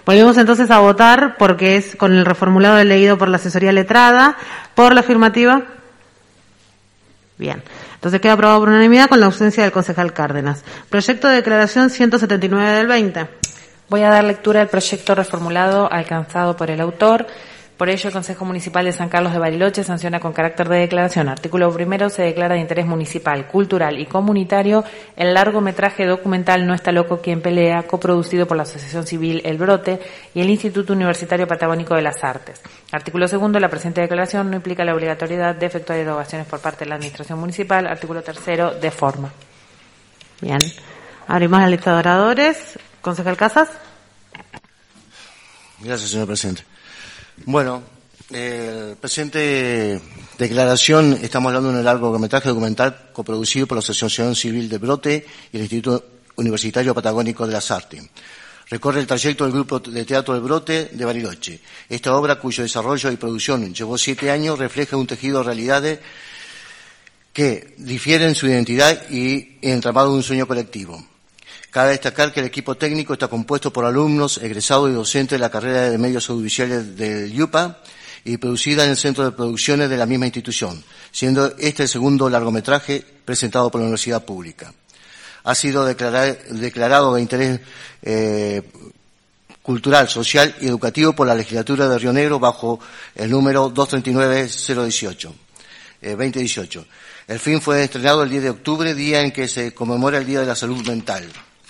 Volvemos entonces a votar porque es con el reformulado leído por la asesoría letrada. ¿Por la afirmativa? Bien. Entonces queda aprobado por unanimidad con la ausencia del concejal Cárdenas. Proyecto de declaración ciento setenta y nueve del veinte. Voy a dar lectura al proyecto reformulado alcanzado por el autor. Por ello, el Consejo Municipal de San Carlos de Bariloche sanciona con carácter de declaración. Artículo primero, se declara de interés municipal, cultural y comunitario el largometraje documental No está loco quien pelea, coproducido por la Asociación Civil El Brote y el Instituto Universitario Patagónico de las Artes. Artículo segundo, la presente declaración no implica la obligatoriedad de efectuar erogaciones por parte de la Administración Municipal. Artículo tercero, de forma. Bien. Abrimos la lista de oradores. Concejal Casas. Gracias, señor presidente. Bueno, eh, el presente declaración, estamos hablando de un largometraje documental coproducido por la Asociación Civil de Brote y el Instituto Universitario Patagónico de las Artes. Recorre el trayecto del Grupo de Teatro del Brote de Bariloche. Esta obra, cuyo desarrollo y producción llevó siete años, refleja un tejido de realidades que difieren en su identidad y entramado de un sueño colectivo. Cabe destacar que el equipo técnico está compuesto por alumnos, egresados y docentes de la carrera de medios audiovisuales del I U P A y producida en el centro de producciones de la misma institución, siendo este el segundo largometraje presentado por la Universidad Pública. Ha sido declarado, declarado de interés eh, cultural, social y educativo por la legislatura de Río Negro bajo el número doscientos treinta y nueve cero dieciocho, eh, veinte dieciocho. El film fue estrenado el diez de octubre, día en que se conmemora el Día de la Salud Mental.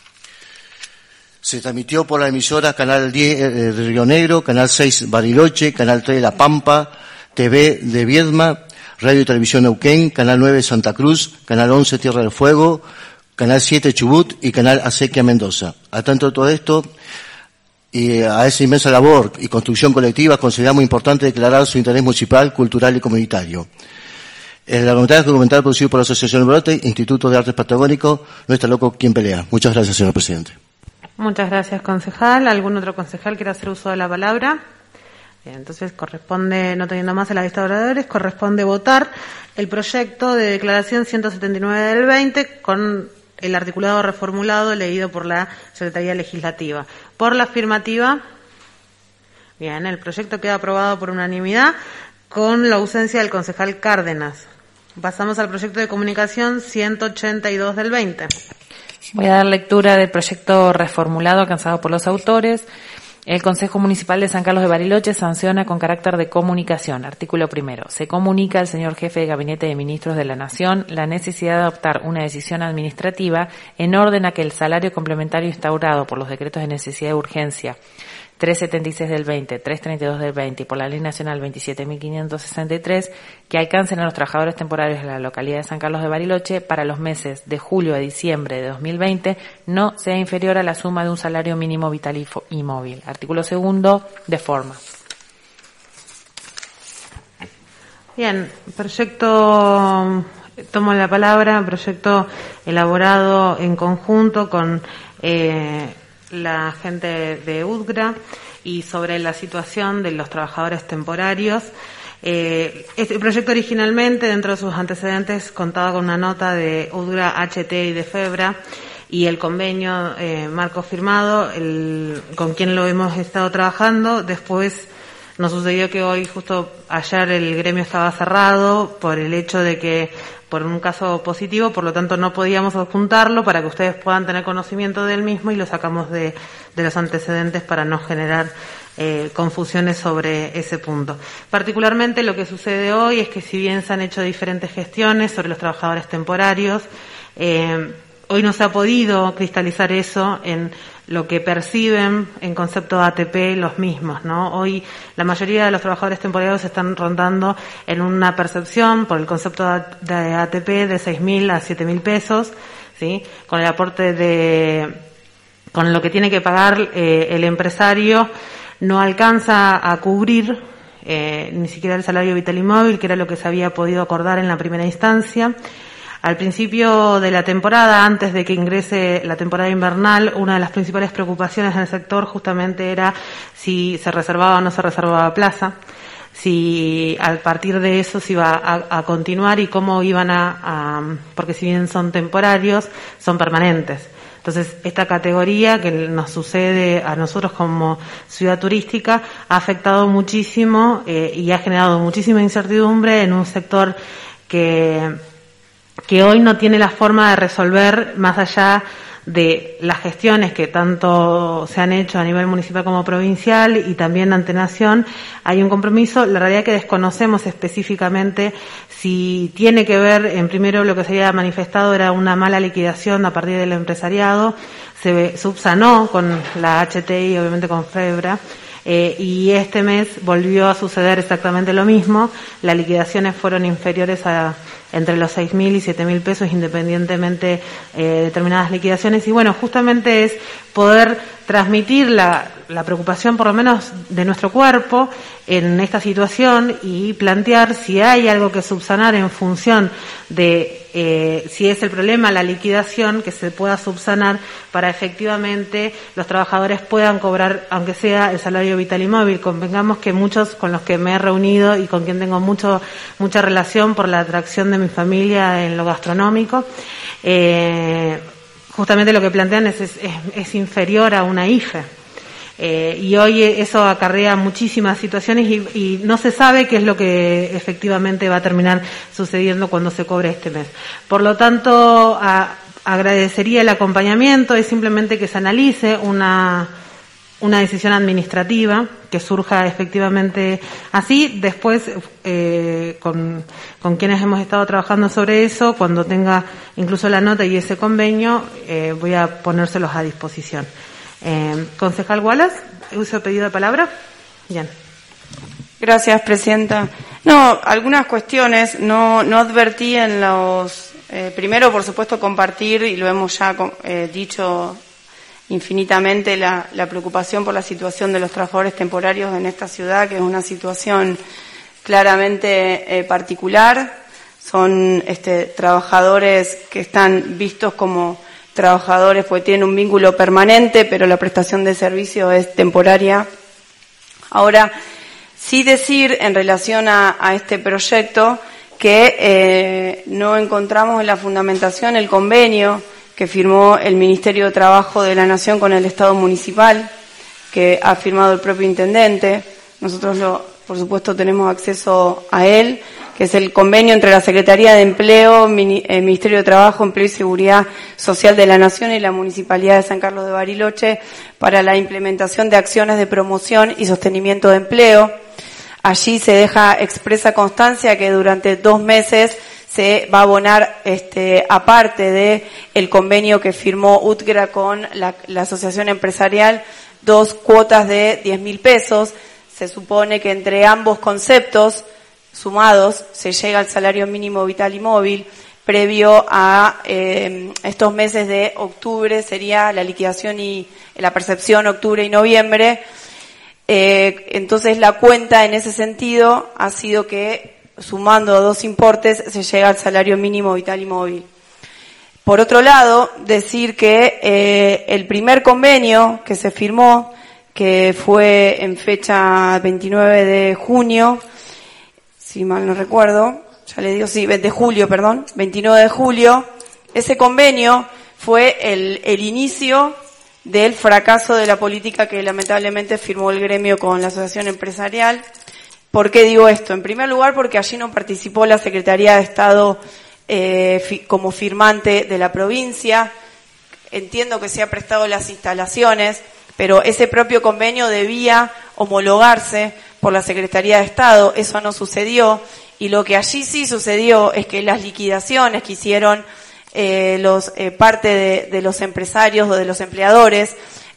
Se transmitió por la emisora Canal diez de Río Negro, Canal seis Bariloche, Canal tres La Pampa, T V de Viedma, Radio y Televisión Neuquén, Canal nueve Santa Cruz, Canal once Tierra del Fuego, Canal siete Chubut y Canal Acequia Mendoza. A tanto de todo esto y a esa inmensa labor y construcción colectiva, consideramos importante declarar su interés municipal, cultural y comunitario. El largometraje documental producido por la Asociación Brote, Instituto de Artes Patagónicos, No está loco quien pelea. Muchas gracias, señor presidente. Muchas gracias, concejal. ¿Algún otro concejal quiere hacer uso de la palabra? Bien, entonces corresponde, no teniendo más a la lista de oradores, corresponde votar el proyecto de declaración ciento setenta y nueve del veinte con el articulado reformulado leído por la Secretaría Legislativa. Por la afirmativa, bien, el proyecto queda aprobado por unanimidad con la ausencia del concejal Cárdenas. Pasamos al proyecto de comunicación ciento ochenta y dos del veinte. Voy a dar lectura del proyecto reformulado alcanzado por los autores. El Consejo Municipal de San Carlos de Bariloche sanciona con carácter de comunicación. Artículo primero. Se comunica al señor jefe de Gabinete de Ministros de la Nación la necesidad de adoptar una decisión administrativa en orden a que el salario complementario instaurado por los decretos de necesidad y urgencia trescientos setenta y seis del veinte, trescientos treinta y dos del veinte y por la Ley Nacional veintisiete mil quinientos sesenta y tres que alcancen a los trabajadores temporarios de la localidad de San Carlos de Bariloche para los meses de julio a diciembre de dos mil veinte no sea inferior a la suma de un salario mínimo vitalicio y móvil. Artículo segundo, de forma. Bien, proyecto, tomo la palabra, proyecto elaborado en conjunto con eh, la gente de U D G R A y sobre la situación de los trabajadores temporarios. Eh, este proyecto originalmente, dentro de sus antecedentes, contaba con una nota de U D G R A, H T y de FEBRA y el convenio eh, marco firmado, el, con quien lo hemos estado trabajando. Después nos sucedió que hoy, justo ayer, el gremio estaba cerrado por el hecho de que por un caso positivo, por lo tanto no podíamos adjuntarlo para que ustedes puedan tener conocimiento del mismo y lo sacamos de, de los antecedentes para no generar eh, confusiones sobre ese punto. Particularmente lo que sucede hoy es que si bien se han hecho diferentes gestiones sobre los trabajadores temporarios, eh, hoy no se ha podido cristalizar eso en lo que perciben en concepto de A T P los mismos, ¿no? Hoy la mayoría de los trabajadores temporarios están rondando en una percepción por el concepto de A T P de seis mil a siete mil pesos, ¿sí? Con el aporte de, con lo que tiene que pagar eh, el empresario no alcanza a cubrir eh, ni siquiera el salario vital y móvil, que era lo que se había podido acordar en la primera instancia. Al principio de la temporada, antes de que ingrese la temporada invernal, una de las principales preocupaciones del sector justamente era si se reservaba o no se reservaba plaza, si a partir de eso se iba a, a continuar y cómo iban a, a, porque si bien son temporarios, son permanentes, Entonces, esta categoría que nos sucede a nosotros como ciudad turística ha afectado muchísimo eh, y ha generado muchísima incertidumbre en un sector que, que hoy no tiene la forma de resolver más allá de las gestiones que tanto se han hecho a nivel municipal como provincial y también ante Nación. Hay un compromiso, la realidad es que desconocemos específicamente si tiene que ver, en primero lo que se había manifestado era una mala liquidación a partir del empresariado, se subsanó con la H T I, obviamente con Febra, eh, y este mes volvió a suceder exactamente lo mismo, las liquidaciones fueron inferiores a entre los seis mil y siete mil pesos independientemente eh, de determinadas liquidaciones, y bueno, justamente es poder transmitir la, la preocupación por lo menos de nuestro cuerpo en esta situación y plantear si hay algo que subsanar en función de eh, si es el problema la liquidación, que se pueda subsanar para efectivamente los trabajadores puedan cobrar, aunque sea el salario vital y móvil. Convengamos que muchos con los que me he reunido y con quien tengo mucho mucha relación por la atracción de mi familia en lo gastronómico, eh, justamente lo que plantean es, es, es inferior a una I F E. Eh, y hoy eso acarrea muchísimas situaciones y, y no se sabe qué es lo que efectivamente va a terminar sucediendo cuando se cobre este mes. Por lo tanto, a, agradecería el acompañamiento, es simplemente que se analice una, una decisión administrativa que surja efectivamente así. Después, eh, con, con quienes hemos estado trabajando sobre eso, cuando tenga incluso la nota y ese convenio, eh, voy a ponérselos a disposición. Eh, concejal Wallace, uso pedido de palabra. Bien. Gracias, presidenta. No, algunas cuestiones no, no advertí en los. Eh, primero, por supuesto, compartir, y lo hemos ya eh, dicho infinitamente, la, la preocupación por la situación de los trabajadores temporarios en esta ciudad, que es una situación claramente eh, particular. Son este, trabajadores que están vistos como trabajadores porque tienen un vínculo permanente, pero la prestación de servicio es temporaria. Ahora, sí decir en relación a, a este proyecto que eh, no encontramos en la fundamentación el convenio que firmó el Ministerio de Trabajo de la Nación con el Estado municipal, que ha firmado el propio intendente. Nosotros, lo, por supuesto, tenemos acceso a él, que es el convenio entre la Secretaría de Empleo, el Ministerio de Trabajo, Empleo y Seguridad Social de la Nación y la Municipalidad de San Carlos de Bariloche para la implementación de acciones de promoción y sostenimiento de empleo. Allí se deja expresa constancia que durante dos meses se va a abonar, este, aparte de el convenio que firmó U T G R A con la, la Asociación Empresarial, dos cuotas de diez mil pesos. Se supone que entre ambos conceptos sumados se llega al salario mínimo vital y móvil. Previo a eh, estos meses de octubre sería la liquidación y la percepción octubre y noviembre. Eh, entonces la cuenta en ese sentido ha sido que sumando dos importes se llega al salario mínimo vital y móvil. Por otro lado, decir que eh, el primer convenio que se firmó, que fue en fecha veintinueve de junio, si mal no recuerdo, ya le digo, sí, de julio, perdón, veintinueve de julio, ese convenio fue el, el inicio del fracaso de la política que lamentablemente firmó el gremio con la Asociación Empresarial. ¿Por qué digo esto? En primer lugar, porque allí no participó la Secretaría de Estado eh, fi, como firmante de la provincia. Entiendo que se ha prestado las instalaciones, pero ese propio convenio debía homologarse por la Secretaría de Estado. Eso no sucedió, y lo que allí sí sucedió es que las liquidaciones que hicieron eh, los eh, parte de, de los empresarios o de los empleadores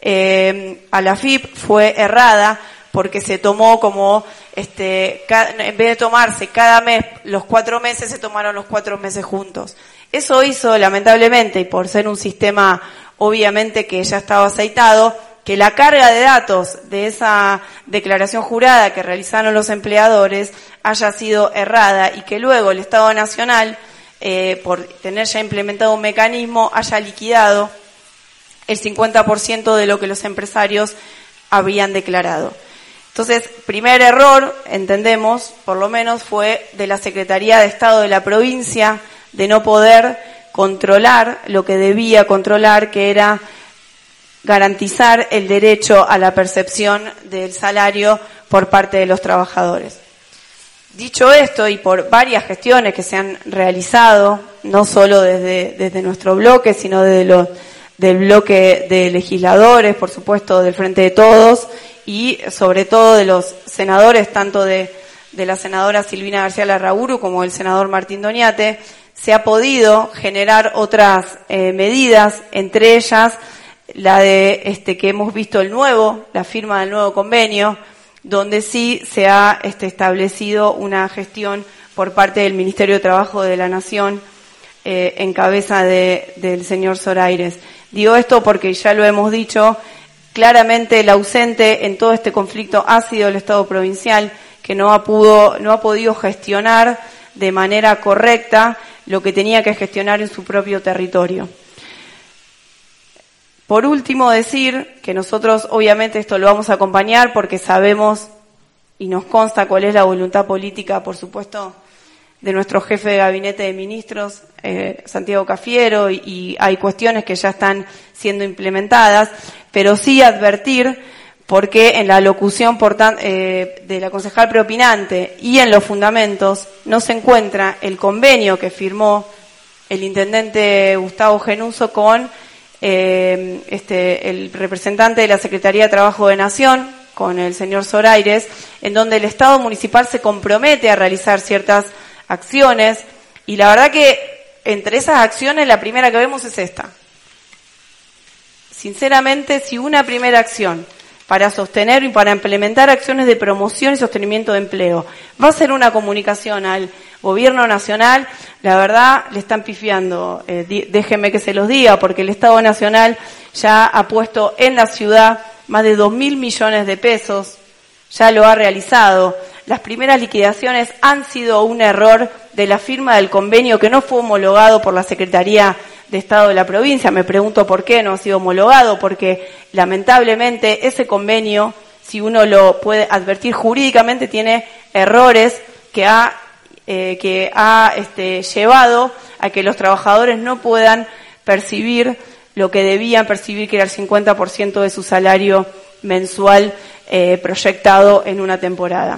eh, a la F I P fue errada, porque se tomó como, este, cada, en vez de tomarse cada mes, los cuatro meses, se tomaron los cuatro meses juntos. Eso hizo, lamentablemente, y por ser un sistema obviamente que ya estaba aceitado, que la carga de datos de esa declaración jurada que realizaron los empleadores haya sido errada, y que luego el Estado Nacional, eh, por tener ya implementado un mecanismo, haya liquidado el cincuenta por ciento de lo que los empresarios habían declarado. Entonces, primer error, entendemos, por lo menos, fue de la Secretaría de Estado de la provincia, de no poder controlar lo que debía controlar, que era garantizar el derecho a la percepción del salario por parte de los trabajadores. Dicho esto, y por varias gestiones que se han realizado, no solo desde, desde nuestro bloque, sino desde los, del bloque de legisladores, por supuesto, del Frente de Todos, y sobre todo de los senadores, tanto de, de la senadora Silvina García Larraburu como del senador Martín Doñate, se ha podido generar otras eh, medidas, entre ellas la de este que hemos visto el nuevo, la firma del nuevo convenio, donde sí se ha este, establecido una gestión por parte del Ministerio de Trabajo de la Nación eh, en cabeza de, del señor Zoraires. Digo esto porque ya lo hemos dicho, claramente el ausente en todo este conflicto ha sido el Estado provincial, que no ha, pudo, no ha podido gestionar de manera correcta lo que tenía que gestionar en su propio territorio. Por último, decir que nosotros obviamente esto lo vamos a acompañar porque sabemos y nos consta cuál es la voluntad política, por supuesto, de nuestro jefe de gabinete de ministros, eh, Santiago Cafiero, y, y hay cuestiones que ya están siendo implementadas, pero sí advertir porque en la locución por tan, eh, de la concejal preopinante y en los fundamentos no se encuentra el convenio que firmó el intendente Gustavo Genuso con Eh, este, el representante de la Secretaría de Trabajo de Nación, con el señor Zoraires, en donde el Estado municipal se compromete a realizar ciertas acciones, y la verdad que entre esas acciones la primera que vemos es esta. Sinceramente, si una primera acción para sostener y para implementar acciones de promoción y sostenimiento de empleo va a ser una comunicación al Gobierno Nacional, la verdad le están pifiando, eh, déjenme que se los diga, porque el Estado Nacional ya ha puesto en la ciudad más de dos mil millones de pesos, ya lo ha realizado. Las primeras liquidaciones han sido un error de la firma del convenio que no fue homologado por la Secretaría de Estado de la provincia. Me pregunto por qué no ha sido homologado, porque lamentablemente ese convenio, si uno lo puede advertir jurídicamente, tiene errores que ha eh, que ha este, llevado a que los trabajadores no puedan percibir lo que debían percibir, que era el cincuenta por ciento de su salario mensual eh, proyectado en una temporada.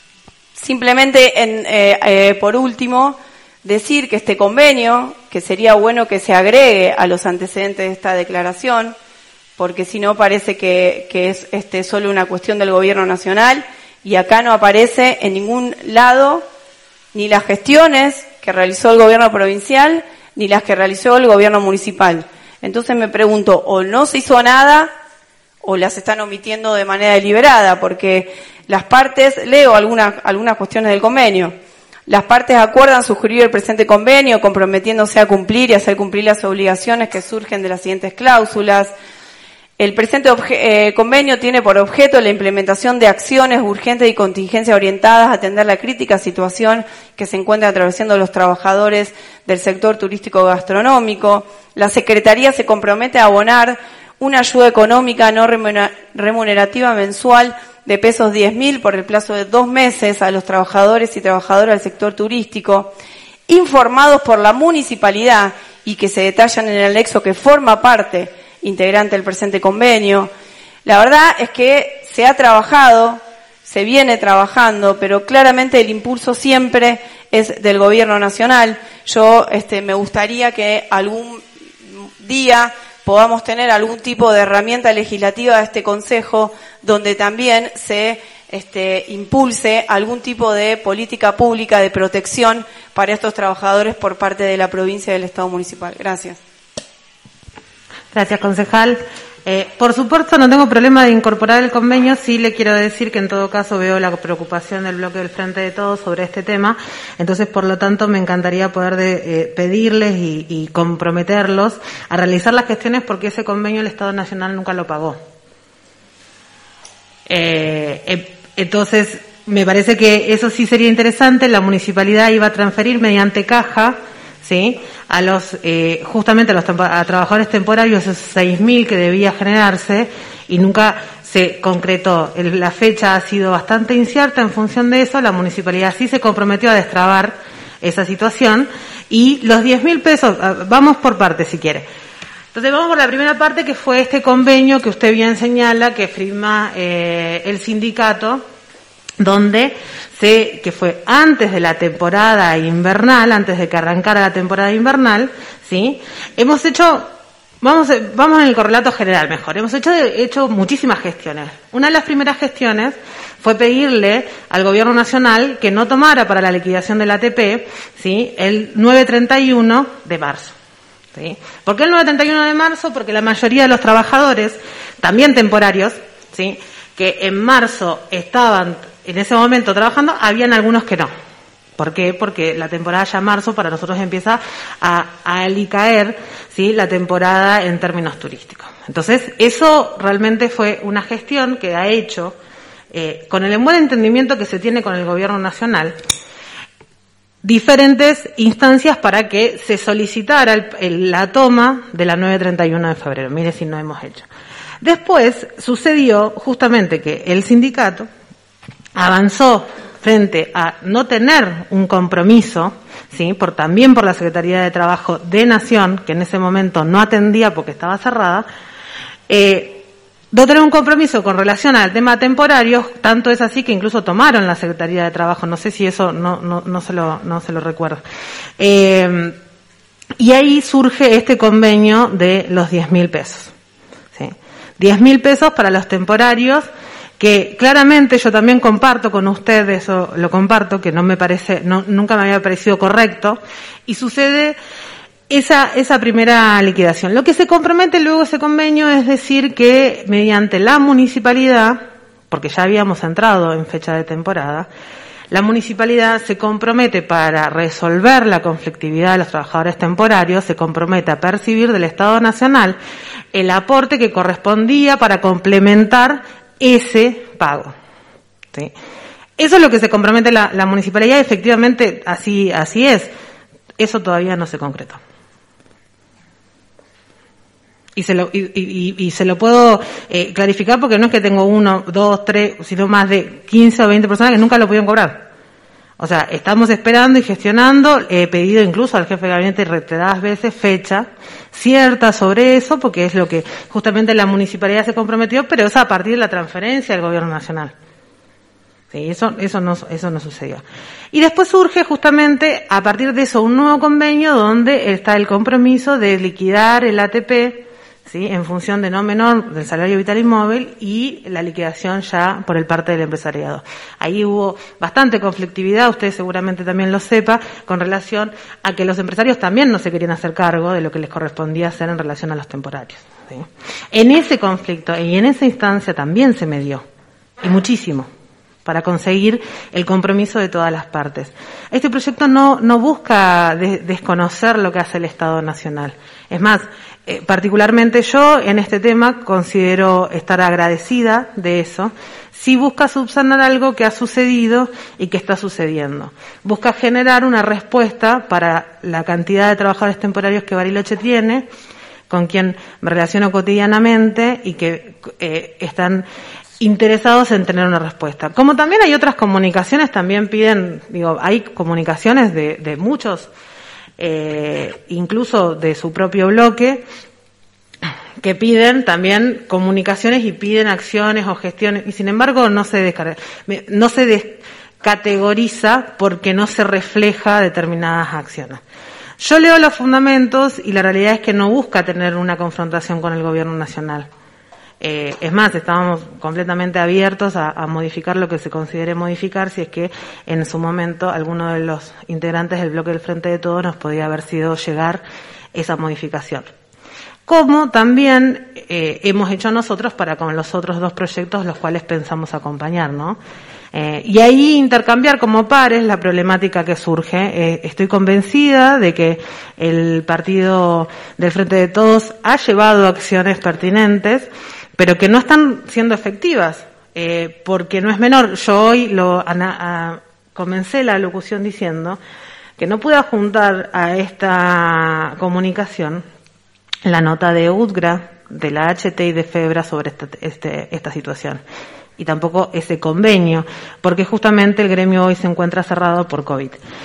Simplemente, en, eh, eh, por último, decir que este convenio, que sería bueno que se agregue a los antecedentes de esta declaración, porque si no parece que, que es este, solo una cuestión del Gobierno Nacional, y acá no aparece en ningún lado ni las gestiones que realizó el Gobierno provincial, ni las que realizó el Gobierno municipal. Entonces me pregunto, o no se hizo nada, o las están omitiendo de manera deliberada, porque las partes, leo algunas, algunas cuestiones del convenio. Las partes acuerdan suscribir el presente convenio, comprometiéndose a cumplir y hacer cumplir las obligaciones que surgen de las siguientes cláusulas. El presente eh, convenio tiene por objeto la implementación de acciones urgentes y contingencias orientadas a atender la crítica situación que se encuentra atravesando los trabajadores del sector turístico gastronómico. La Secretaría se compromete a abonar una ayuda económica no remunerativa mensual de pesos diez mil por el plazo de dos meses a los trabajadores y trabajadoras del sector turístico, informados por la municipalidad y que se detallan en el anexo que forma parte integrante del presente convenio. La verdad es que se ha trabajado, se viene trabajando, pero claramente el impulso siempre es del Gobierno Nacional. Yo este, me gustaría que algún día podamos tener algún tipo de herramienta legislativa de este Consejo donde también se este, impulse algún tipo de política pública de protección para estos trabajadores por parte de la provincia y del Estado municipal. Gracias. Gracias, concejal. Eh, por supuesto, no tengo problema de incorporar el convenio. Sí le quiero decir que en todo caso veo la preocupación del bloque del Frente de Todos sobre este tema. Entonces, por lo tanto, me encantaría poder de, eh, pedirles y, y comprometerlos a realizar las gestiones porque ese convenio el Estado Nacional nunca lo pagó. Eh, eh, entonces, me parece que eso sí sería interesante. La municipalidad iba a transferir mediante caja, ¿sí?, a los eh, justamente a los a trabajadores temporarios esos seis mil que debía generarse y nunca se concretó. El, la fecha ha sido bastante incierta. En función de eso, la municipalidad sí se comprometió a destrabar esa situación Y los diez mil pesos, vamos por partes si quiere. Entonces vamos por la primera parte, que fue este convenio que usted bien señala, que firma eh, el sindicato, donde se, que fue antes de la temporada invernal, antes de que arrancara la temporada invernal, ¿sí? Hemos hecho, vamos, vamos en el correlato general mejor, hemos hecho, hecho muchísimas gestiones. Una de las primeras gestiones fue pedirle al Gobierno Nacional que no tomara para la liquidación del A T P, ¿sí?, el nueve treinta y uno de marzo. ¿Sí? ¿Por qué el nueve treinta y uno de marzo? Porque la mayoría de los trabajadores, también temporarios, ¿sí?, que en marzo estaban en ese momento trabajando, habían algunos que no. ¿Por qué? Porque la temporada ya en marzo para nosotros empieza a, a alicaer, ¿sí?, la temporada en términos turísticos. Entonces, eso realmente fue una gestión que ha hecho, eh, con el buen entendimiento que se tiene con el Gobierno Nacional, diferentes instancias para que se solicitara el, el, la toma de la nueve treinta y uno de febrero. Mire si no hemos hecho. Después sucedió justamente que el sindicato avanzó frente a no tener un compromiso, sí, por también por la Secretaría de Trabajo de Nación, que en ese momento no atendía porque estaba cerrada, eh, no tener un compromiso con relación al tema temporario, tanto es así que incluso tomaron la Secretaría de Trabajo, no sé si eso no no no se lo no se lo recuerdo. Eh, y ahí surge este convenio de los diez mil pesos. ¿Sí? diez mil pesos para los temporarios, que claramente yo también comparto con usted, eso lo comparto, que no me parece, no, nunca me había parecido correcto, y sucede esa, esa primera liquidación. Lo que se compromete luego ese convenio es decir que mediante la municipalidad, porque ya habíamos entrado en fecha de temporada, la municipalidad se compromete para resolver la conflictividad de los trabajadores temporarios, se compromete a percibir del Estado Nacional el aporte que correspondía para complementar ese pago. ¿Sí? Eso es lo que se compromete la, la municipalidad, y efectivamente así, así es. Eso todavía no se concretó. Y se lo, y, y, y se lo puedo eh, clarificar porque no es que tengo uno, dos, tres, sino más de quince o veinte personas que nunca lo pudieron cobrar. O sea, estamos esperando y gestionando, he pedido incluso al jefe de gabinete reiteradas veces fecha cierta sobre eso, porque es lo que justamente la municipalidad se comprometió, pero es a partir de la transferencia del Gobierno Nacional. Sí, eso, eso no, eso no sucedió. Y después surge justamente a partir de eso un nuevo convenio donde está el compromiso de liquidar el A T P, ¿sí?, en función de no menor del salario vital y móvil, y la liquidación ya por el parte del empresariado. Ahí hubo bastante conflictividad, usted seguramente también lo sepa, con relación a que los empresarios también no se querían hacer cargo de lo que les correspondía hacer en relación a los temporarios. ¿Sí? En ese conflicto y en esa instancia también se medió, y muchísimo, para conseguir el compromiso de todas las partes. Este proyecto no, no busca de, desconocer lo que hace el Estado Nacional. Es más, eh, particularmente yo en este tema considero estar agradecida de eso. Sí busca subsanar algo que ha sucedido y que está sucediendo. Busca generar una respuesta para la cantidad de trabajadores temporarios que Bariloche tiene, con quien me relaciono cotidianamente y que eh, están interesados en tener una respuesta. Como también hay otras comunicaciones, también piden, digo, hay comunicaciones de, de muchos, eh, incluso de su propio bloque, que piden también comunicaciones y piden acciones o gestiones, y sin embargo no se descarga, no se descategoriza porque no se refleja determinadas acciones. Yo leo los fundamentos y la realidad es que no busca tener una confrontación con el Gobierno Nacional. Eh, es más, estábamos completamente abiertos a, a modificar lo que se considere modificar si es que en su momento alguno de los integrantes del bloque del Frente de Todos nos podía haber sido llegar esa modificación. Como también eh, hemos hecho nosotros para con los otros dos proyectos los cuales pensamos acompañar, ¿no? Eh, y ahí intercambiar como pares la problemática que surge. Eh, estoy convencida de que el partido del Frente de Todos ha llevado acciones pertinentes, pero que no están siendo efectivas, eh, porque no es menor. Yo hoy lo ana, a, comencé la locución diciendo que no pude juntar a esta comunicación la nota de U T G R A, de la H T y de FEBRA sobre esta, este, esta situación, y tampoco ese convenio, porque justamente el gremio hoy se encuentra cerrado por COVID.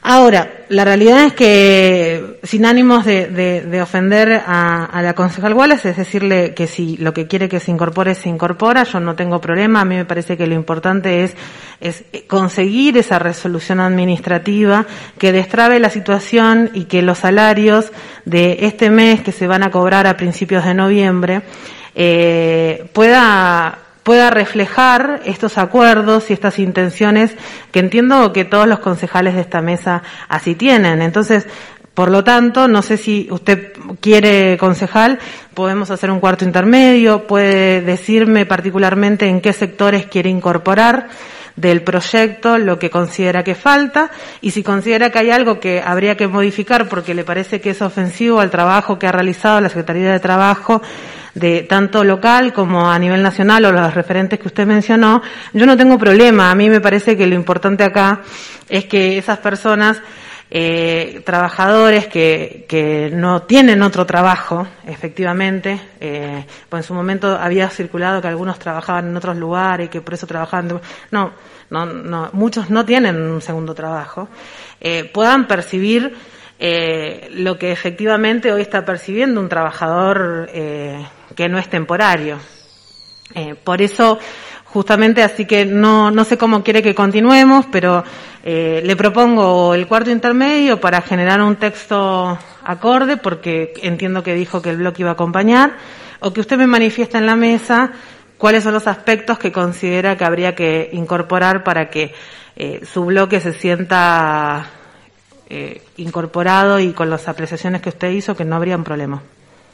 Ahora, la realidad es que, sin ánimos de, de, de ofender a, a la concejal Wallace, es decirle que si lo que quiere que se incorpore, se incorpora, yo no tengo problema, a mí me parece que lo importante es, es conseguir esa resolución administrativa que destrabe la situación y que los salarios de este mes, que se van a cobrar a principios de noviembre, eh, pueda pueda reflejar estos acuerdos y estas intenciones que entiendo que todos los concejales de esta mesa así tienen. Entonces, por lo tanto, no sé si usted quiere, concejal, podemos hacer un cuarto intermedio, puede decirme particularmente en qué sectores quiere incorporar del proyecto lo que considera que falta, y si considera que hay algo que habría que modificar porque le parece que es ofensivo al trabajo que ha realizado la Secretaría de Trabajo, de tanto local como a nivel nacional, o los referentes que usted mencionó, yo no tengo problema. A mí me parece que lo importante acá es que esas personas, eh, trabajadores que, que no tienen otro trabajo, efectivamente, eh, pues en su momento había circulado que algunos trabajaban en otros lugares y que por eso trabajaban, no, no, no, muchos no tienen un segundo trabajo, eh, puedan percibir eh, lo que efectivamente hoy está percibiendo un trabajador eh, que no es temporario. Eh, por eso, justamente, así que no, no sé cómo quiere que continuemos, pero eh, le propongo el cuarto intermedio para generar un texto acorde, porque entiendo que dijo que el bloque iba a acompañar, o que usted me manifiesta en la mesa cuáles son los aspectos que considera que habría que incorporar para que eh, su bloque se sienta eh, incorporado y con las apreciaciones que usted hizo, que no habría un problema.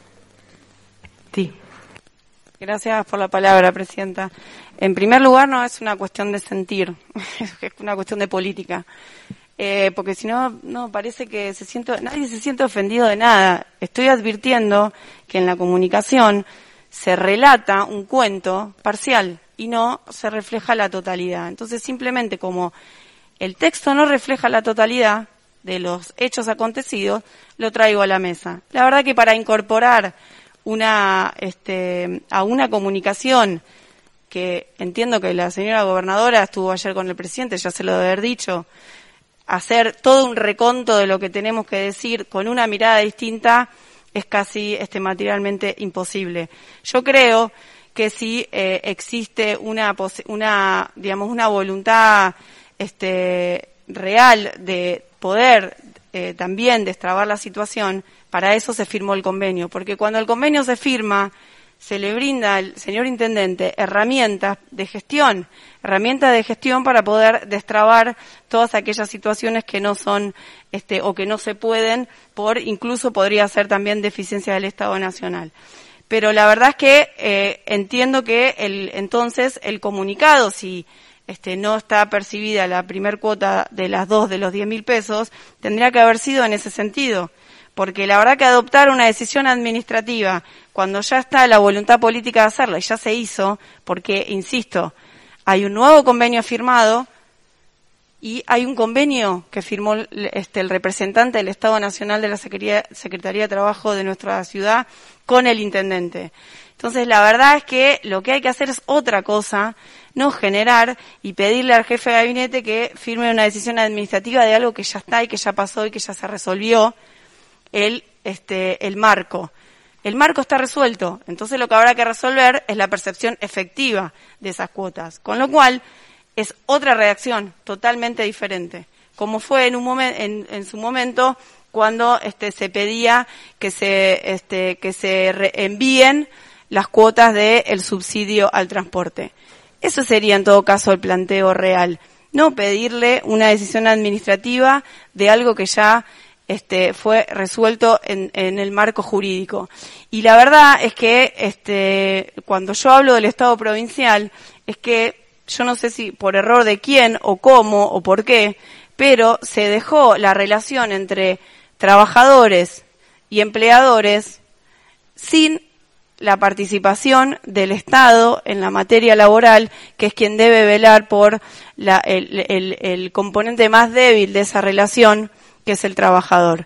Sí. Gracias por la palabra, Presidenta. En primer lugar, no es una cuestión de sentir, es una cuestión de política. Eh, porque si no, no parece que se siente, nadie se siente ofendido de nada. Estoy advirtiendo que en la comunicación se relata un cuento parcial y no se refleja la totalidad. Entonces, simplemente como el texto no refleja la totalidad de los hechos acontecidos, lo traigo a la mesa. La verdad que para incorporar una este a una comunicación que entiendo que la señora gobernadora estuvo ayer con el presidente, ya se lo debe haber dicho, hacer todo un reconto de lo que tenemos que decir con una mirada distinta es casi este materialmente imposible. Yo creo que si eh, existe una una digamos una voluntad este real de poder eh, también destrabar la situación, para eso se firmó el convenio, porque cuando el convenio se firma, se le brinda al señor intendente herramientas de gestión, herramientas de gestión para poder destrabar todas aquellas situaciones que no son, este, o que no se pueden, por incluso podría ser también deficiencia del Estado Nacional. Pero la verdad es que eh, entiendo que el, entonces el comunicado, si este, no está percibida la primer cuota de las dos de los diez mil pesos, tendría que haber sido en ese sentido. Porque la verdad que adoptar una decisión administrativa cuando ya está la voluntad política de hacerlo, y ya se hizo, porque, insisto, hay un nuevo convenio firmado y hay un convenio que firmó este, el representante del Estado Nacional de la Secretaría, Secretaría de Trabajo de nuestra ciudad con el intendente. Entonces, la verdad es que lo que hay que hacer es otra cosa, no generar y pedirle al jefe de gabinete que firme una decisión administrativa de algo que ya está y que ya pasó y que ya se resolvió. El, este, el marco. El marco está resuelto, entonces lo que habrá que resolver es la percepción efectiva de esas cuotas, con lo cual es otra reacción totalmente diferente, como fue en un momento, en, en su momento cuando este, se pedía que se, este, que se envíen las cuotas del subsidio al transporte. Eso sería en todo caso el planteo real, no pedirle una decisión administrativa de algo que ya Este, fue resuelto en, en el marco jurídico. Y la verdad es que este, cuando yo hablo del Estado provincial, es que yo no sé si por error de quién o cómo o por qué, pero se dejó la relación entre trabajadores y empleadores sin la participación del Estado en la materia laboral, que es quien debe velar por la, el, el, el componente más débil de esa relación, que es el trabajador.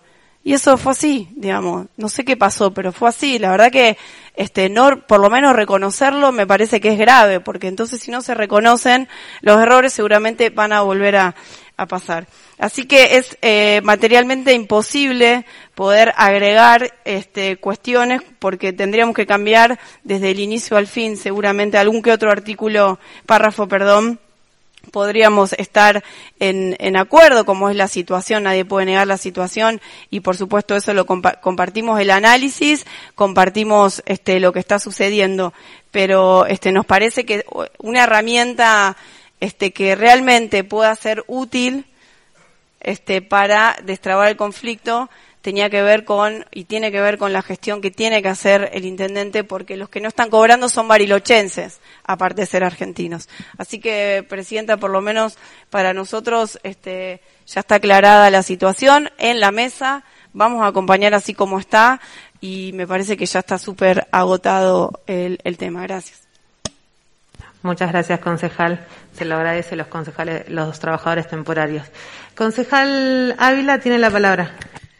Y eso fue así, digamos. No sé qué pasó, pero fue así. La verdad que, este, no, por lo menos reconocerlo me parece que es grave, porque entonces si no se reconocen los errores seguramente van a volver a, a pasar. Así que es eh, materialmente imposible poder agregar este, cuestiones, porque tendríamos que cambiar desde el inicio al fin seguramente algún que otro artículo, párrafo, perdón. Podríamos estar en, en acuerdo, como es la situación, nadie puede negar la situación, y por supuesto eso lo compa- compartimos el análisis, compartimos este lo que está sucediendo, pero este nos parece que una herramienta este que realmente pueda ser útil este para destrabar el conflicto tenía que ver con, y tiene que ver con la gestión que tiene que hacer el intendente, porque los que no están cobrando son barilochenses, aparte de ser argentinos. Así que, Presidenta, por lo menos para nosotros este ya está aclarada la situación en la mesa, vamos a acompañar así como está, y me parece que ya está súper agotado el, el tema. Gracias. Muchas gracias, concejal. Se lo agradece a los concejales, los trabajadores temporarios. Concejal Ávila tiene la palabra.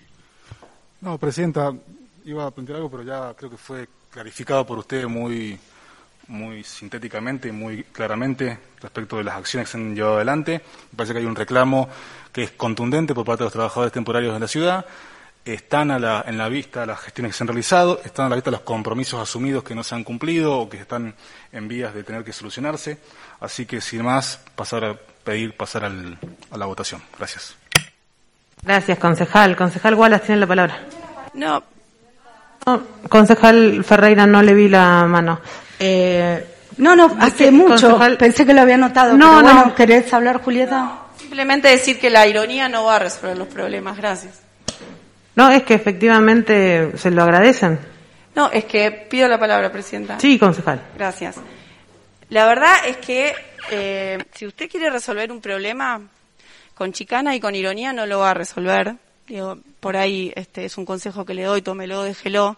No, Presidenta, iba a plantear algo, pero ya creo que fue clarificado por usted muy, muy sintéticamente y muy claramente respecto de las acciones que se han llevado adelante. Me parece que hay un reclamo que es contundente por parte de los trabajadores temporarios de la ciudad. Están a la, en la vista las gestiones que se han realizado, están a la vista los compromisos asumidos que no se han cumplido o que están en vías de tener que solucionarse. Así que, sin más, pasar a pedir pasar al, a la votación. Gracias. Gracias, concejal. Concejal Wallace tiene la palabra. No. no concejal Ferreira, no le vi la mano. Eh, no, no, hace mucho. Concejal... Pensé que lo había notado. No, pero bueno, no. ¿Querés hablar, Julieta? Simplemente decir que la ironía no va a resolver los problemas. Gracias. No, es que efectivamente se lo agradecen. No, es que pido la palabra, Presidenta. Sí, concejal. Gracias. La verdad es que eh, si usted quiere resolver un problema con chicana y con ironía no lo va a resolver. Digo, por ahí este es un consejo que le doy, tómelo, déjelo.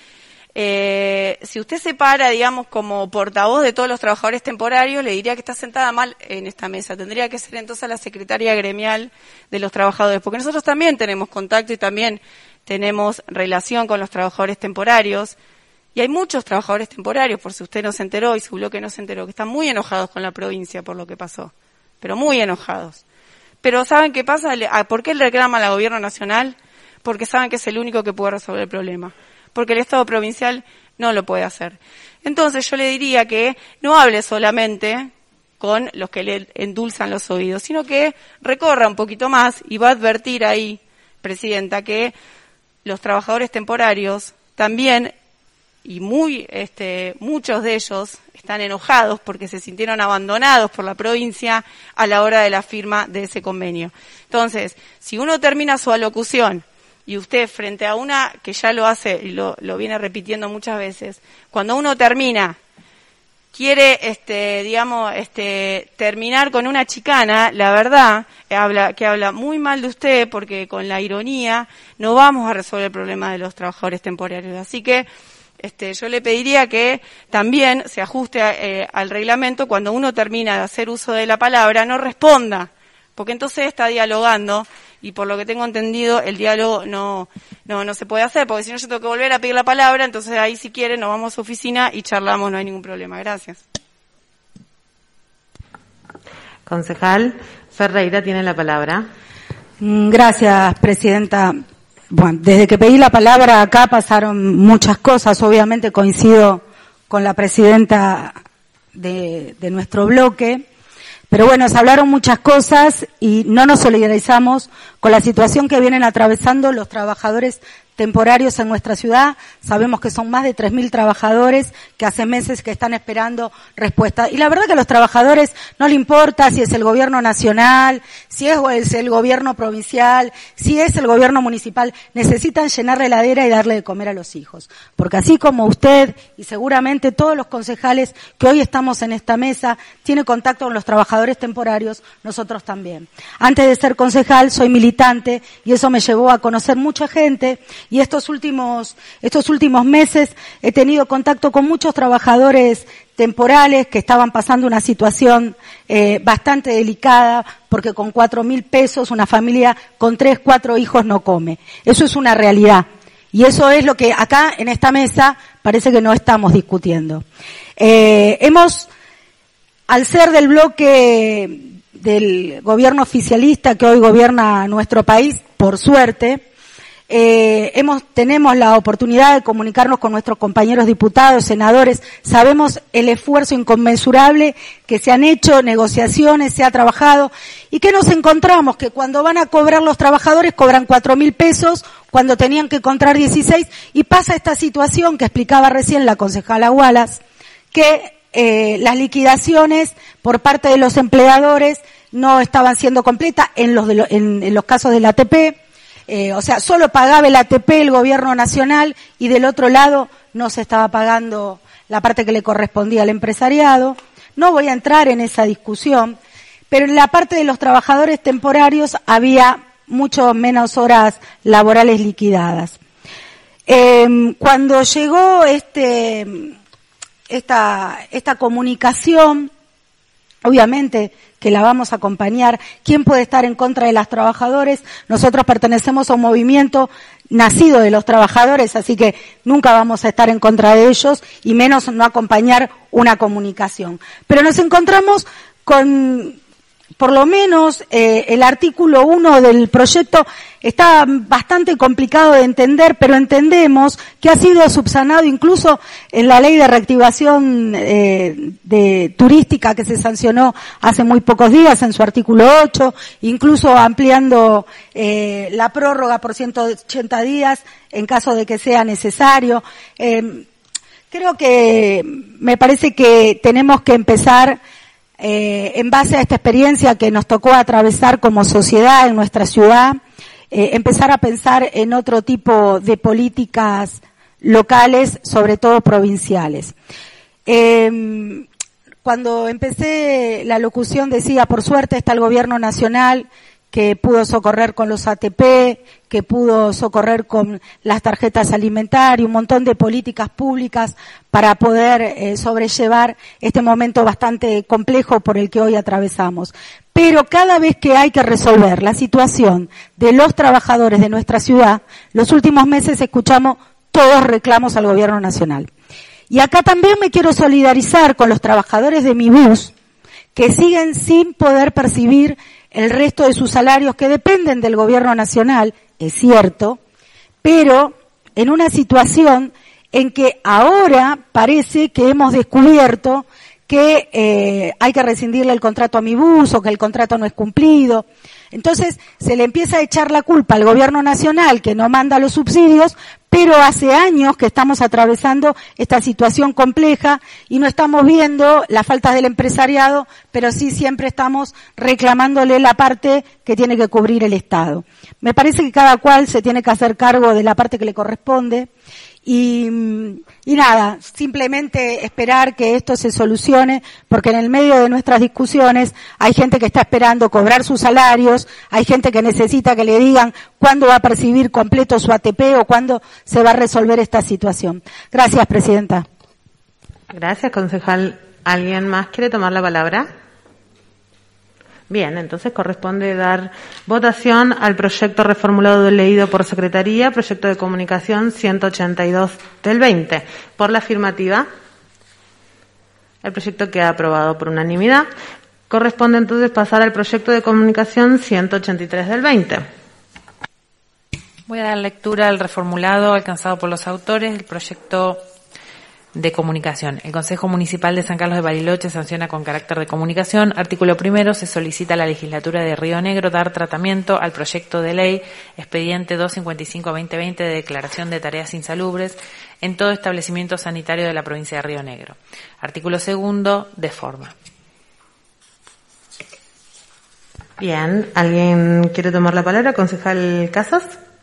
Eh, si usted se para, digamos, como portavoz de todos los trabajadores temporarios, le diría que está sentada mal en esta mesa. Tendría que ser entonces la secretaria gremial de los trabajadores, porque nosotros también tenemos contacto y también tenemos relación con los trabajadores temporarios. Y hay muchos trabajadores temporarios, por si usted no se enteró y su bloque no se enteró, que están muy enojados con la provincia por lo que pasó. Pero muy enojados. Pero ¿saben qué pasa? ¿Por qué le reclaman al gobierno nacional? Porque saben que es el único que puede resolver el problema. Porque el Estado provincial no lo puede hacer. Entonces yo le diría que no hable solamente con los que le endulzan los oídos, sino que recorra un poquito más y va a advertir ahí, Presidenta, que los trabajadores temporarios también, y muy, este, muchos de ellos están enojados porque se sintieron abandonados por la provincia a la hora de la firma de ese convenio. Entonces, si uno termina su alocución y usted frente a una que ya lo hace y lo, lo viene repitiendo muchas veces, cuando uno termina, quiere, este, digamos, este, terminar con una chicana, la verdad, habla, que habla muy mal de usted porque con la ironía no vamos a resolver el problema de los trabajadores temporarios. Así que, Este, yo le pediría que también se ajuste eh, al reglamento cuando uno termina de hacer uso de la palabra, no responda, porque entonces está dialogando y por lo que tengo entendido el diálogo no no no se puede hacer, porque si no yo tengo que volver a pedir la palabra, entonces ahí si quieren nos vamos a su oficina y charlamos, no hay ningún problema. Gracias. Concejal Ferreira tiene la palabra. Gracias, Presidenta. Bueno, desde que pedí la palabra acá pasaron muchas cosas. Obviamente coincido con la presidenta de, de nuestro bloque. Pero bueno, se hablaron muchas cosas y no nos solidarizamos con la situación que vienen atravesando los trabajadores temporarios en nuestra ciudad. Sabemos que son más de tres mil trabajadores que hace meses que están esperando respuesta. Y la verdad que a los trabajadores no le importa si es el gobierno nacional, si es el gobierno provincial, si es el gobierno municipal. Necesitan llenar la heladera y darle de comer a los hijos. Porque así como usted y seguramente todos los concejales que hoy estamos en esta mesa tienen contacto con los trabajadores temporarios, nosotros también. Antes de ser concejal soy militante y eso me llevó a conocer mucha gente. Y estos últimos, estos últimos meses he tenido contacto con muchos trabajadores temporales que estaban pasando una situación eh, bastante delicada, porque con cuatro mil pesos una familia con tres, cuatro hijos no come. Eso es una realidad. Y eso es lo que acá en esta mesa parece que no estamos discutiendo. Eh, hemos, al ser del bloque del gobierno oficialista que hoy gobierna nuestro país, por suerte, eh, hemos, tenemos la oportunidad de comunicarnos con nuestros compañeros diputados, senadores, sabemos el esfuerzo inconmensurable que se han hecho, negociaciones, se ha trabajado, y que nos encontramos que cuando van a cobrar los trabajadores cobran cuatro mil pesos, cuando tenían que cobrar dieciséis, y pasa esta situación que explicaba recién la concejala Wallace, que eh, las liquidaciones por parte de los empleadores no estaban siendo completas en los, de lo, en, en los casos del A T P, eh, o sea, solo pagaba el A T P el gobierno nacional y del otro lado no se estaba pagando la parte que le correspondía al empresariado. No voy a entrar en esa discusión, pero en la parte de los trabajadores temporarios había mucho menos horas laborales liquidadas. Eh, cuando llegó este, esta, esta comunicación, obviamente que la vamos a acompañar. ¿Quién puede estar en contra de los trabajadores? Nosotros pertenecemos a un movimiento nacido de los trabajadores, así que nunca vamos a estar en contra de ellos, y menos no acompañar una comunicación. Pero nos encontramos con, por lo menos, eh, el artículo uno del proyecto está bastante complicado de entender, pero entendemos que ha sido subsanado incluso en la ley de reactivación eh, de turística que se sancionó hace muy pocos días en su artículo ocho, incluso ampliando eh, la prórroga por ciento ochenta días en caso de que sea necesario. Eh, creo que me parece que tenemos que empezar eh, en base a esta experiencia que nos tocó atravesar como sociedad en nuestra ciudad, Eh, empezar a pensar en otro tipo de políticas locales, sobre todo provinciales. Eh, cuando empecé la locución decía, por suerte está el gobierno nacional que pudo socorrer con los A T P, que pudo socorrer con las tarjetas alimentarias, un montón de políticas públicas para poder eh, sobrellevar este momento bastante complejo por el que hoy atravesamos. Pero cada vez que hay que resolver la situación de los trabajadores de nuestra ciudad, los últimos meses escuchamos todos reclamos al gobierno nacional. Y acá también me quiero solidarizar con los trabajadores de mi bus, que siguen sin poder percibir el resto de sus salarios que dependen del gobierno nacional, es cierto, pero en una situación en que ahora parece que hemos descubierto que eh, hay que rescindirle el contrato a mi bus o que el contrato no es cumplido. Entonces se le empieza a echar la culpa al gobierno nacional que no manda los subsidios, pero hace años que estamos atravesando esta situación compleja y no estamos viendo las faltas del empresariado, pero sí siempre estamos reclamándole la parte que tiene que cubrir el Estado. Me parece que cada cual se tiene que hacer cargo de la parte que le corresponde. Y, y nada, simplemente esperar que esto se solucione, porque en el medio de nuestras discusiones hay gente que está esperando cobrar sus salarios, hay gente que necesita que le digan cuándo va a percibir completo su A T P o cuándo se va a resolver esta situación. Gracias, Presidenta. Gracias, concejal. ¿Alguien más quiere tomar la palabra? Bien, entonces corresponde dar votación al proyecto reformulado leído por Secretaría, proyecto de comunicación ciento ochenta y dos del veinte. Por la afirmativa, el proyecto queda aprobado por unanimidad. Corresponde entonces pasar al proyecto de comunicación ciento ochenta y tres del veinte. Voy a dar lectura al reformulado alcanzado por los autores del proyecto de comunicación. El Consejo Municipal de San Carlos de Bariloche sanciona con carácter de comunicación. Artículo primero. Se solicita a la legislatura de Río Negro dar tratamiento al proyecto de ley expediente doscientos cincuenta y cinco barra veinte veinte de declaración de tareas insalubres en todo establecimiento sanitario de la provincia de Río Negro. Artículo segundo. De forma. Bien. ¿Alguien quiere tomar la palabra? Concejal Casas.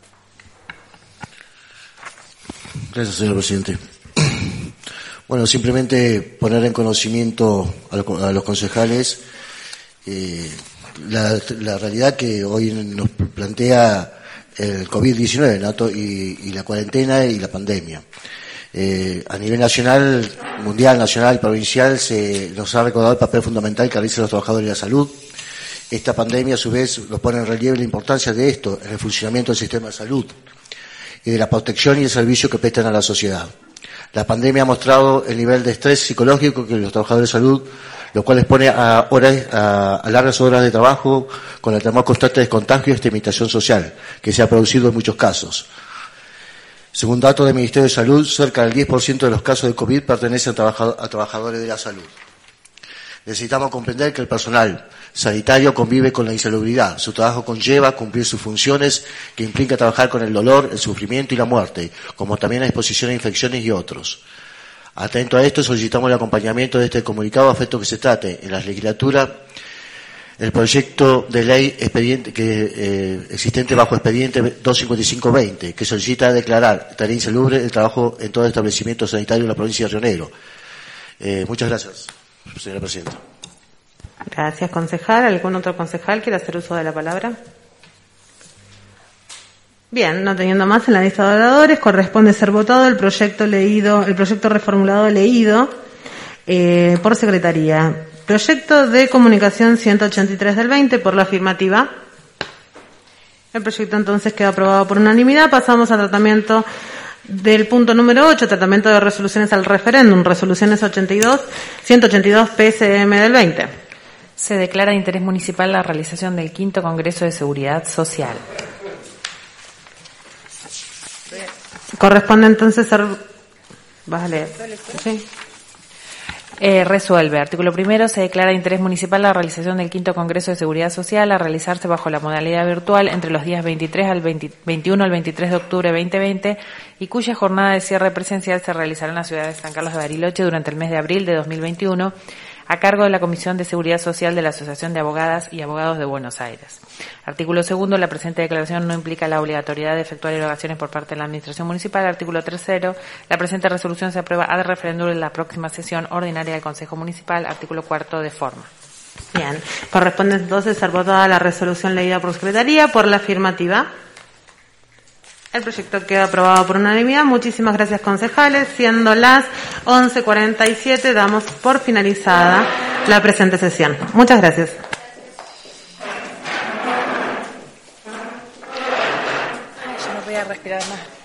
Gracias, señor presidente. Bueno, simplemente poner en conocimiento a los, a los concejales eh, la, la realidad que hoy nos plantea el COVID diecinueve, ¿no? y, y la cuarentena y la pandemia. Eh, a nivel nacional, mundial, nacional, provincial, se nos ha recordado el papel fundamental que realizan los trabajadores de la salud. Esta pandemia, a su vez, nos pone en relieve la importancia de esto en el funcionamiento del sistema de salud y de la protección y el servicio que prestan a la sociedad. La pandemia ha mostrado el nivel de estrés psicológico que los trabajadores de salud, lo cual les pone a, horas, a, a largas horas de trabajo, con el temor constante de contagio y extremización social, que se ha producido en muchos casos. Según datos del Ministerio de Salud, cerca del diez por ciento de los casos de COVID pertenecen a, trabajador, a trabajadores de la salud. Necesitamos comprender que el personal sanitario convive con la insalubridad. Su trabajo conlleva cumplir sus funciones, que implica trabajar con el dolor, el sufrimiento y la muerte, como también la exposición a infecciones y otros. Atento a esto, solicitamos el acompañamiento de este comunicado a efecto que se trate en la legislatura el proyecto de ley expediente que eh, existente bajo expediente doscientos cincuenta y cinco veinte, que solicita declarar tarea insalubre el trabajo en todo establecimiento sanitario de la provincia de Río Negro. Eh, muchas gracias, señora presidenta. Gracias, concejal. ¿Algún otro concejal quiere hacer uso de la palabra? Bien, no teniendo más en la lista de oradores, corresponde ser votado el proyecto leído, el proyecto reformulado leído eh, por secretaría. Proyecto de comunicación ciento ochenta y tres del veinte por la afirmativa. El proyecto entonces queda aprobado por unanimidad. Pasamos al tratamiento del punto número ocho, tratamiento de resoluciones al referéndum, resoluciones ochenta y dos, ciento ochenta y dos P S M del veinte. Se declara de interés municipal la realización del quinto Congreso de Seguridad Social. Corresponde entonces ser... ¿Vas a leer? Sí. Eh, resuelve. Artículo primero. Se declara de interés municipal la realización del quinto Congreso de Seguridad Social a realizarse bajo la modalidad virtual entre los días veintitrés al veinte, veintiuno al veintitrés de octubre de veinte veinte y cuya jornada de cierre presencial se realizará en la ciudad de San Carlos de Bariloche durante el mes de abril de dos mil veintiuno a cargo de la Comisión de Seguridad Social de la Asociación de Abogadas y Abogados de Buenos Aires. Artículo segundo. La presente declaración no implica la obligatoriedad de efectuar erogaciones por parte de la Administración Municipal. Artículo tercero. La presente resolución se aprueba ad referéndum en la próxima sesión ordinaria del Consejo Municipal. Artículo cuarto. De forma. Bien. Corresponde entonces ser votada la resolución leída por Secretaría por la afirmativa. El proyecto queda aprobado por unanimidad. Muchísimas gracias, concejales. Siendo las once cuarenta y siete, damos por finalizada la presente sesión. Muchas gracias. Yo no voy a respirar más.